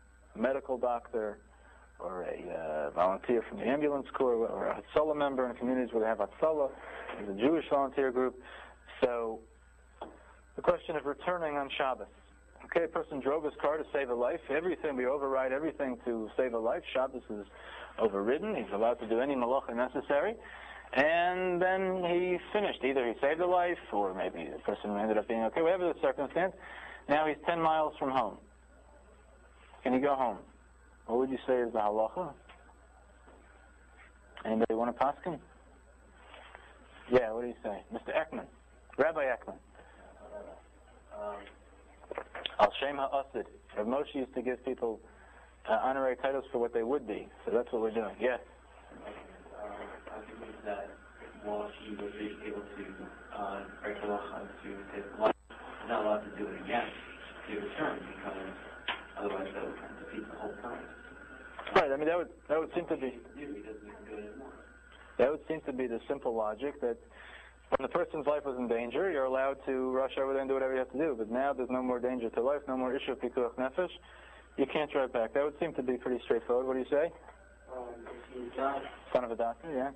A: a medical doctor, or a volunteer from the ambulance corps, or a Hatzalah member in communities where they have Hatzalah, there's a Jewish volunteer group. So the question of returning on Shabbos. Okay, a person drove his car to save a life. Everything, we override everything to save a life. Shabbos is overridden. He's allowed to do any malacha necessary. And then he finished. Either he saved a life, or maybe the person ended up being okay, whatever the circumstance. Now he's 10 miles from home. Can he go home? What would you say is the halacha? Anybody want to paskin? Yeah, what do you say? Mr. Ekman. Rabbi Ekman. Al Shem HaAsid. Rav Moshe used to give people honorary titles for what they would be. So that's what we're doing. Yes?
B: I believe that while she was able to break the law to save life, she's not allowed to do it again to return, because otherwise that would kind of defeat the whole purpose.
A: Right, I mean that would seem to be that would seem to be the simple logic that when the person's life was in danger, you're allowed to rush over there and do whatever you have to do. But now there's no more danger to life, no more issue of pikuach nefesh. You can't drive back. That would seem to be pretty straightforward. What do you say? Son of a doctor, yeah.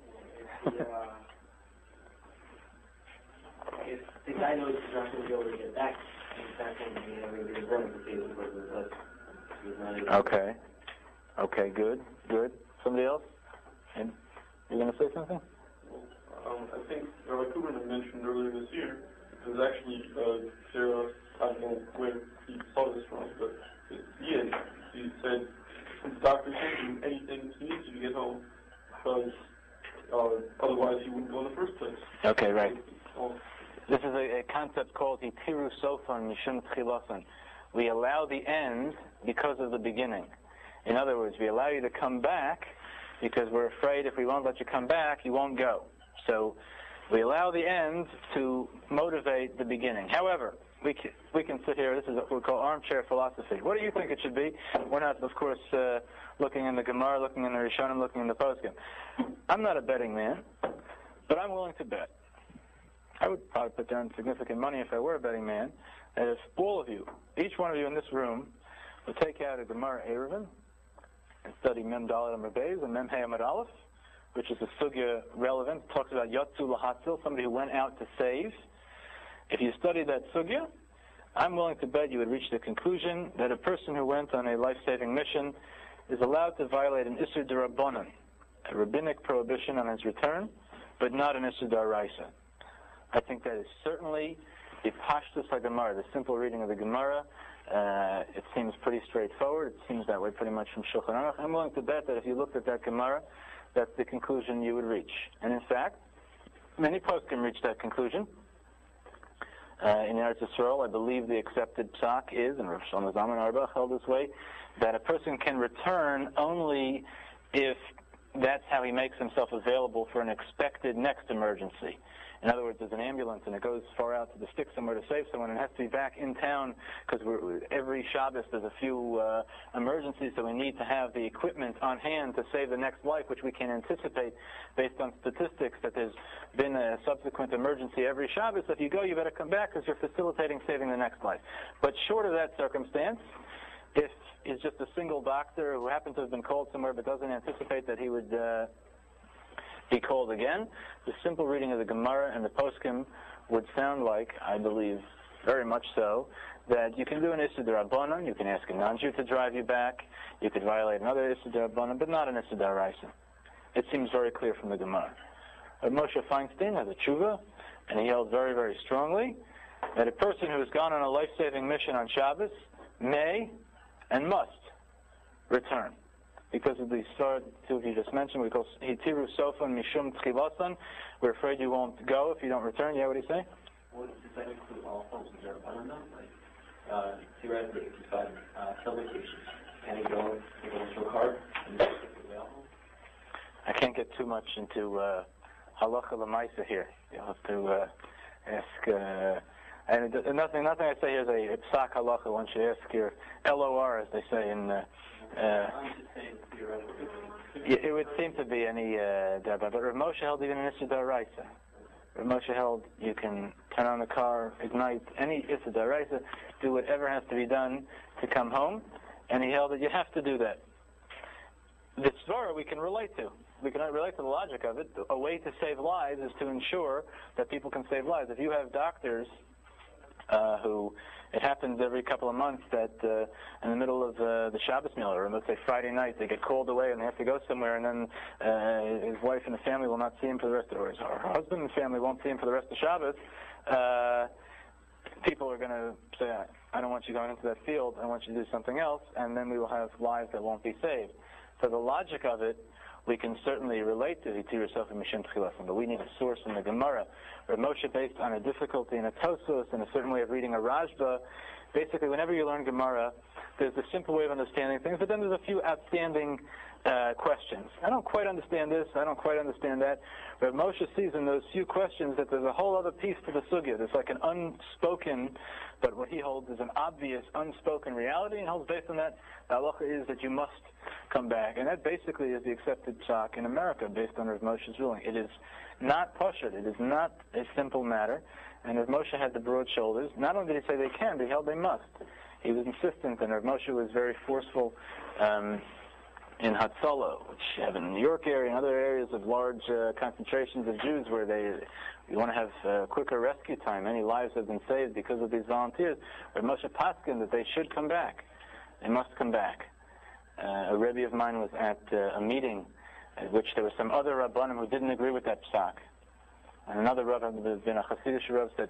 B: If the guy knows he's not going to be able to get back, he's not going to be able to run the field because he's not able to.
A: Okay. Okay, good. Somebody else? And you're going to say something?
C: I think Rabbi Kubrin had mentioned earlier this year, there's actually Sarah, I don't know where he saw this from, but he said, the doctor can't do anything he needs you to get home, because otherwise he wouldn't go in the first place.
A: Okay, right. This is a concept called Hitiru Sofan Mishum Tchilosan. We allow the end because of the beginning. In other words, we allow you to come back because we're afraid if we won't let you come back, you won't go. So we allow the end to motivate the beginning. However, we can sit here. This is what we call armchair philosophy. What do you think it should be? We're not, of course, looking in the Gemara, looking in the Rishonim, looking in the Poskim. I'm not a betting man, but I'm willing to bet. I would probably put down significant money if I were a betting man, that if all of you, each one of you in this room, would take out a Gemara Eruvin and study Mem Dalet Amar Beis and Mem Hey Amar Aleph, which is a sugya relevant, talks about Yatzu Lahatzil, somebody who went out to save. If you study that sugya, I'm willing to bet you would reach the conclusion that a person who went on a life-saving mission is allowed to violate an Isur D'Rabbanan. a rabbinic prohibition on his return, but not an Issur D'Oraisa. I think that is certainly the Pashtus HaGemara, the simple reading of the Gemara. It seems pretty straightforward. It seems that way pretty much from Shulchan Aruch. I'm willing to bet that if you looked at that Gemara, that's the conclusion you would reach. And in fact, many poskim reach that conclusion. In Eretz Yisrael, I believe the accepted psak is, and Rav Shlomo Zalman Auerbach held this way, that a person can return only if that's how he makes himself available for an expected next emergency. In other words, there's an ambulance and it goes far out to the stick somewhere to save someone and has to be back in town because every Shabbos there's a few emergencies, so we need to have the equipment on hand to save the next life, which we can anticipate based on statistics that there's been a subsequent emergency every Shabbos. If you go, you better come back because you're facilitating saving the next life. But short of that circumstance, if it's just a single doctor who happens to have been called somewhere but doesn't anticipate that he would be called again, the simple reading of the Gemara and the poskim would sound like, I believe, very much so, that you can do an Issur D'Rabbanan, you can ask a non-Jew to drive you back, you could violate another Issur D'Rabbanan, but not an Issur D'Oraisa. It seems very clear from the Gemara. Moshe Feinstein has a tshuva, and he held very, very strongly that a person who has gone on a life-saving mission on Shabbos may and must return. Because of the start two you just mentioned, we call hitiru sofan mishum tchilasan. We're afraid you won't go if you don't return. Yeah, what do you say?
B: Well, does that include all forms of D'Rabbanan? Like, theoretically, if he's got kill vacations, can he go to a card and make it available?
A: I can't get too much into halacha l'maisa here. You'll have to ask. And nothing I say here is a psak halacha. Once you ask your LOR, as they say in.
B: I'm just saying theoretically.
A: It would seem to be any but Rav Moshe held even an Issur D'Oraisa. Rav Moshe held you can turn on the car, ignite any Issur D'Oraisa, do whatever has to be done to come home, and he held that you have to do that. The Svara we can relate to. We can relate to the logic of it. A way to save lives is to ensure that people can save lives. If you have doctors who, it happens every couple of months that in the middle of the Shabbos meal, or let's say Friday night, they get called away and they have to go somewhere, and then his wife and the family will not see him for the rest of the, or his husband and family won't see him for the rest of Shabbos. People are going to say, I don't want you going into that field, I want you to do something else, and then we will have lives that won't be saved. So the logic of it, we can certainly relate to Hitiru Sofan Mishum Tchilasan, but we need a source in the Gemara. Rav Moshe, based on a difficulty in a Tosfos and a certain way of reading a Rashba, basically whenever you learn Gemara, there's a simple way of understanding things, but then there's a few outstanding questions. I don't quite understand this, I don't quite understand that. Rav Moshe sees in those few questions that there's a whole other piece to the sugya. There's like an unspoken, but what he holds is an obvious unspoken reality, and holds based on that, the halacha is that you must come back. And that basically is the accepted psak in America based on Rav Moshe's ruling. It is not pashut, it is not a simple matter, and Rav Moshe had the broad shoulders. Not only did he say they can, but he held they must. He was insistent, and Rav Moshe was very forceful in Hatzalah, which you have in the New York area and other areas of large concentrations of Jews where you want to have quicker rescue time. Many lives have been saved because of these volunteers. Rav Moshe paskin that they should come back. They must come back. A Rebbe of mine was at a meeting at which there were some other Rabbanim who didn't agree with that psak. And another Rabbi, there's been a Hasidic Rabbi, said,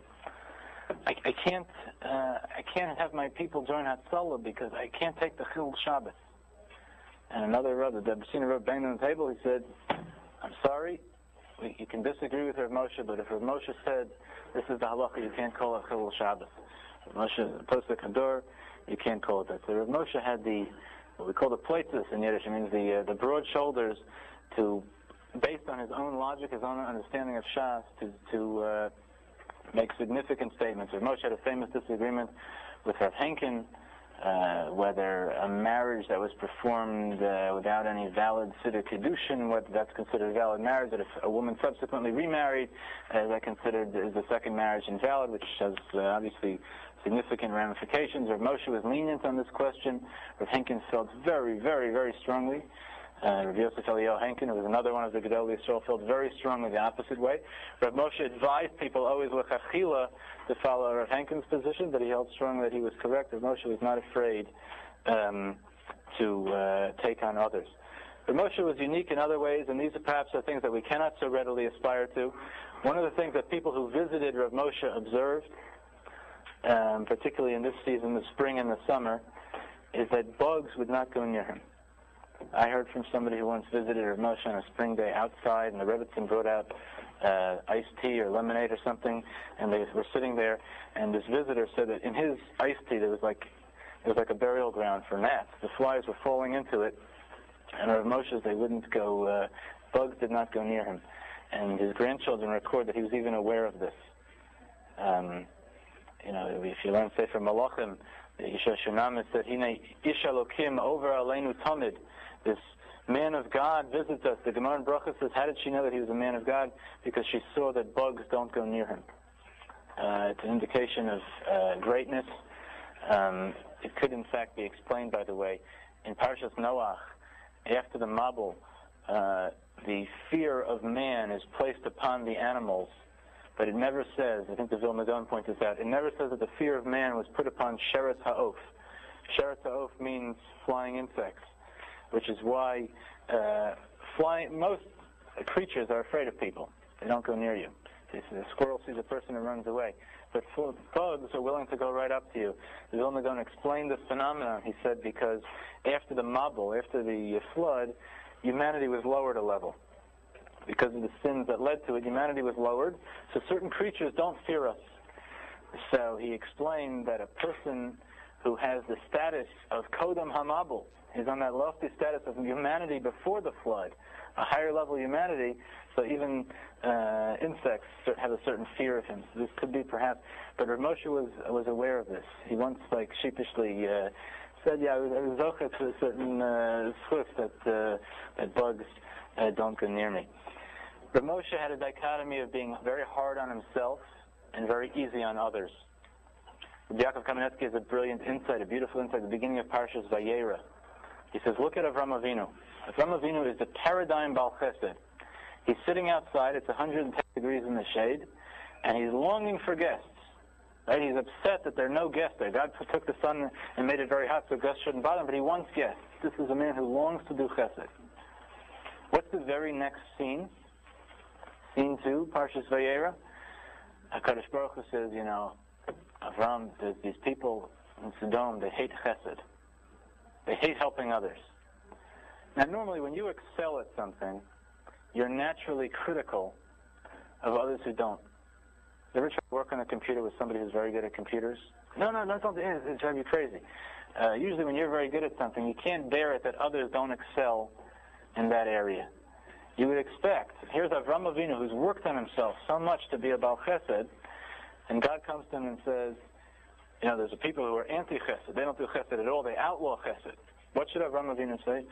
A: I can't have my people join Hatzalah because I can't take the Chilul Shabbos. And another Rabbi, the Abyssinian Rabbi, banged on the table, he said, I'm sorry, you can disagree with Rav Moshe, but if Rav Moshe said, this is the halacha, you can't call it Chilul Shabbos. Rav Moshe, Posek Hador, you can't call it that. So Rav Moshe had what we call the plaitus in Yiddish. It means the broad shoulders to, based on his own logic, his own understanding of Shas, to make significant statements. Rav Moshe had a famous disagreement with Rav Henkin, whether a marriage that was performed without any valid siddur kedushin, whether that's considered a valid marriage, that if a woman subsequently remarried, that considered is the second marriage invalid, which has obviously significant ramifications. Rav Moshe was lenient on this question. Rav Henkin felt very, very, very strongly. Rav Yosef Eliyahu Henkin, who was another one of the Gedolei Yisrael, felt very strongly the opposite way. Rav Moshe advised people always l'chachila to follow Rav Henkin's position, but he held strongly that he was correct. Rav Moshe was not afraid to take on others. But Moshe was unique in other ways, and these are perhaps the things that we cannot so readily aspire to. One of the things that people who visited Rav Moshe observed, particularly in this season, the spring and the summer, is that bugs would not go near him. I heard from somebody who once visited Rav Moshe on a spring day outside, and the Rebbetzin brought out iced tea or lemonade or something, and they were sitting there, and this visitor said that in his iced tea there was like a burial ground for gnats. The flies were falling into it, and Rav Moshe's, they wouldn't go, bugs did not go near him. And his grandchildren record that he was even aware of this. If you learn Sefer Malachim, the Isha Shunamis said, Hine Ish Elokim over Aleinu Tamid. This man of God visits us. The Gemara in Brachos says, how did she know that he was a man of God? Because she saw that bugs don't go near him. It's an indication of greatness. It could in fact be explained, by the way, in Parshas Noach, after the Mabul, the fear of man is placed upon the animals, but it never says, I think the Vilna Gaon points this out, it never says that the fear of man was put upon Sheretz Ha'of. Sheretz Ha'of means flying insects, which is why most creatures are afraid of people. They don't go near you. The squirrel sees a person and runs away. But bugs are willing to go right up to you. The Vilna Gaon explained this phenomenon. He said because after the Mabul, after the flood, humanity was lowered a level. Because of the sins that led to it, humanity was lowered. So certain creatures don't fear us. So he explained that a person who has the status of Kodam HaMabul, is on that lofty status of humanity before the flood, a higher level humanity, so even insects have a certain fear of him. So this could be perhaps, but Rav Moshe was aware of this. He once, sheepishly said, I was zocher to a certain swift that bugs don't go near me. Rav Moshe had a dichotomy of being very hard on himself and very easy on others. Yaakov Kamenetsky has a brilliant insight, a beautiful insight at the beginning of Parshas Vayera. He says, look at Avram Avinu. Avram Avinu is the paradigm Baal Chesed. He's sitting outside, it's 110 degrees in the shade, and he's longing for guests. Right? He's upset that there are no guests there. God took the sun and made it very hot so guests shouldn't bother him, but he wants guests. This is a man who longs to do chesed. What's the very next scene? Scene 2, Parshas Vayera. HaKadosh Baruch Hu says, Avram, there's these people in Sodom, they hate chesed. They hate helping others. Now, normally when you excel at something, you're naturally critical of others who don't. You ever try to work on a computer with somebody who's very good at computers? No, don't. It drives you crazy. Usually when you're very good at something, you can't bear it that others don't excel in that area. You would expect, here's Avram Avinu who's worked on himself so much to be a Baal Chesed, and God comes to him and says, there's a people who are anti-chesed. They don't do chesed at all. They outlaw chesed. What should Avram Avinu say?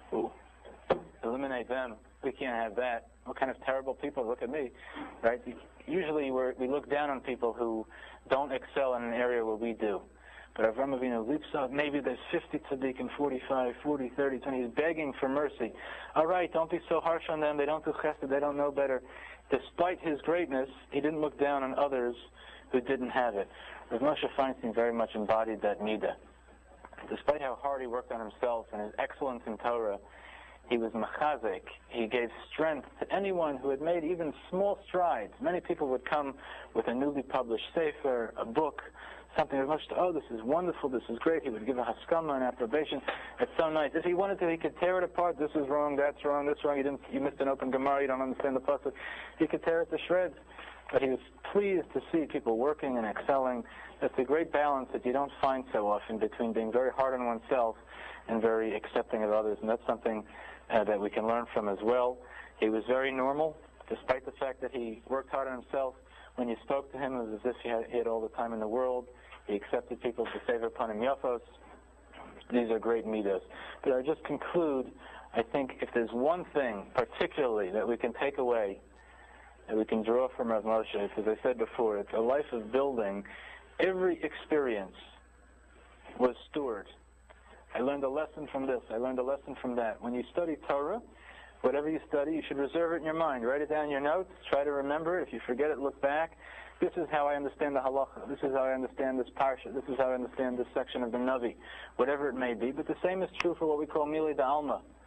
A: Eliminate them. We can't have that. What kind of terrible people? Look at me. Right? Usually we look down on people who don't excel in an area where we do. But Avram Avinu leaps up. Maybe there's 50 tzaddikim, 45, 40, 30, 20. He's begging for mercy. All right, don't be so harsh on them. They don't do chesed. They don't know better. Despite his greatness, he didn't look down on others who didn't have it. Rav Moshe Feinstein very much embodied that midah. Despite how hard he worked on himself and his excellence in Torah, he was machazek. He gave strength to anyone who had made even small strides. Many people would come with a newly published sefer, a book, something Rav Moshe, this is wonderful, this is great. He would give a haskama, an approbation. It's so nice. If he wanted to, he could tear it apart. This is wrong, that's wrong, this wrong. You missed an open Gemara, you don't understand the pasuk. He could tear it to shreds. But he was pleased to see people working and excelling. That's a great balance that you don't find so often between being very hard on oneself and very accepting of others. And that's something that we can learn from as well. He was very normal, despite the fact that he worked hard on himself. When you spoke to him, it was as if he had all the time in the world. He accepted people to save upon him yafos. These are great midas. But I just conclude, I think if there's one thing particularly that we can take away, that we can draw from Rav Moshe, as I said before, it's a life of building. Every experience was stored. I learned a lesson from this. I learned a lesson from that. When you study Torah, whatever you study, you should reserve it in your mind. Write it down in your notes. Try to remember it. If you forget it, look back. This is how I understand the halacha. This is how I understand this parsha. This is how I understand this section of the Navi. Whatever it may be. But the same is true for what we call Mili D'Alma.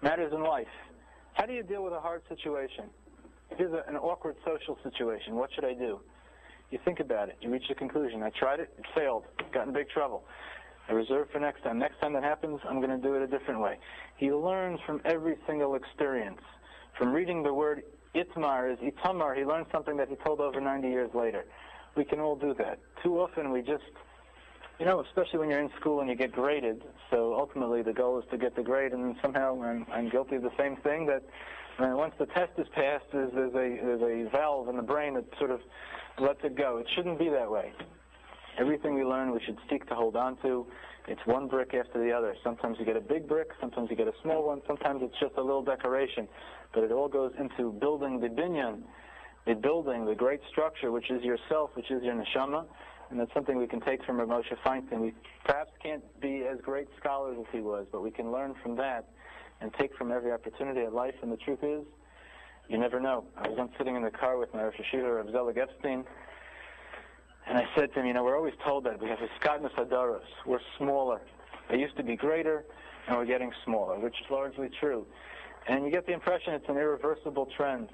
A: matters in life. How do you deal with a hard situation? Here's an awkward social situation. What should I do? You think about it. You reach a conclusion. I tried it. It failed. Got in big trouble. I reserve for next time. Next time that happens, I'm going to do it a different way. He learns from every single experience. From reading the word Itmar is Itamar, he learns something that he told over 90 years later. We can all do that. Too often we just, especially when you're in school and you get graded, so ultimately the goal is to get the grade, and then somehow I'm guilty of the same thing, that once the test is passed, there's a valve in the brain that sort of lets it go. It shouldn't be that way. Everything we learn, we should seek to hold on to. It's one brick after the other. Sometimes you get a big brick, sometimes you get a small one, sometimes it's just a little decoration. But it all goes into building the binyan, the great structure, which is yourself, which is your neshama. And that's something we can take from Rav Moshe Feinstein. We perhaps can't be as great scholars as he was, but we can learn from that and take from every opportunity at life. And the truth is, you never know. I was once sitting in the car with my Rosh Hashiva, Rav Zelig Epstein, and I said to him, we're always told that we have Hiskadnus Hadaros. We're smaller. They used to be greater, and we're getting smaller, which is largely true. And you get the impression it's an irreversible trend.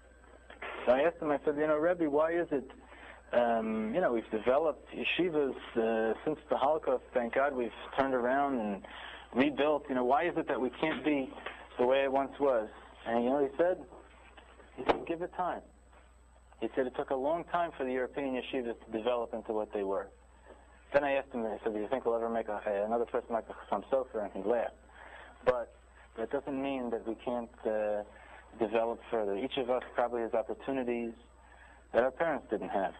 A: So I asked him, I said, Rebbe, why is it, we've developed yeshivas since the Holocaust. Thank God we've turned around and rebuilt. Why is it that we can't be the way it once was? And he said, give it time. He said it took a long time for the European yeshivas to develop into what they were. Then I asked him, I said, do you think we'll ever make another person like the Chassam Sofer? And he laughed. But that doesn't mean that we can't develop further. Each of us probably has opportunities that our parents didn't have.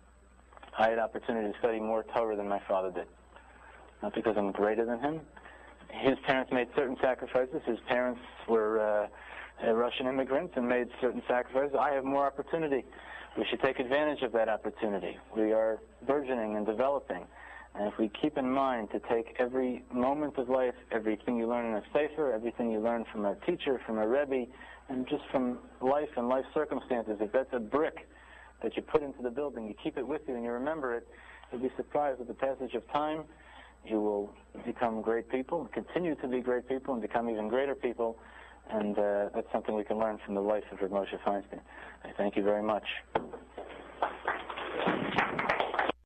A: I had opportunity to study more Torah than my father did. Not because I'm greater than him. His parents made certain sacrifices. His parents were Russian immigrants and made certain sacrifices. I have more opportunity. We should take advantage of that opportunity. We are burgeoning and developing. And if we keep in mind to take every moment of life, everything you learn in a sefer, everything you learn from a teacher, from a rebbe, and just from life and life circumstances, if that's a brick that you put into the building, you keep it with you and you remember it, you'll be surprised with the passage of time. You will become great people, continue to be great people, and become even greater people. And that's something we can learn from the life of Rav Moshe Feinstein. I thank you very much.